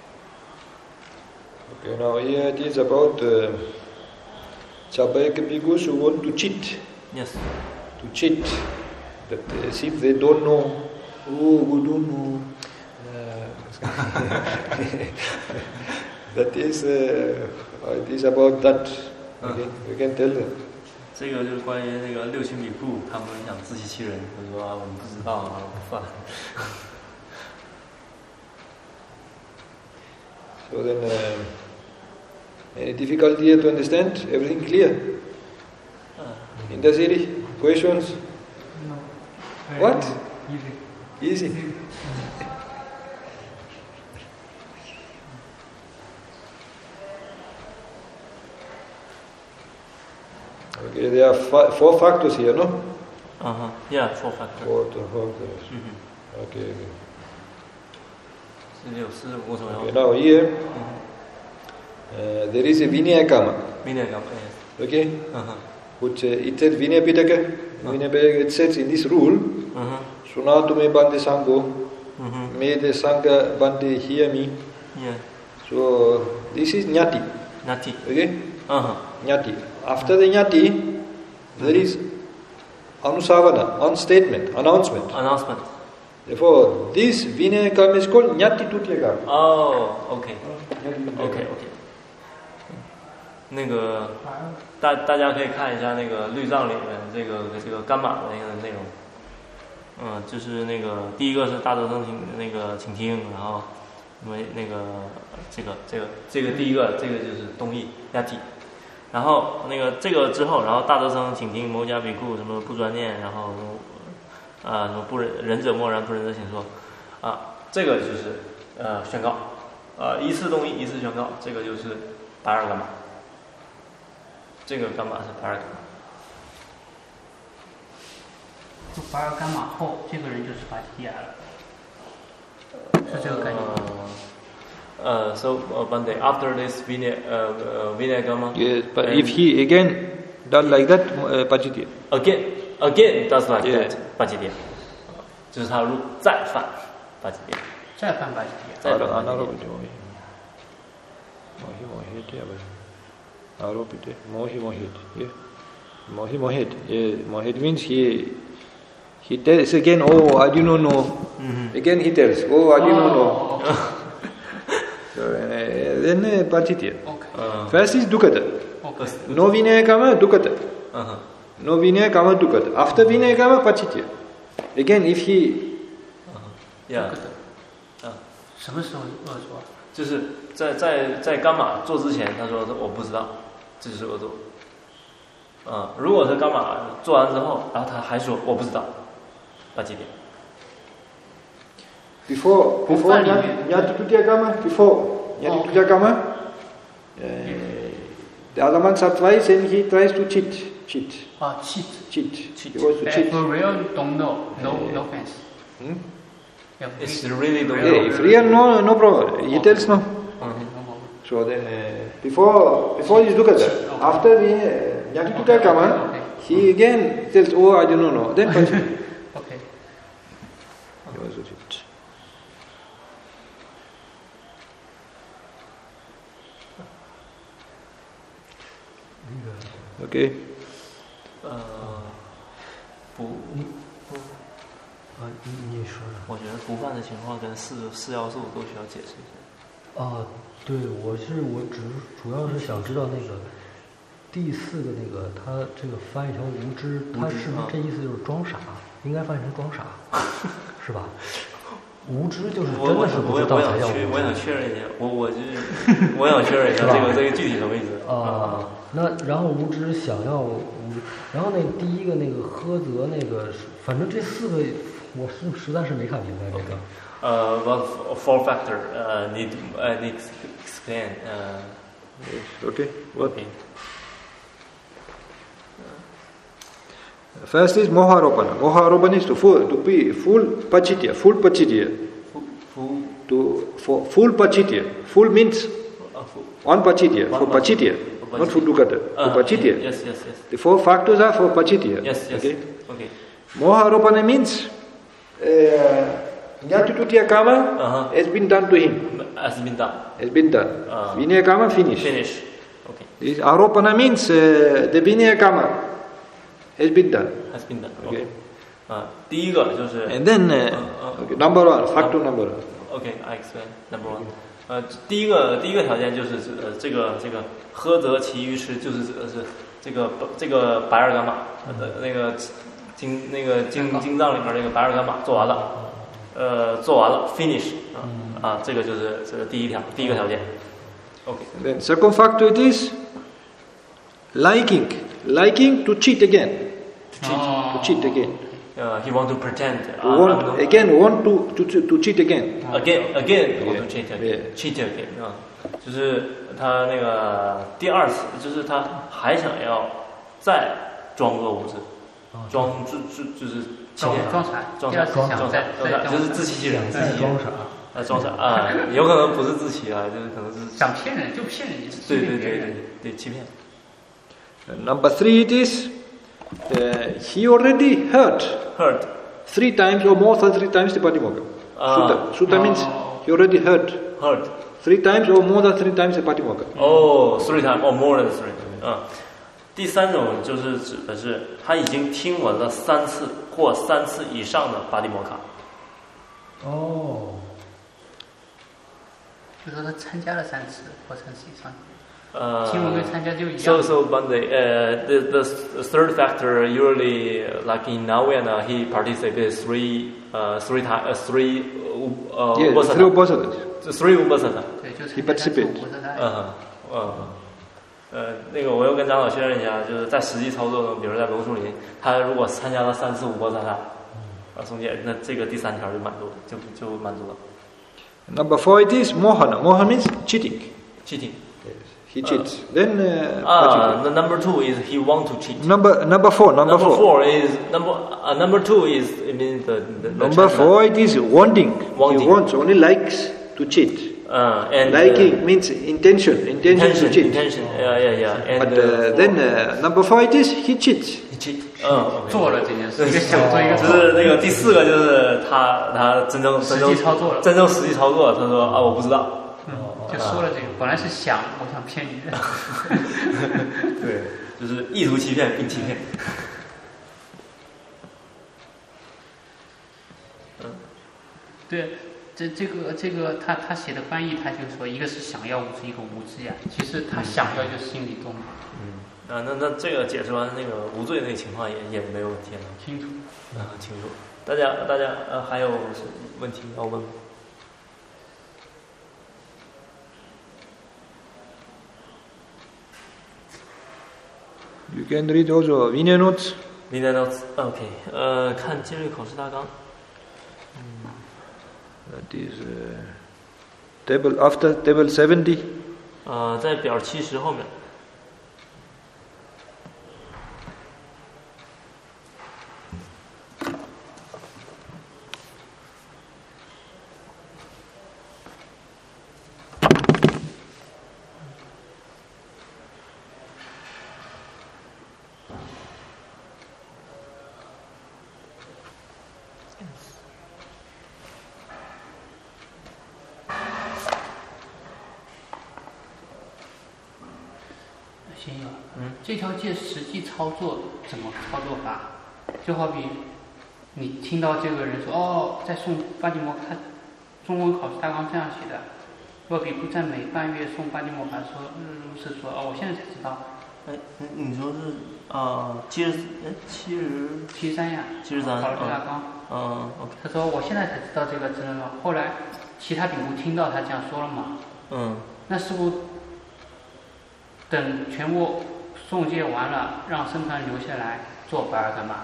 Okay, now here it is about uh, Chabayaka bhikkhus who want to cheat. Yes. To cheat. That uh, as if they don't know. Oh, we don't know. Uh, that is, uh, it is about that. Okay, you can tell them. 这个就是关于那个六群比库，他们想自欺欺人，就说啊我们不知道啊，不犯。 So then, uh, any difficulty here to understand? Everything clear? Uh, In the series? Questions? No. What? Easy. Easy. Okay, there are fi- four factors here, no? Uh-huh. Yeah, four factors. Four factors. Mm-hmm. Okay, okay. Okay, now here, uh, there is a Vinaya Kama. Vinaya Kama, yes. Okay? Uh-huh. Which uh, it says Vinaya Pitaka. Uh-huh. Vinaya Pitaka, it says in this rule, uh-huh. Sunatu me bande sangho, uh-huh. me the sangha bande hear me. Yeah. So, this is Nyati. Nyati. Okay? Uh-huh. Nyati. After the Nyati, there is Anusavana, on statement, announcement. Announcement. Therefore, this Vinaya Kama is called Nyati Tutya Kama. Oh, okay. Okay, okay. 那个大大家可以看一下那个律藏里面这个这个甘玛的那个内容。嗯，就是那个第一个是大德僧请那个请听，然后那么那个这个这个这个第一个这个就是东译亚体，然后那个这个之后，然后大德僧请听摩迦比库什么不专念，然后啊什么不仁仁者默然不仁者请说，啊这个就是呃宣告，呃依次东译依次宣告，这个就是巴尔干玛，这个干玛是巴尔干玛。 就巴尔干玛后，这个人就是巴提亚了，是这个概念。 Uh, so uh, Bande, after this Vinay, uh, uh, Vinayagama, yes, but if he again does like that, uh, Pachitya. Again, again does like yeah. that, Pachitya. 就是他如再犯Pachitya. 再犯Pachitya. 再犯 Pachitya. Mohi mohit ya bhai. Aropite. Mohi mohit. Yeah. Mohi mohit. Yeah. Mohit means he he tells again, oh, I do not know. Mm-hmm. Again he tells, oh, I do not know. So, uh, then uh, Pachitya. Okay. Uh, First is Dukkata. Okay. No Vinayakama, Dukkata. Uh-huh. No Vinayakama, Dukkata. After Vinayakama, Pachitya. Again, if he... Uh-huh. Yeah. 啊，什么时候恶作？ 就是在在在干玛做之前，他说我不知道，这就是恶作。啊、嗯，如果是干玛做完之后，然后他还说我不知道，八几点？ Before before Nyati Tutyagama, before Nyati Tutyagama, uh, the other monks are twice and he tries to cheat, cheat. Ah, cheat. Cheat. Cheat. He wants to cheat. For real, don't know. No, yeah. no offense. Hmm? Yeah, It's really don't Yeah, know. if real, no, no problem. He tells no. Mm-hmm. So then, uh, before before this Dukkata, after the uh, Nyati Tutyagama, okay. he again tells, oh, I don't know. Then Pachitya. Okay. He wants to cheat. Okay. 呃，不， 啊，你你说呢？ 我觉得不犯的情况跟四四要素都需要解释一下。 啊，对，我是我只是主要是想知道那个第四个那个，他这个翻译成无知，他是不是这意思就是装傻？应该翻译成装傻，是吧？无知就是真的是不知道才叫无知。 我想确认一下，我我就是我想确认一下这个这个具体什么意思啊？那然后无知想要无知，然后那第一个那个呵责那个，反正这四个我是实在是没看明白这个。 呃 well four factor 呃 need 呃 need explain 呃 yes, okay okay first is moharopana. Moharopana is to full to be full pachitya, full pachitya. Full to for full pachitya. Full means one pachitya, for pachitya, not for dukkata, for pachitya. Yes, yes, yes. The four factors are for pachitya. Yes, yes. Okay. Okay. Moharopana means uh, Nyati Tutyagama uh-huh. has been done to him. Has been done. Has been done. Uh, Vinayakama finished. Finish. Okay. This Aropana means uh, the Vinayakama has been done. Has been done. Okay. 啊，第一个就是。 And then uh, uh, uh, okay, number one, factor number one. Okay, I explain number one. 呃，第一个第一个条件就是呃这个这个呵责其余吃就是指的是这个这个白尔干玛的那个经那个经经藏里面那个白尔干玛做完了，呃做完了 finish 啊啊这个就是这个第一条第一个条件。Okay. Then second factor it is liking liking to cheat again. To cheat, oh. to cheat again. Uh, he want to pretend. To want, uh, again want to to to cheat again. Again again want yeah. to cheat again. Yeah. Cheat again 啊，就是他那个第二次，就是他还想要再装作无知，装就就就是装装傻， 装傻装傻， 装傻，就是自欺欺人，自欺装傻啊装傻啊，有可能不是自欺啊，就是可能是想骗人就骗人， 对对对对对欺骗。 Number three it is. Uh, he already heard, heard three times or more than three times the Patimokkha. Uh, Sutta. Sutta uh, means he already heard. Heard. Three times or more than three times the Patimokkha. Oh, three times or more than three. 啊，第三种就是指的是他已经听闻了三次或三次以上的巴蒂摩卡。 哦， 就说他参加了三次或三次以上。 Uh, 经文跟参加就一样。 So so Bande, uh, the the third factor usually like in Navayana he participates three uh three time uh, three uh yeah, upasana. three upasanas. Three upasana. 对，就 He participates. 嗯嗯呃，那个我又跟长老确认一下，就是在实际操作中，比如在龙树林，他如果参加了三次五波萨萨，啊，松戒，那这个第三条就满足，就就满足了。 Number four it is mohana. Mohana means cheating. cheating. Yes. He cheats. Uh, then uh, ah, the number two is he want to cheat. Number number four. Number, number four. four is number uh, number two is it means the, the, the number four it is wanting. wanting. He wants only likes to cheat. Uh, and liking uh, means intention, intention, intention to cheat. Intention, yeah, yeah, yeah. And, but uh, uh, then uh, number four it is he cheats. He cheat. 嗯， 做了这件事，一个想做一个就做。 是那个第四个，就是他他真正真正实际操作了， 真正实际操作，他说啊我不知道。 嗯，就说了这个，本来是想我想骗你的。 对，就是意图欺骗并欺骗。嗯， 对。这这个这个他他写的翻译，他就说一个是想要，是一个无知呀。其实他想要就是心里动。 嗯，啊，那那这个解释完那个无罪那个情况也也没有问题了。 清楚。 啊，清楚。大家大家呃还有问题要问吗？ You can read also Vinaya notes. Vinaya notes, OK. 呃，看今日考试大纲。嗯 That is uh, table after table seventy. 呃，在表七十后面。 这条戒实际操作怎么操作法？就好比你听到这个人说：“哦，在诵巴蒂摩他中文考试大纲这样写的。”若比不在每半月诵巴蒂摩卡说如是说哦，我现在才知道。 哎，你说是啊，七十哎七十七十三呀， 七十三考试大纲。 嗯 ，OK。 他说我现在才知道这个真的，后来其他比丘听到他这样说了嘛？ 嗯。 那是不等全部诵戒完了，让僧团留下来做巴尔干嘛？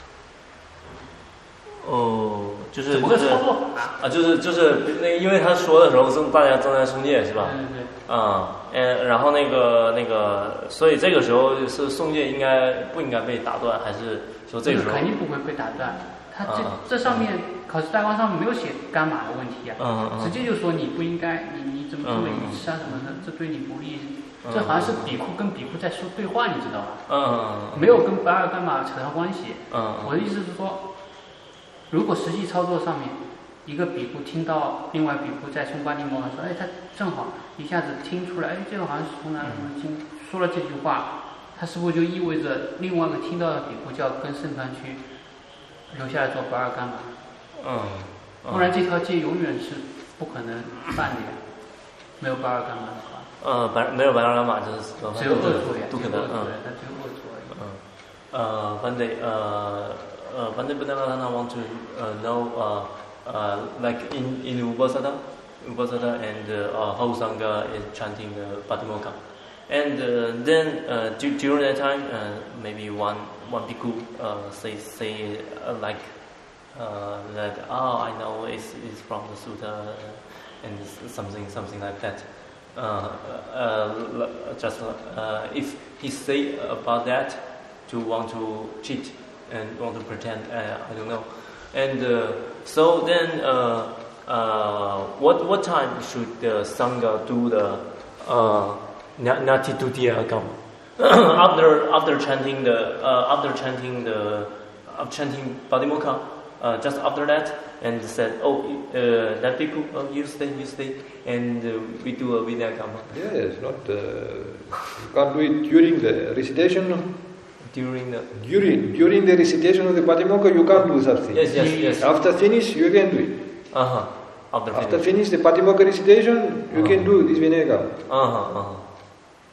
哦，就是怎么个操作法啊？就是就是那，因为他说的时候正大家正在诵戒是吧？ 对对对。 啊，嗯，然后那个那个，所以这个时候是诵戒应该不应该被打断，还是说这个时候？ 肯定不会被打断。他这、 啊、 这上面考试大纲上面没有写干嘛的问题啊， 嗯嗯、 直接就说你不应该，你你怎么做愚痴啊什么的，这对你不利。这好像是比库跟比库在说对话，你知道吧？ 嗯嗯嗯。 没有跟巴尔干嘛扯上关系。 嗯。 我的意思是说，如果实际操作上面，一个比库听到另外比库在诵巴蒂摩，说，哎，他正好一下子听出来，哎，这个好像是从哪什么经说了这句话，他是不是就意味着另外一个听到的比库就要跟圣团去留下来做巴尔干嘛？ 嗯。 不然这条戒永远是不可能办的呀，没有巴尔干嘛的话。 呃，白没有白拉玛就是只有恶作呀， 不可能，嗯， 它只有恶作而已。 嗯，呃，Bande，呃，呃，Bande Buddha want to uh, know, uh, uh, like in in Upasada, Upasada and uh, how Sangha is chanting the Patimokkha, and uh, then uh, during that time, uh, maybe one one bhikkhu uh, say say uh, like uh, that, oh, I know it's it's from the sutta and something something like that. Uh, uh, just uh, if he say about that to want to cheat and want to pretend, uh, I don't know. And uh, so then, uh, uh, what what time should the sangha do the uh, nati dutiya agama? after after chanting the uh, after chanting the uh, chanting Patimokkha, uh, just after that. And said, oh, uh, that people, oh, you stay, you stay, and uh, we do a Vinaya Kama. Yes, not, uh, you can't do it during the recitation. No? During the... During, during the recitation of the Patimokkha, you can't do such things. Yes, yes, yes. After finish, you can do it. Uh-huh. After finish. After finish the Patimokkha recitation, you uh-huh. can do this Vinaya Kama. Uh-huh, uh-huh.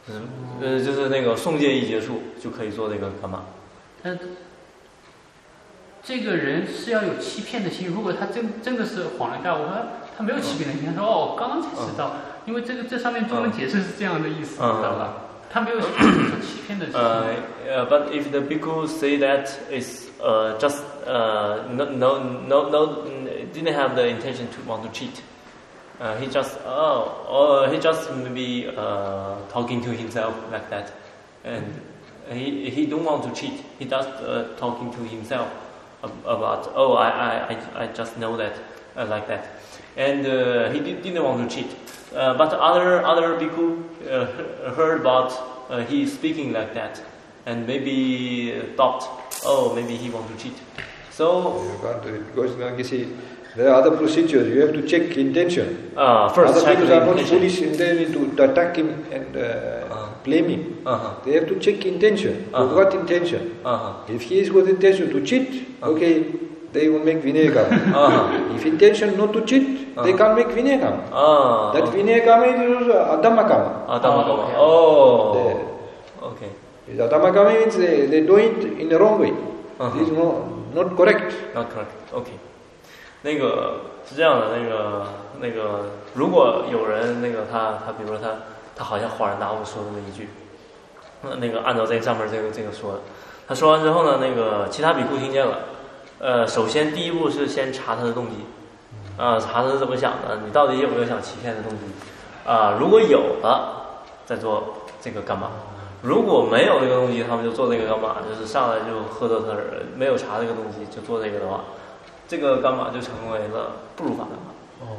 嗯，呃，就是那个诵戒一结束就可以做这个干嘛？ 嗯，这个人是要有欺骗的心。如果他真真的是恍然大悟，他他没有欺骗的心，他说哦，我刚刚才知道，嗯、因为这个这上面中文解释是这样的意思，嗯、知道吧？他没有欺骗的心。呃、 uh, but if the bhikkhu say that is uh just uh no no no no didn't have the intention to want to cheat. Uh, he just oh, oh he just maybe uh, talking to himself like that, and he he don't want to cheat. He just uh, talking to himself about oh I I I just know that uh, like that, and uh, he did, didn't want to cheat. Uh, but other other people uh, heard about uh, he speaking like that, and maybe thought oh maybe he want to cheat. So you can't do it because like you see. There are other procedures. You have to check intention. Uh, first other check people the are not intention. foolish and they need to attack him and uh, uh-huh. blame him. Uh-huh. They have to check intention. Uh-huh. What intention? Uh-huh. If he is with intention to cheat, uh-huh. okay, they will make vinayakam. Uh-huh. If intention not to cheat, uh-huh. they can't make vinayakam. Uh-huh. That okay. vinayakam is adhamakama. Adhamakama. Oh. They, okay. Adhamakama means they, they do it in the wrong way. Uh-huh. This is no, not correct. Not correct. Okay. 那个是这样的，那个那个，如果有人那个他他，比如说他他好像恍然大悟说那么一句，那个按照这个上面这个这个说的，他说完之后呢，那个其他比库听见了，呃，首先第一步是先查他的动机，啊、呃，查他是怎么想的，你到底有没有想欺骗的动机，啊、呃，如果有了，再做这个干嘛？如果没有这个动机，他们就做这个干嘛？就是上来就喝得特人，没有查这个动机就做这个的话。这个干嘛就成为了不如法干嘛？哦，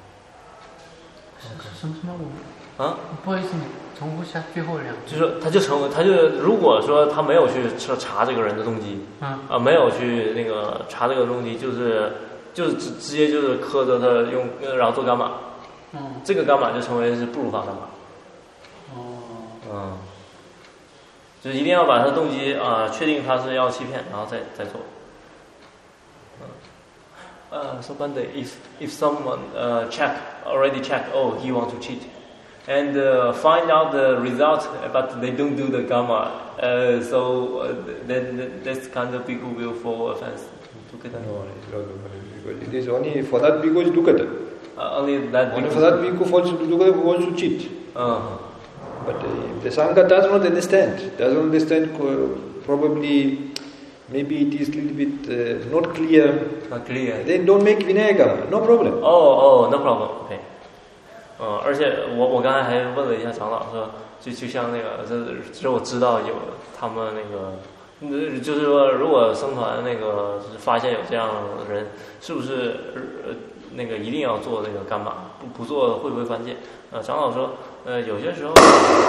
什么什么我？啊，不好意思，你重复下最后两句。 就是他就成为，他就如果说他没有去查这个人的动机，啊、嗯、啊，没有去那个查这个动机，就是就是直直接就是磕着他用，然后做干嘛？嗯，这个干嘛就成为是不如法干嘛？哦，嗯，就是一定要把他的动机啊、呃，确定他是要欺骗，然后再再做。Uh, so one day, if if someone uh, check already check, oh he want to cheat, and uh, find out the result, but they don't do the gamma, uh, so uh, then this kind of people will fall offense. No, it is only for that because you look at it. Uh, only that. Only for that people falls to look at who wants to cheat. Uh-huh. But uh, the Sangha does not understand. Doesn't understand uh, probably. Maybe it is a little bit uh, not clear. Not clear. Then don't make vinayakam. No problem. Oh, oh, no problem. Okay. 呃，而且我我刚才还问了一下长老说，就就像那个，这只有我知道有他们那个，就是说，如果僧团那个发现有这样的人，是不是呃那个一定要做这个干嘛？不不做会不会犯戒？呃，长老说，呃，有些时候。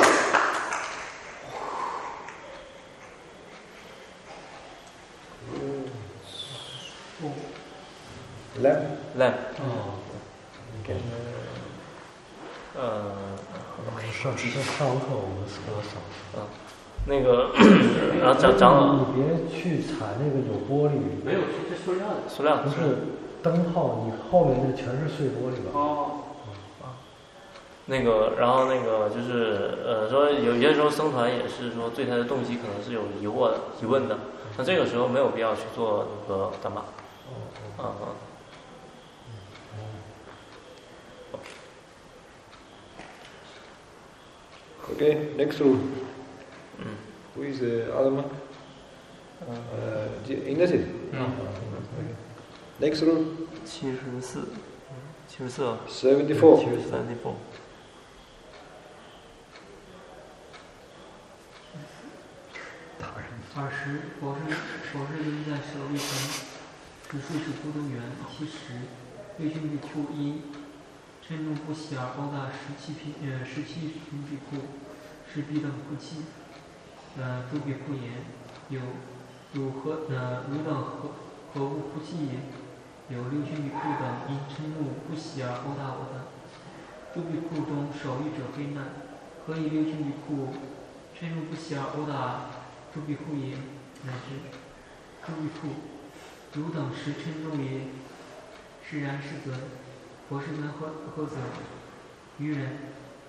Lamp? Lamp. Oh. Okay. 呃， 上上课我们说上。 嗯，那个，然后长长老， 你别去踩那个有玻璃。 没有，是塑料的。 塑料的。 不是灯泡，你后面那全是碎玻璃吧？ 哦。 啊。那个，然后那个就是呃，说有些时候僧团也是说对他的动机可能是有疑惑的、疑问的，那这个时候没有必要去做那个干嘛？啊啊。 Okay, next rule. Mm. Who is the other monk? Uh, Indrajit. Mm. Okay. Next rule. 七十四，七十四。 Seventy-four. Seventy-four. 二十，佛是佛是应在舍利城，此数是不动缘。其实，六旬比丘因嗔怒不喜而殴打十七品呃十七群比库，是彼等夫妻。呃，诸比库言：有有何呃汝等何何物夫妻也？有六旬比库等因嗔怒不喜而殴打我等。诸比库中守御者非难，何以六旬比库嗔怒不喜而殴打诸比库也？乃至诸比库，汝等实嗔怒也。是然是则。佛世尊何何则？愚人，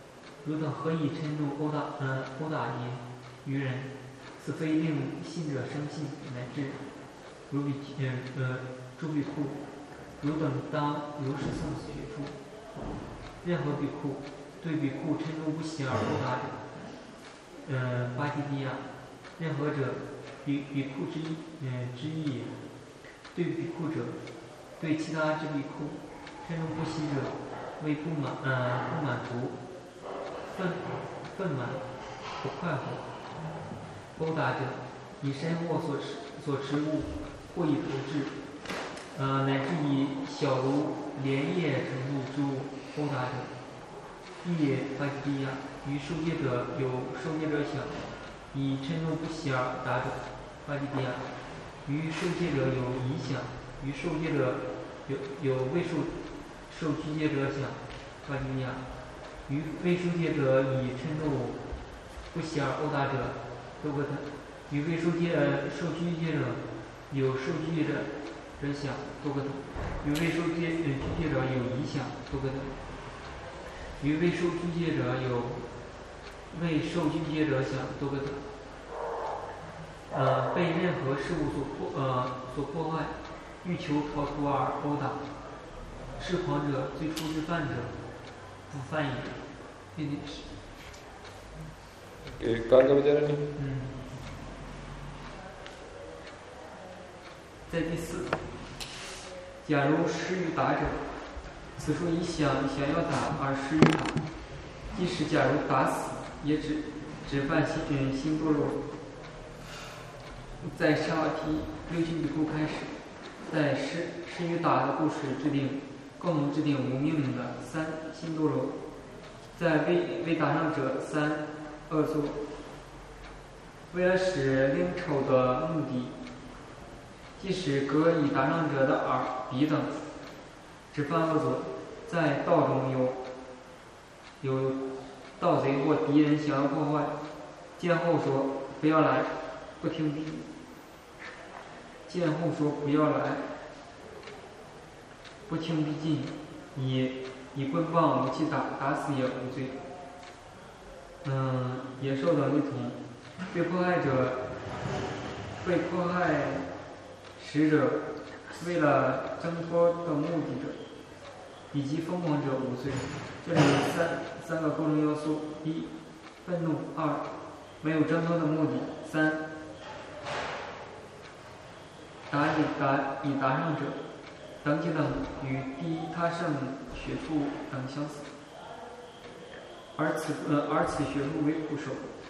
汝等何以嗔怒殴打呃殴打耶愚人？此非令信者生信，乃至如比呃呃诸比库，汝等当如是诵学处。任何比库对比库嗔怒不息而殴打者，呃巴提利亚，任何者比比库之呃之意也。对比库者，对其他之比库嗔怒不息者，为不满呃不满足，愤愤满不快活。殴打者，以身或所持所持物，或以投掷，呃乃至以小如莲叶程度之物殴打者，亦也巴提利亚。于受戒者有受戒者想，以嗔怒不息而打者，巴提利亚。于受戒者有疑想，于受戒者有有未受受拘戒者想，巴提利亚。于未受戒者以嗔怒不息而殴打者，多个他。于未受戒呃受拘戒者有受拘戒者者想，多个他。于未受戒呃拘戒者有疑想，多个他。于未受拘戒者有未受拘戒者想，多个他。呃，被任何事物所破呃所破坏，欲求逃脱而殴打，是狂者最初之犯者，不犯也。这点是。 Okay, कौन सा बजा रहे? 嗯。在第四，假如施于打者，此处以想想要打而施于打，即使假如打死，也只只犯心嗯心堕落。在沙瓦提六经比库开始，在施施于打的故事制定共同制定无命令的三心多罗，在为为打上者三恶作，为了使令丑的目的，即使割以打上者的耳鼻等，只犯恶作。在道中有有盗贼或敌人想要破坏，见后说不要来，不听逼。见后说不要来，不听逼近，以以棍棒武器打打死也无罪。嗯，野兽等一同，被迫害者，被迫害使者，为了挣脱的目的者，以及疯狂者无罪。这里三三个构成要素：一、愤怒；二、没有挣脱的目的；三。打以打以打上者，等级等与第一他胜血兔等相似，而此呃而此血兔为捕手。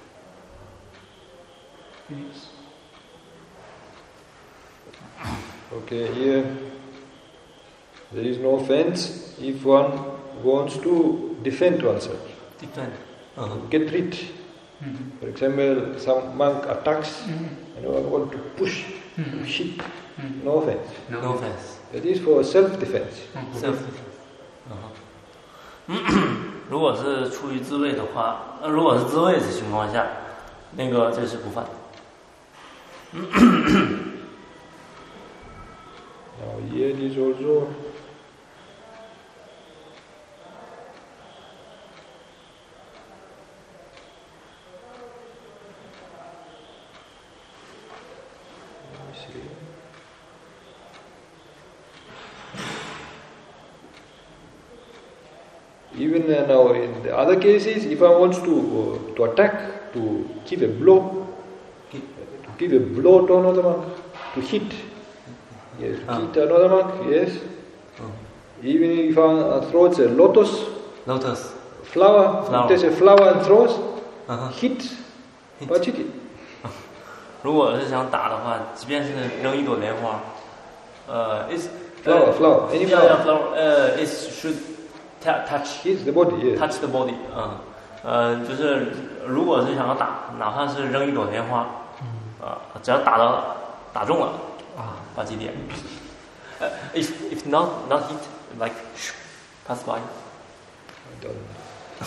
Okay, here there is no offense if one wants to defend oneself. Defend. Uh-huh. Get rid. Mm-hmm. For example, some monk attacks mm-hmm. and one want to push, mm-hmm. to hit. Mm-hmm. No offense. No, no offense. That is for self-defense. Self-defense. Uh-huh. 如果是出于自卫的话，呃，如果是自卫的情况下，那个这是不犯。 Now here it is also even uh, now in the other cases, if one wants to uh, to attack, to give a blow, to give a blow to another monk, to hit, yes, to hit another monk, yes. Even if one throws a lotus, lotus flower, flower. takes a flower and throws, uh-huh. hit, watch it. 如果是想打的话，即便是扔一朵莲花，呃 ，is flower, flower, any yeah, flower. yeah, flower, 呃 ，it should touch hits the body, yes. touch the body， 嗯，呃，就是如果是想要打，哪怕是扔一朵莲花，啊、呃，只要打到打中了啊，把几点，呃 ，if if not not hit like pass by. I don't know.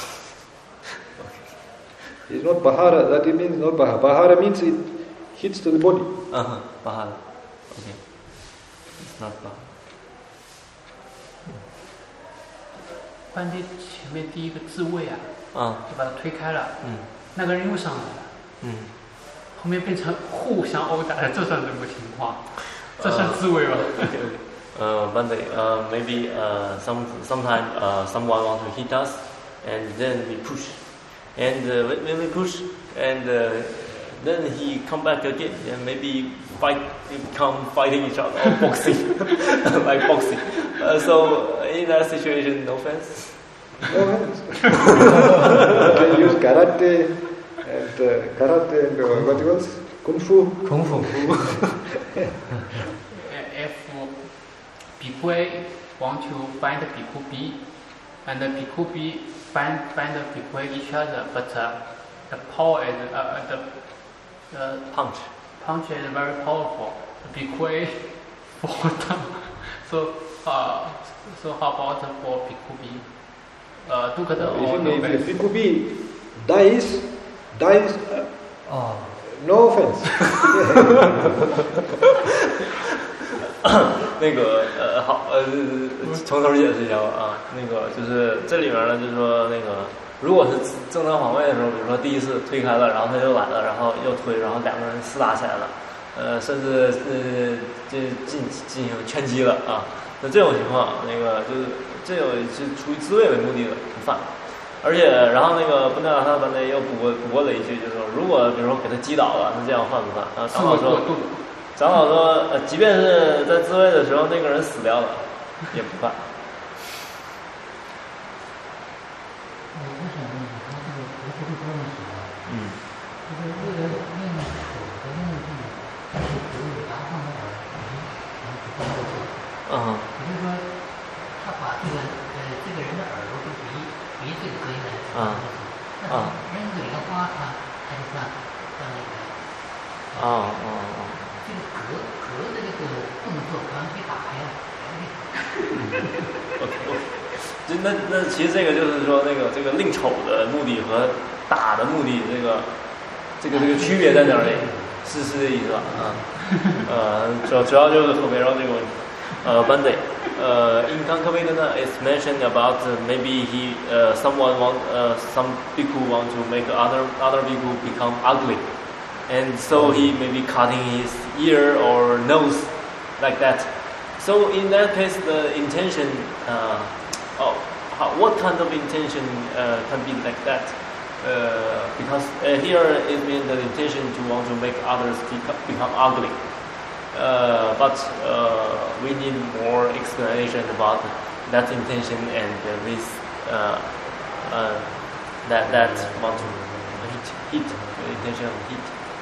It's not bahara, that it means not bahara. Bahara means it hits to the body. Uh-huh, bahara. Okay. It's not bahara. 班迪前面第一个自卫啊， 啊， 就把他推开了， 嗯， 那个人又上来了， 嗯， 后面变成互相殴打了，这算什么情况？这算自卫吧？ Uh, one day, uh, maybe uh, some sometime uh, someone want to hit us, and then we push, and uh, when we push, and uh, then he come back again, and maybe fight, become fighting each other or boxing, like boxing. Uh, so in that situation, no offense. No offense. You can use karate and uh, karate and uh, what else? Kung fu. Kung fu. If Bhikkhu A want to find Bhikkhu B, and the Bhikkhu B find find Bhikkhu A each other, but uh, the power is uh, the uh, Punch. punch is very powerful. The Bhikkhu A fall down. So uh, so how about for Bhikkhu B? Uh, do Uh, or no if, if offense? Bhikkhu B dies, dies, uh, 哦， no offense. 那个呃好呃从头解释一下吧啊，那个就是这里面呢，就是说那个如果是正当防卫的时候，比如说第一次推开了，然后他又来了，然后又推，然后两个人厮打起来了，呃，甚至呃这进进行拳击了啊，那这种情况，那个就是这种是出于自卫为目的的不犯。而且，然后那个布纳他班内又补过补过了一句，就是说，如果比如说给他击倒了，那这样犯不犯？啊，长老说，长老说，呃，即便是在自卫的时候，那个人死掉了，也不犯。 我我想问一下，他这个佛学的高人说啊， 嗯， 就是为了令手的目的，它是可以达上的耳鼻，然后去帮助这个。 嗯， 也就是说，他把这个呃这个人的耳朵和鼻鼻子隔起来， 啊啊， 扔个莲花，他他就算算那个。 啊啊啊。 这个隔隔的这个动作完全打开了。 就那那其实这个就是说那个这个令丑的目的和打的目的这个这个这个区别在哪里？是是这意思吧？啊，呃，主主要就是后面让这个问题。呃 ，Monday， 呃 ，in Kankavegana it's mentioned about uh, maybe he uh, someone want uh, some bhikkhu want to make other other bhikkhu become ugly. And so he may be cutting his ear or nose like that. So in that case, the intention, uh, oh, how, what kind of intention uh, can be like that? Uh, because uh, here it means the intention to want to make others become, become ugly. Uh, but uh, we need more explanation about that intention and uh, this uh, uh, that that want to hit, hit the intention of hit.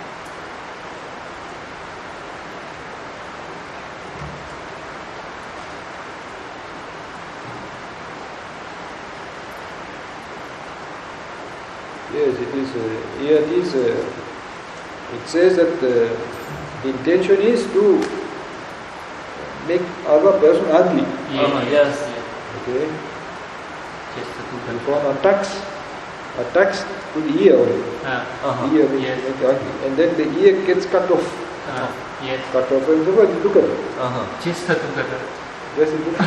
Yes, it is. Uh, here it is. Uh, it says that the intention is to make other person ugly. Yeah, Uh, yes. Okay. Just to do And from attacks, attacks to the ear only. Uh, Uh-huh. The ear will Yes. make ugly, and then the ear gets cut off. uh, yes, Cut off, and so look at it. Uh-huh. just to do that. Yes, it is.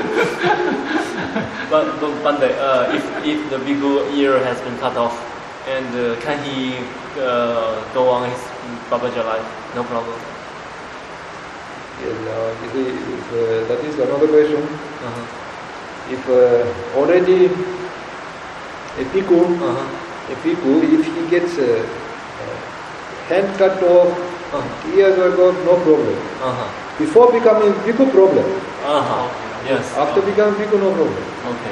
But, but Bande, uh, if if the bhikkhu ear has been cut off, and uh, can he uh, go on his Babaja life? No problem. Yes, now, you see, if, uh, that is another question. Uh-huh. If uh, already a bhikkhu, Uh-huh. a bhikkhu, if he gets uh, uh, hand cut off, Uh-huh. ears are gone, no problem. Uh-huh. Before becoming bhikkhu, problem. Uh-huh. Yes. After becoming bhikkhu, no problem. OK。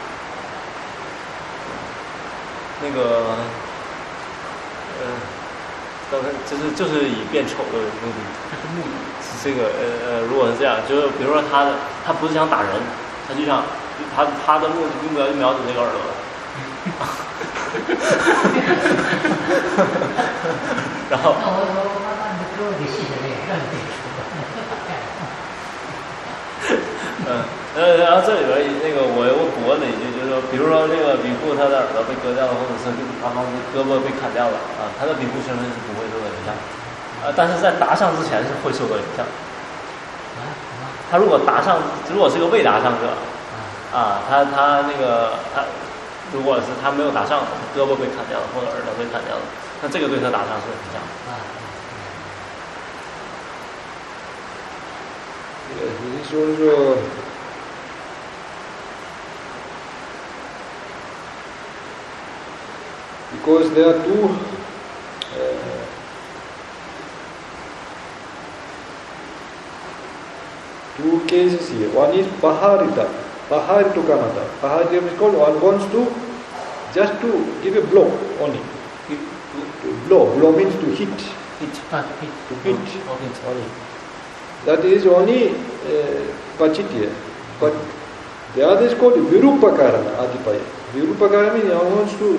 那个，呃，当然就是就是以变丑的目的， 就是目的。 是这个呃呃，如果是这样，就是比如说他的他不是想打人，他就想他他的目的目标就瞄准这个耳朵了。然后。 那我我我把你的胳膊给卸下来，让你给除了，打架。 嗯，呃，然后这里边那个我我补问了一句，就是说，比如说这个比库他的耳朵被割掉了，或者是他他的胳膊被砍掉了啊，他的比库身份是不会受到影响，呃，但是在打上之前是会受到影响。他如果打上，如果是个未打上者，啊， 啊，他他那个他，如果是他没有打上，胳膊被砍掉了或者耳朵被砍掉了，那这个对他打伤是很强的。 啊。 Yeah, this is also because there are two uh, two cases here. One is Paharita, Paharita Kanata. Paharita is called one wants to just to give a blow only. To, to blow, blow means to hit. Hit, ah, hit, to hit, oh, hit only. That is only uh, Pachitya. But the other is called Virupakarana Adipaya. Virupakarana means one wants to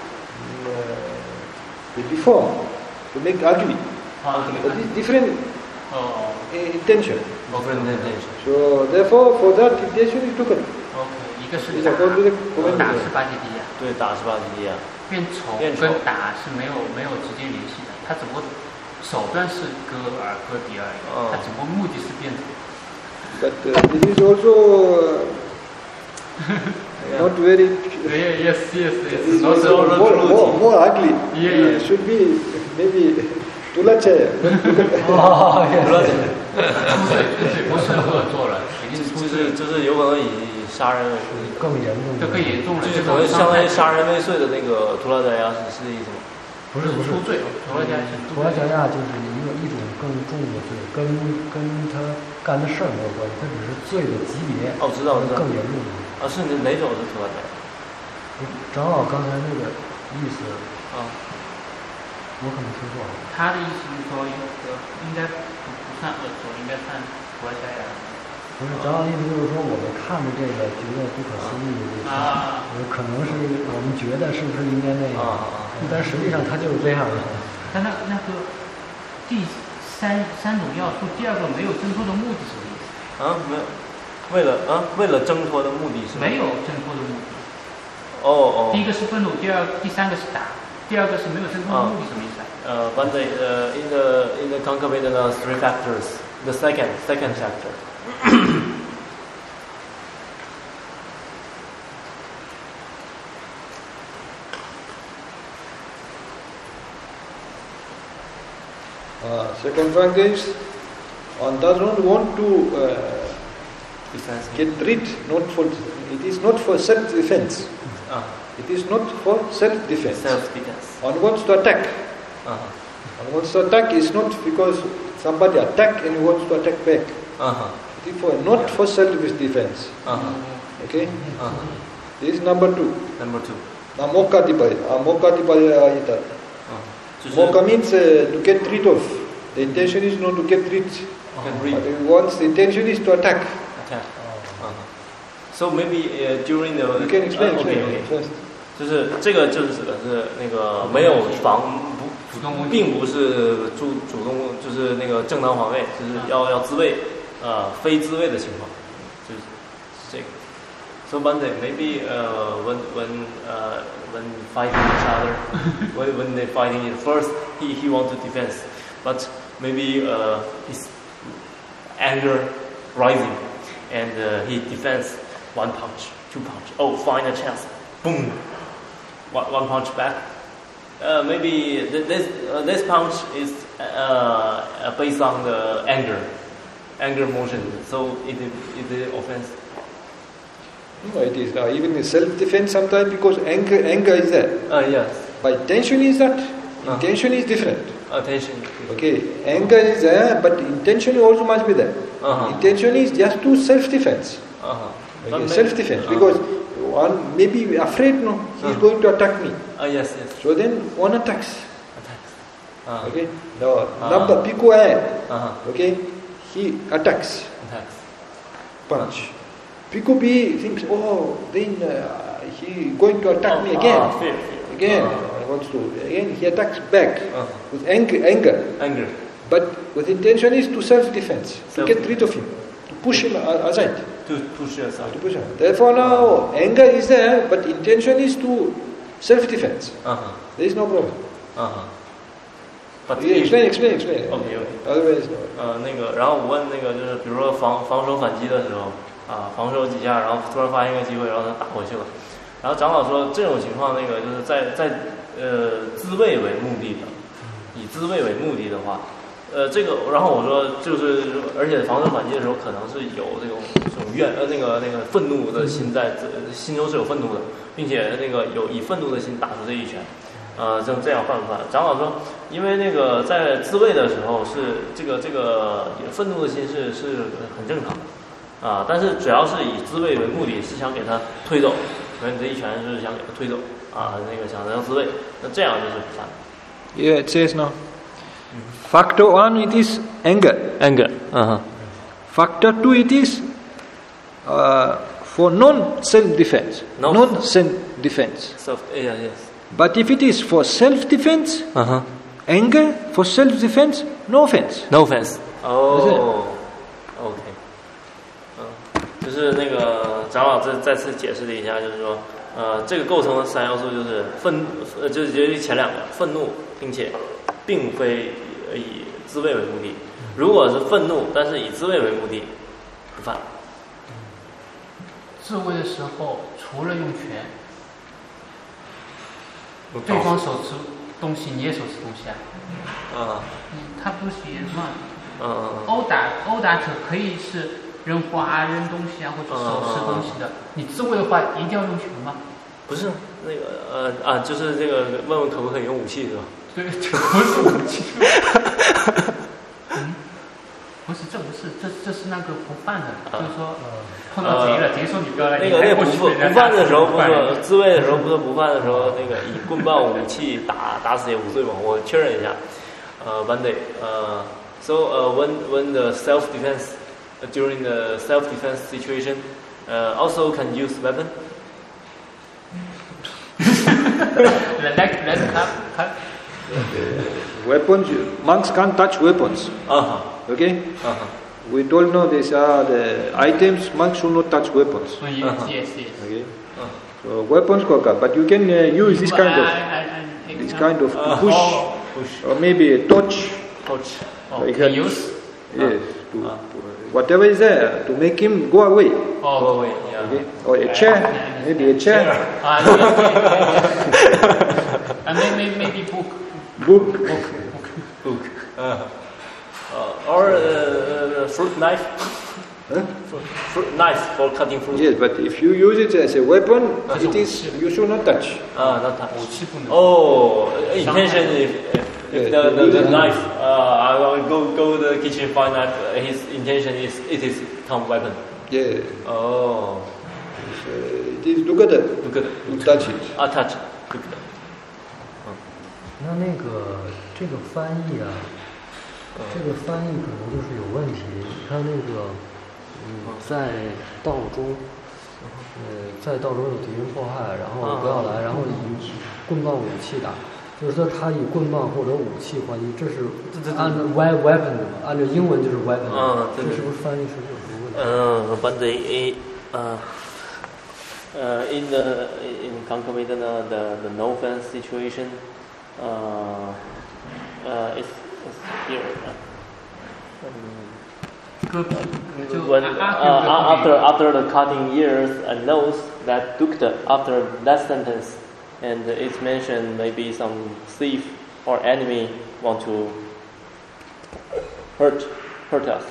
uh, deform, to make ugly. Ah, That is different oh. intention. Different intention. So therefore, for that intention is taken. OK， 一个是 Is 打， according to the 打 comment. 是巴基迪亚， 对，打是巴基迪亚。 变丑变丑跟打是没有没有直接联系的，它只不过手段是割耳割鼻而已， 哦它只不过目的是变丑。 But uh, this is also uh, not very. Yeah, yes, yes, yes. It's Not more, so more, more, more ugly. Yeah, Uh, yeah. should be maybe Tulachaya. 哦，也不了解， 出水出水不适合做了，已经出就水是就是有可能以杀人为更严重这的。 更严重了， 就是可能相当于杀人未遂的那个图拉加亚是是这意思吗？ 不是不是， 出罪，图拉加是图拉加亚就是一个一种更重的罪，跟跟他干的事儿没有关系，他只是罪的级别。 哦，知道我知道。 更严重的。 啊，是哪哪种是图拉加亚？ 长老刚才那个意思， 啊， 我可能听错了。 他的意思是说，应该应该不不算恶作，应该算图拉加亚。 不是，长老意思就是说，我们看着这个觉得不可思议的这个， 啊呃可能是我们觉得是不是应该那样， 啊啊但实际上他就是这样的。 但那那个第三三种要素，第二个没有挣脱的目的是什么意思？ 啊，没有，为了啊，为了挣脱的目的是吗？ 没有挣脱的目的。 哦哦。 第一个是愤怒，第二第三个是打，第二个是没有挣脱的目的，什么意思啊？ 呃，but the uh, in the in the concomitant three factors, the second second factor. Uh, second fact is, one does not want to uh, get rid, not for, it is not for self-defense. Ah. It is not for self-defense. Self-defense. One wants to attack. Uh-huh. One wants to attack is not because somebody attack and he wants to attack back. Uh-huh. It is for, not for self-defense. Uh-huh. Okay? Uh-huh. This is number two. Number two. Now, Mokkatipaya. Uh, Mokkatipaya ayita. Mokka means uh, to get rid of. The intention is not to get rid. Get rid. But he wants, the intention is to attack. Attack. Uh-huh. So maybe uh, during the You can explain, uh, okay, explain okay. first. 就是这个就是指的是那个没有防不主动攻击， 并不是主主动就是那个正当防卫，就是要要自卫，呃，非自卫的情况，就是这个。So one day maybe uh, when when uh, when fighting each other, when when they fighting it first, he he want to defense, but maybe uh, his anger rising, and uh, he defense one punch, two punch. Oh, find a chance, boom, one, one punch back. Uh, maybe th- this uh, this punch is uh, based on the anger, anger motion. So it it is offense. No, it is uh, even in self-defense sometimes because anger, anger is there. Uh, yes. But intention is that. Uh-huh. Intention is different. Attention. Okay, anger is there, but intention also must be there. Uh-huh. Intention is just to self-defense. Uh-huh. Okay, self-defense, uh-huh. because one may be afraid, no, he is Uh-huh. going to attack me. Uh, yes, yes. So then one attacks. Attacks. Uh-huh. Okay, now Uh-huh. number pico hai, Uh-huh. okay, he attacks, Attacks. punch. Pico B thinks, oh, then uh, he going to attack me Oh, again. ah, fear, fear. Again, Uh-huh. he wants to. Again, he attacks back Uh-huh. with anger, anger. Anger. But with intention is to self-defense, to get rid of him, to push him a- aside. To push aside. To push him. Therefore now anger is there, but intention is to self-defense. Uh-huh. There is no problem. Uh-huh. But Yeah, if- explain, explain, explain. Okay, okay. Otherwise, no. 呃，那个，然后我问那个，就是比如说防防守反击的时候， 啊，防守几下，然后突然发现一个机会，然后他打回去了。然后长老说这种情况，那个就是在在呃自卫为目的的，以自卫为目的的话，呃这个，然后我说就是，而且防守反击的时候可能是有这种这种怨呃那个那个愤怒的心在心中是有愤怒的，并且那个有以愤怒的心打出这一拳。呃，这这样犯不犯？长老说，因为那个在自卫的时候是这个这个愤怒的心是是很正常的啊，但是主要是以自卫为目的，是想给他推走，所以你这一拳是想给他推走啊，那个想让自卫，那这样就是不犯。 Yeah, it says now. Factor one, it is anger. Anger. Uh-huh. Factor two, it is uh, for non-self-defense. No. Non-self-defense. Self, yeah, yes. But if it is for self-defense, uh-huh. anger for self-defense, no offense. No offense. Oh, OK. 嗯，就是那个长老再再次解释了一下，就是说，呃，这个构成的三要素就是愤，呃，就是就是前两个愤怒，并且并非以自卫为目的。如果是愤怒，但是以自卫为目的，不犯。 自卫的时候，除了用拳。对方手持东西，你也手持东西啊。 啊。 嗯，他不是也嘛？ 嗯。 殴打殴打者可以是扔花、扔东西啊，或者手持东西的。你自卫的话，一定要用拳吗？ 不是，那个呃啊，就是这个问问可不可以用武器是吧？ 对，这不是武器。嗯，不是，这不是，这这是那个不犯的，啊、就是说。碰到贼了，贼说你不要来。 那个那个不不不犯的时候，不说自卫的时候，不说不犯的时候，那个以棍棒武器打打死也无罪嘛。我确认一下。呃 ，one day， 呃 ，so 呃、uh, when when the self defense uh, during the self defense situation, uh, also can use weapon. Like let's cut cut. Weapons, monks can't touch weapons. Uh huh. Okay. Uh huh. We told no, these are the items, monks should not touch weapons. Oh, yes, uh-huh. yes, yes. Okay. Uh-huh. So weapons koka, but you can uh, use this kind of, this kind of uh, push, oh, push, or maybe a torch. Torch. Oh, like can use? Yes, to, to, whatever is there, to make him go away. Oh, go away, yeah. Okay. Or a chair, maybe a chair. Ah, yes, yes. And maybe, maybe book. Book. Book. Book. Uh. Uh, or uh, uh, fruit knife. Huh? Fruit, fruit knife for cutting fruit. Yes, but if you use it as a weapon, uh, it is you should not touch. Ah, uh, not touch. Oh, intention if, if, if the, the, the knife. Uh, I will go go to the kitchen find knife. His intention is it is become weapon. Yeah. Oh. So it is look at it. Look at it. You touch it. Ah, touch. Look at it. 那那个这个翻译啊。这个翻译可能就是有问题。你看那个，嗯，在道中，呃，在道中有敌人迫害，然后不要来，然后以棍棒武器打，就是说他以棍棒或者武器还击，这是按照 weapon 的嘛？按照英文就是 weapon。嗯，这是不是翻译是有什么问题？ 嗯 ，but the 呃呃 in the in concomitant the the no offense situation, uh uh it's here. Um, when uh, after after the cutting ears and nose, that dukta after that sentence, and it's mentioned maybe some thief or enemy want to hurt hurt us.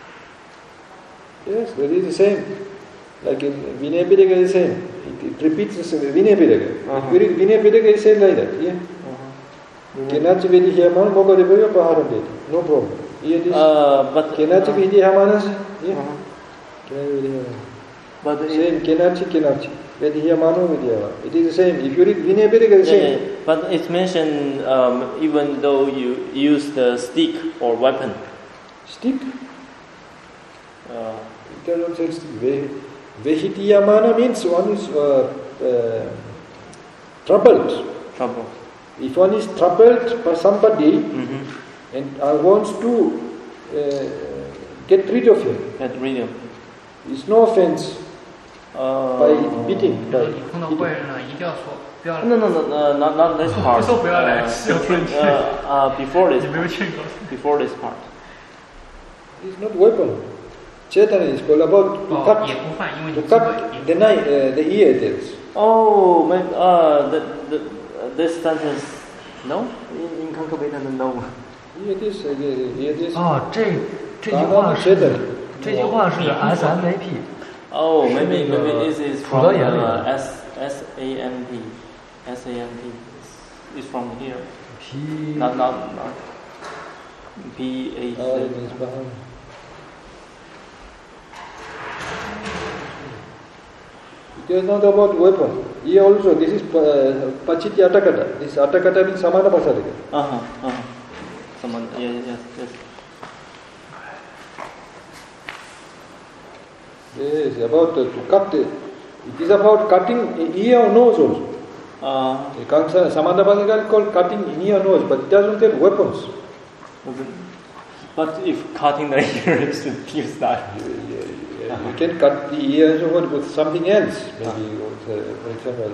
Yes, that is the same. Like in Vinaya Pitaka is the same. It, it repeats the same. Vinaya Pitaka. Uh-huh. Vinaya Pitaka is said like that. Yeah. Kenachi vedi hiyaman moga de bega paharam de. No problem. Yeah, this. Uh, but kenachi vedi hiyamanas. Yeah. Kenachi vedi hiyaman. But same kenachi kenachi vedi hiyamano vedi hiyamano. It is the same. If you read Vinaya Pitaka, the same. Yeah, but it's mentioned um, even though you use the stick or weapon. Stick. Uh, it doesn't say stick. Vehitiyamana means one is uh, uh, troubled. Trouble. If one is troubled by somebody mm-hmm. and uh, wants to uh, get rid of him, get rid of him. It's no offense uh, by beating. By no, no, no, no, uh, not not this part. uh, uh, before this, part. before this part. It's not weapon. Chetana is called about to Oh, cut, 也不犯，因为 to 你 cut 智慧 the night, uh, the ear details. Oh, maybe, uh, the, the, uh, this sentence, no? In, in concomitant, no. Ear this, uh, ear this. 啊，这这句话是这句话是 S M A P。 Oh, maybe maybe it is from uh, S S A M P, S A M P is from here. P Not not not. P A. Oh, it means behind. It is not about weapon. Here also, this is uh, Pachiti Atakata. This Atakata means Samana Pasarika. Uh huh. Uh huh. Someone. Yes. Yes. Yes. Yes, about uh, to cut. Uh, it is about cutting ear or nose also. Uh. Samana Pasarika is called cutting ear or nose, but it doesn't have weapons. But if cutting the ear is use that. You, you, you can cut the ears over with something else, maybe with, uh, for example.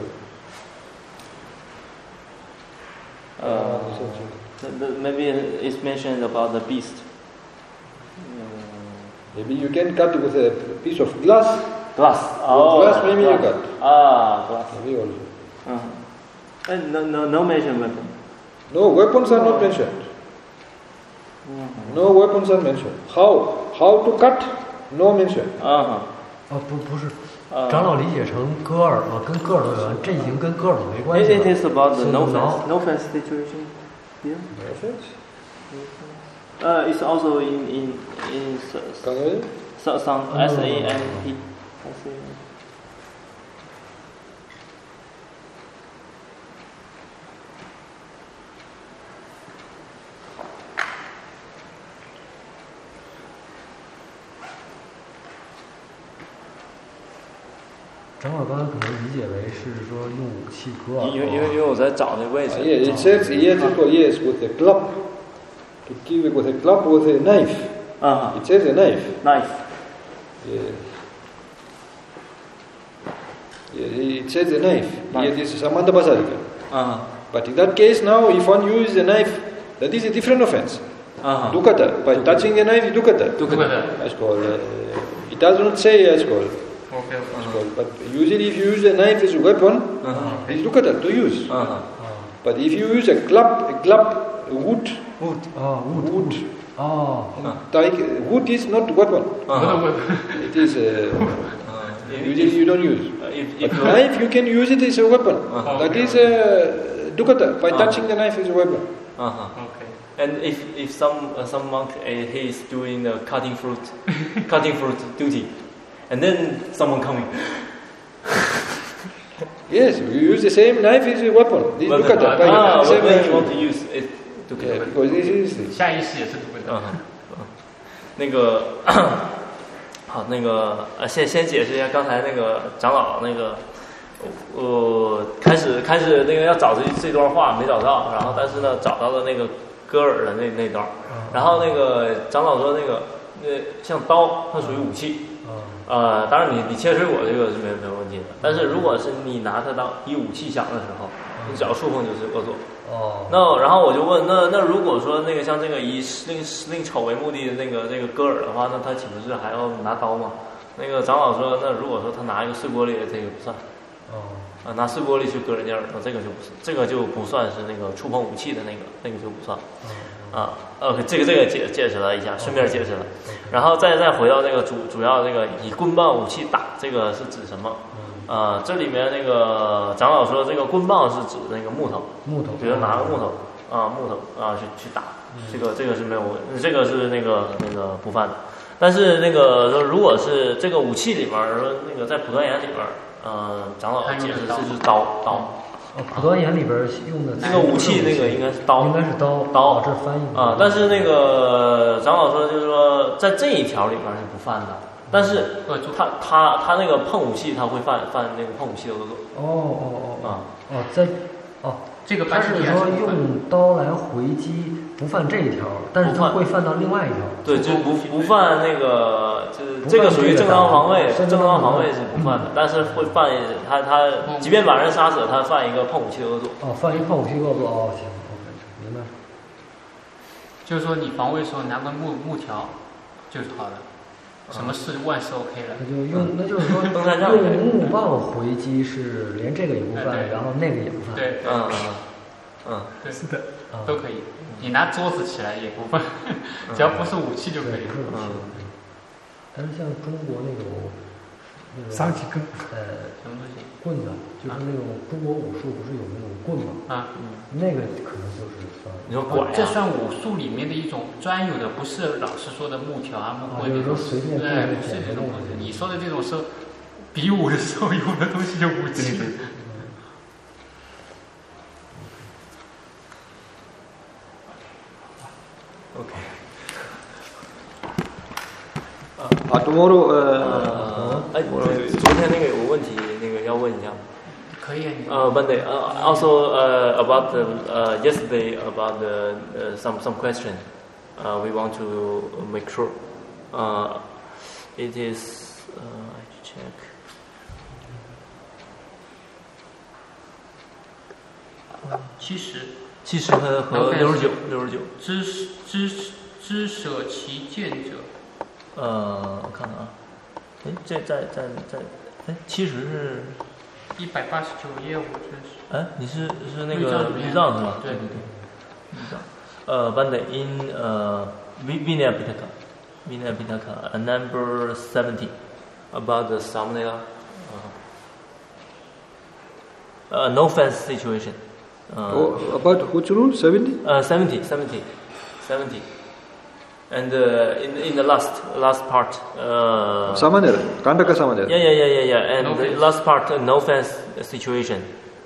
Uh, the, the, maybe it's mentioned about the beast. Maybe you can cut with a piece of glass. Glass. Oh, glass maybe glass. you cut. Ah, glass. Maybe also. Uh-huh. And no, no, no mention weapon. No, weapons are not mentioned. No weapons are mentioned. How? How to cut? No mention. 啊， 哦不不是，长老理解成割耳啊，跟割耳朵，这已经跟割耳朵没关系 It 了。 is about the no So fence, now- no fence situation. Yeah. No offense. Uh, it's also in in in s- Kangal? s- some Oh. S A M P. S A M P. 长老刚才可能理解为是说用武器割耳朵。 因为因为因为我在找那位置。 Uh, yeah, it says here to call yes with a club. To kill it with a club with a knife. 啊 It says a knife. ，knife. Yeah. Yeah, it says a knife. Here this is Samanta Pasarika. 啊 But in that case now, if one uses a knife, that is a different offense. 啊 Dukata. By touching the knife, dukata. 这个的 That's called. Uh, it does not say as called. ，OK It's OK， called. But usually, if you use a knife as a weapon, 嗯哼 it's dukata to use. 嗯哼 But if you use a club, a club, a wood, 啊，wood wood, 哦， like wood is not weapon. 嗯哼 It is. Uh, 嗯 usually you don't use. If But if knife you can use it as a weapon. Uh-huh. That is uh, dukata. By touching the knife is a weapon. 嗯哼。 OK， And if if some uh, some monk uh, he is doing the cutting fruit, cutting fruit duty, and then someone coming. Yes, you use the same knife as a weapon. This is But, dukata. By ah, the same but then you want knife. to use it to Yeah, kill. because this is the- 下意识也是这个嗯的。 哼嗯，那个好，那个呃，先先解释一下刚才那个长老那个，呃，开始开始那个要找这这段话没找到，然后但是呢找到了那个割耳的那那段，然后那个长老说那个呃像刀它属于武器，呃，当然你你切水果这个是没有没有问题的，但是如果是你拿它当以武器想的时候，你只要触碰就是恶作。 哦， 那然后我就问，那那如果说那个像这个以令令丑为目的的那个这个割耳的话，那他岂不是还要拿刀吗？那个长老说，那如果说他拿一个碎玻璃，这个不算。 哦， 啊，拿碎玻璃去割人家耳朵，这个就不是，这个就不算是那个触碰武器的那个，那个就不算。啊，OK，这个这个解解释了一下，顺便解释了，然后再再回到这个主主要这个以棍棒武器打，这个是指什么？呃，这里面那个长老说，这个棍棒是指那个木头， 木头， 比如拿个木头啊，木头啊去去打，这个这个是没有，这个是那个那个不犯的。但是那个说，如果是这个武器里面说那个在普端言里面，呃，长老解释这是刀刀。 哦，普端言里边用的那个武器那个应该是刀， 应该是刀刀， 这翻译啊。但是那个长老说，就是说在这一条里面是不犯的。但是他他他那个碰武器，他会犯犯那个碰武器的恶作。 哦哦哦啊哦，在哦， 这个他是说用刀来回击，不犯这一条，但是他会犯到另外一条。 对，就不不犯那个，就是这个属于正当防卫，正当防卫是不犯的，但是会犯他他即便把人杀死，他犯一个碰武器的恶作。 哦，犯一碰武器恶作哦，行 ，OK，明白。 就是说你防卫的时候拿个木木条就是好的。 什么事万事 OK 了。 那就用，那就是说用五五棒回击是连这个也不犯，然后那个也不犯。 对， 嗯嗯嗯， 对， 是的， 都可以。你拿桌子起来也不犯，只要不是武器就可以。 嗯。但是像中国那种那种杀几根， 呃， 什么东西？ 棍子，就是那种中国武术不是有那种棍吗？ 啊， 嗯，那个可能就是算。 你说管呀？ 这算武术里面的一种专有的，不是老师说的木条啊、木棍那种。 随便对，不是这种东西。你说的这种是比武的时候用的东西就武器。 OK。 啊 ，tomorrow 呃， 哎，我昨天那个有个问题，那个要问一下。 可以啊。 Uh, but they, uh, also uh, about the uh, yesterday about the uh, some some question. Uh, we want to make sure. Uh, it is. Uh, I check. 七十。 七十和和六十九，六十九。 知知知舍其见者。 呃，我看看啊，哎，这在在在，哎，七十是。 一百八十九页，我这是。 哎，你是是那个律藏是吧？ 对对对，律藏。呃 ，Bande in 呃 Vinaya Pitaka, Vinaya Pitaka, uh, number seventy, about the Samanera, uh, uh, no offense situation. Uh, oh, about which rule? seventy? Uh, seventy, seventy, seventy. And uh, in in the last last part, uh, Samanera, Kandaka Samanera. Yeah, yeah, yeah, yeah, yeah. And no the last part, uh, no offense situation.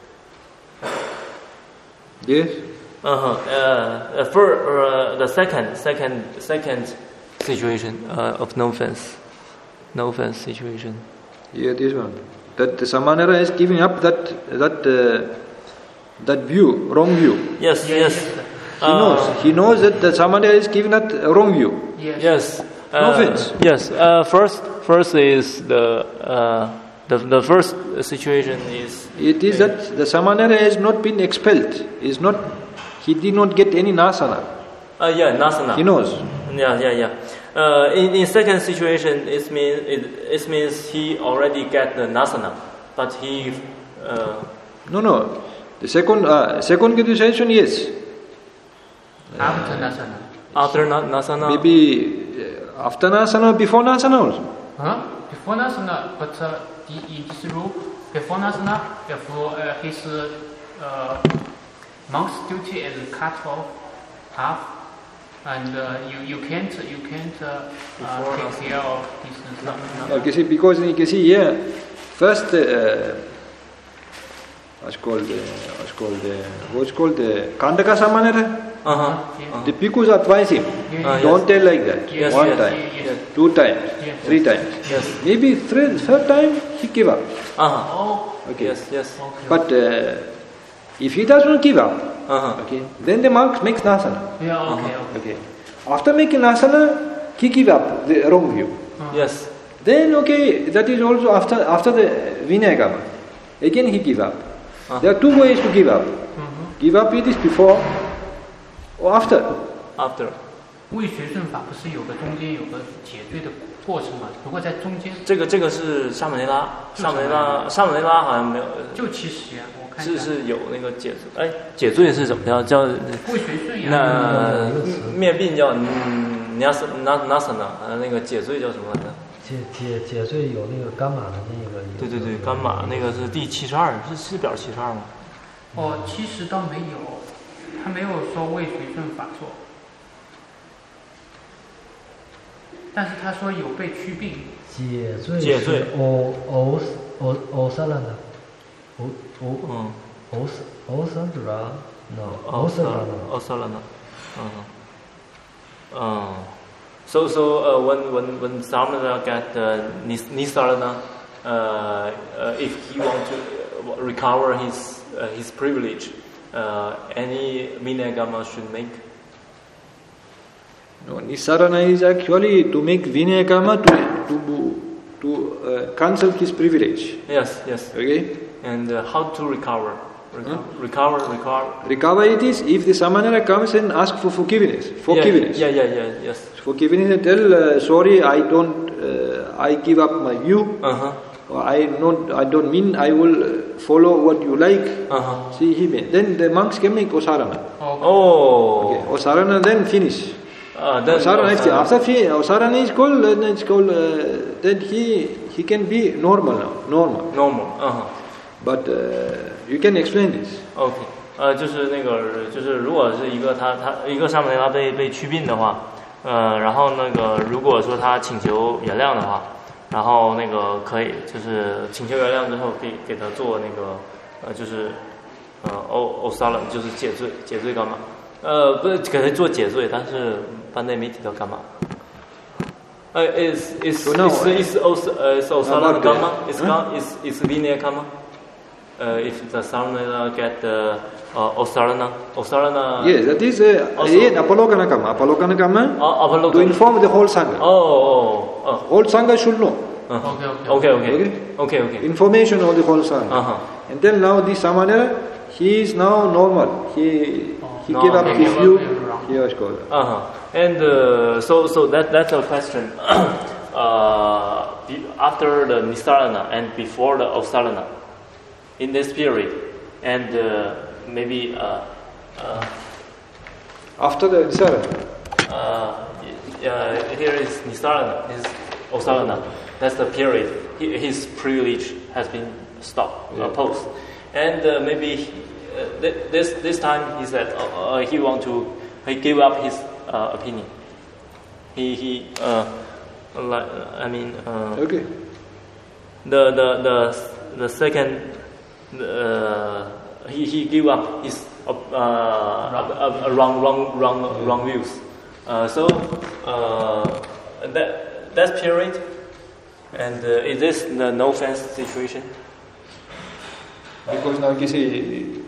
Yes. Uh-huh. Uh For uh, the second, second, second situation uh, of no offense, no offense situation. Yeah, this one. That the Samanera is giving up that that uh, that view, wrong view. Yes, yes. yes. He knows. Uh, he knows that the Samanera is giving that wrong view. Yes. Yes. Uh, No offense. Yes. Uh, first, first is the uh, the the first situation is. It is that the Samanera has not been expelled. Is not. He did not get any nasana. Uh, yeah, nasana. He knows. Yeah, yeah, yeah. Uh, in in second situation, it means it, it means he already get the nasana, but he. Uh, No, no. The second uh, second situation, yes. After nasana. After na- nasana. Maybe uh, after nasana, before nasana also. Huh? Before nasana, but uh, the, in this rule, before nasana, if uh, his uh, monk's duty is cut off half, and uh, you you can't you can't uh, uh, take care of this. No, no. You see, because you can see here, first. Uh, What's called the uh, what's called the uh, what's called the Kandaka Samanera? Uh-huh. Yeah. The bhikkhus advise him, Uh, don't yes. tell like that. Yes, One yes, time, yes, yes. two times, Yes. three times. Yes. Maybe three, third time he give up. Uh-huh. Oh, Okay. Yes, yes. But uh, if he does not give up, Uh-huh. okay, then the monk makes nasana. yeah, okay, okay. Okay. After making nasana, he give up the wrong view. Yes. Then okay, that is also after after the Vinayagama. Again he give up. Uh-huh. There are two ways to give up. Mm-hmm. Give up it is before or after. After. 为学顺法不是有个中间有个解罪的过程吗？如果在中间， 这个这个是沙门雷拉，沙门雷拉，沙门雷拉好像没有， 就七十呀，我看一下。 是是有那个解罪，哎，解罪是怎么叫叫？ 为学顺呀。 那灭病叫嗯，你要是拿拿什么？呃，那个解罪叫什么来着？ 解解解罪有那个伽马的那个。 对对对，伽马那个是第七十二，是是表七十二吗？ 哦，七十倒没有，他没有说为随顺法做，但是他说有被祛病。 解罪解罪欧欧欧欧萨兰的，欧欧嗯， 欧斯欧萨德拉，no 欧萨拉的， 欧萨拉呢？嗯嗯。So so uh, when when when Samana get uh, nis nisarana, uh, uh, if he want to recover his uh, his privilege, uh, any Vinayagama should make. No, Nisarana is actually to make Vinayagama to to to uh, cancel his privilege. Yes, yes. Okay. And uh, how to recover? Reco huh? Recover, recover. Recover it is if the Samanera comes and asks for forgiveness. Forgiveness. Yeah, yeah, yeah, yeah yes. Forgiveness and tell uh, sorry, I don't uh, I give up my view. Uh-huh. Or I not, I don't mean I will follow what you like. Uh-huh. See, he made. Then the monks can make Osarana. Oh. Okay. Osarana then finish. Uh, then Osarana, uh, after Osarana is called, then it's called, uh, then he he can be normal now, normal. Normal. Uh-huh. But uh, you can explain this. OK， 呃，就是那个，就是如果是一个他他一个萨摩尼他被被驱病的话，呃，然后那个如果说他请求原谅的话。然后那个可以，就是请求原谅之后，给给他做那个，呃，就是呃欧欧萨勒，就是解罪解罪干嘛？呃，不是给他做解罪，但是班内没提到干嘛。呃 ，is is is is os 呃 is osala gamma is gamma is is linear gamma。呃 ，if the sarana get the uh, osarana osarana. Yes, that is uh, again apologana gamma apologana gamma. Oh, apologana. To inform the whole sangha. Oh, oh, oh. Whole sangha should know. Uh-huh. Okay, okay, okay, okay, okay, okay. Information of the whole sangha. Uh-huh. And then now this samanera, he is now normal. He he no, gave up okay. his view. He was called. Uh-huh. And uh, so so that that's a question. uh, after the nisarana and before the osarana, in this period, and uh, maybe uh, uh, after the nisarana. Uh, uh, here is nisarana, is osarana. That's the period. He, his privilege has been stopped, yeah. uh, post, and uh, maybe he, uh, th- this this time he said uh, uh, he want to he gave up his uh, opinion. He he uh, like I mean uh, okay. The the the the second uh, he he gave up his uh, uh, uh, wrong wrong wrong wrong views. Uh, so uh, that that period. And uh, is this the no offense situation? Because now you see,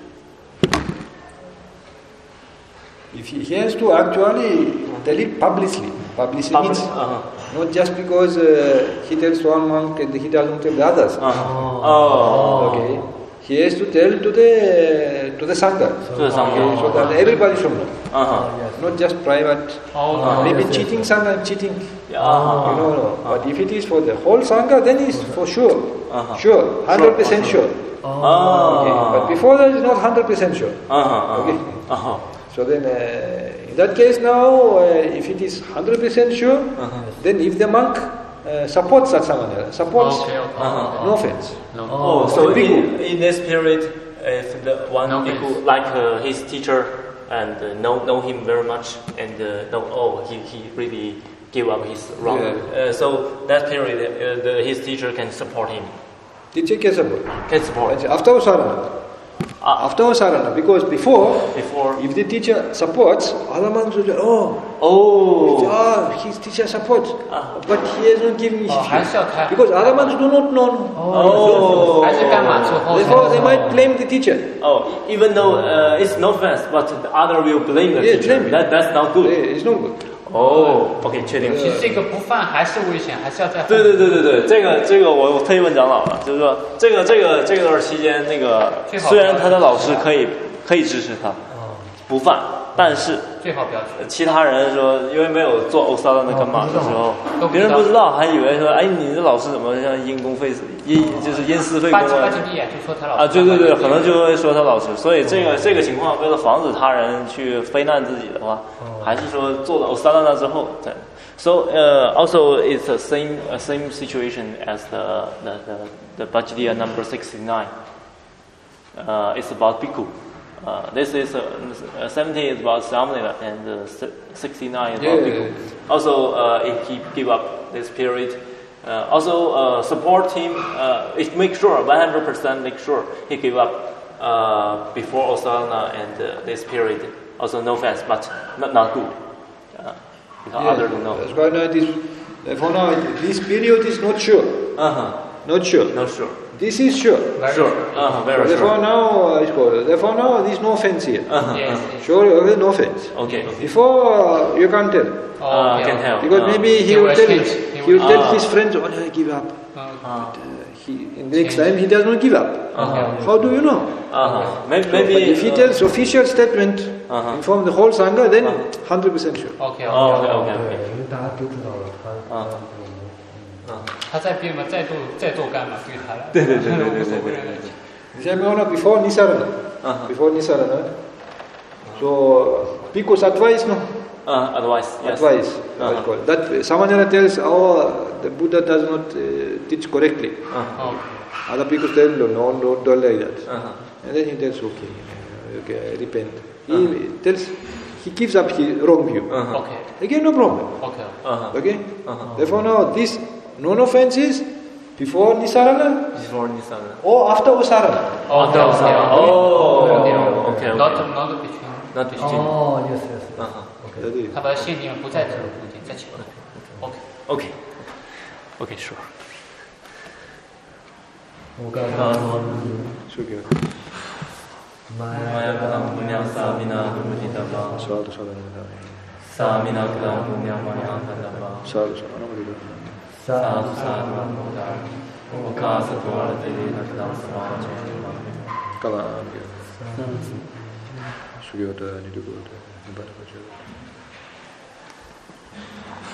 if he, he has to actually tell it publicly. Publicly Public, means uh-huh. not just because uh, he tells one monk and he doesn't tell the others. Uh-huh. Oh. Okay. He has to tell to the to the sangha. To the sangha. Okay, so that everybody should know. Uh-huh. Not just private. Oh, uh, maybe yes, cheating yes, sangha and cheating. Uh-huh. You know, no. But if it is for the whole sangha, then it's for sure. Uh-huh. Sure, one hundred percent sure. Oh. Okay. But before that, it's not one hundred percent sure. Uh-huh. Okay. Uh-huh. So then, uh, in that case now, uh, if it is one hundred percent sure, uh-huh. then if the monk uh, supports that samanera, supports, okay, okay. Uh-huh. no offense. No. Oh, so in, in this period, if the one No bhikkhu like uh, his teacher and uh, know know him very much and uh, know oh he he really gave up his wrong. Yeah. Uh, so that period, uh, the, his teacher can support him. Teacher can support. Can support. After Osarana. Uh, After Osarana, because before, before. if the teacher supports, other monks will say, oh, Oh. ah, his teacher supports, Ah. but he has not given his Oh, view. 还是要看。 Because other monks do not know. Oh. 还是干嘛之后？ Therefore, they might blame the teacher. Oh, even though uh, it's no offense, but the other will blame the Yeah, teacher. blame. That that's not good. Yeah, it's not good. Oh, OK， 确定。 其实这个不犯还是危险，还是要在后面。 对对对对对，这个这个我我特意问长老了，就是说这个这个这个段期间，那个虽然他的老师可以可以支持他，不犯，但是最好不要去。 其他人说，因为没有做欧萨拉的干嘛的时候都，不知道别人不知道，还以为说，哎，你这老师怎么像因公费因就是因私废公八七八啊？ 七闭眼就说他老师啊，对对对，可能就会说他老师，所以这个这个情况，为了防止他人去非难自己的话，还是说做了欧萨拉之后再。So uh, also it's the same uh, same situation as the the the, the Bajdiya number sixty-nine. Uh, it's about bhikkhu. Uh, this is uh, seventy is about Samanera and uh, sixty-nine is about Yeah. bhikkhu. Also, uh, if he give up this period, uh, also uh, support him. Uh, if make sure one hundred percent make sure he give up uh, before Osana and uh, this period. Also no offense, but not not good. Uh, because Yeah, other don't know. that's why now it is. Therefore now this period is not sure. Uh huh. Not sure. Not sure. This is sure. Sure. Uh huh. Very Therefore sure. now uh, it's called. Therefore now there is no offense here. Uh huh. Yes. Sure, okay, no offense. Okay. Okay. Before uh, you can't tell. Oh, Uh, okay, can okay. help. Because Uh, maybe he He will will tell change. he He will will- tell Ah. his friends, "Oh, I give up." Uh, Uh, He in the next time he does not give up. Uh-huh. How do you know? uh-huh. Maybe, maybe But if he uh, tells official statement, Uh-huh. inform the whole sangha, then hundred percent sure. OK OK。 Oh, okay, okay, 对， okay. 因为大家都知道了他他啊他啊他再变嘛，再做再做干嘛？对他来， 对对对对对对对。你像我那 before Nisarana，before Nisarana，so Bhikkhu's advice no. Uh, advice. Yes. Advice. Uh-huh. That Samanyana tells, oh, the Buddha does not uh, teach correctly. Uh-huh. Other people tell, no, no, don't do like that. Uh-huh. And then he tells, okay, okay, I repent. He uh-huh. tells, he gives up his wrong view. Uh-huh. Okay. Again, no problem. Okay. Uh-huh. Okay. Uh-huh. Therefore, now this non-offense is before Nisarana. Before Nisarana. Or after Usarana. Oh, after Usarana. Oh, okay, okay. Not not between. Not between. Oh, yes, yes. Uh-huh. 他把限定不在这个附近，在前面。OK OK OK sure。 我刚刚说。 Maya kadam punya samina dumuditava. Sadhu sadhu. Samina kadam punya maya kadava. Sadhu sadhu. Sadhu sadhu anumoda. Okasa tuala telina kadam samaja. Kalam. Sugiyota nidugoda. Nibbana pacha.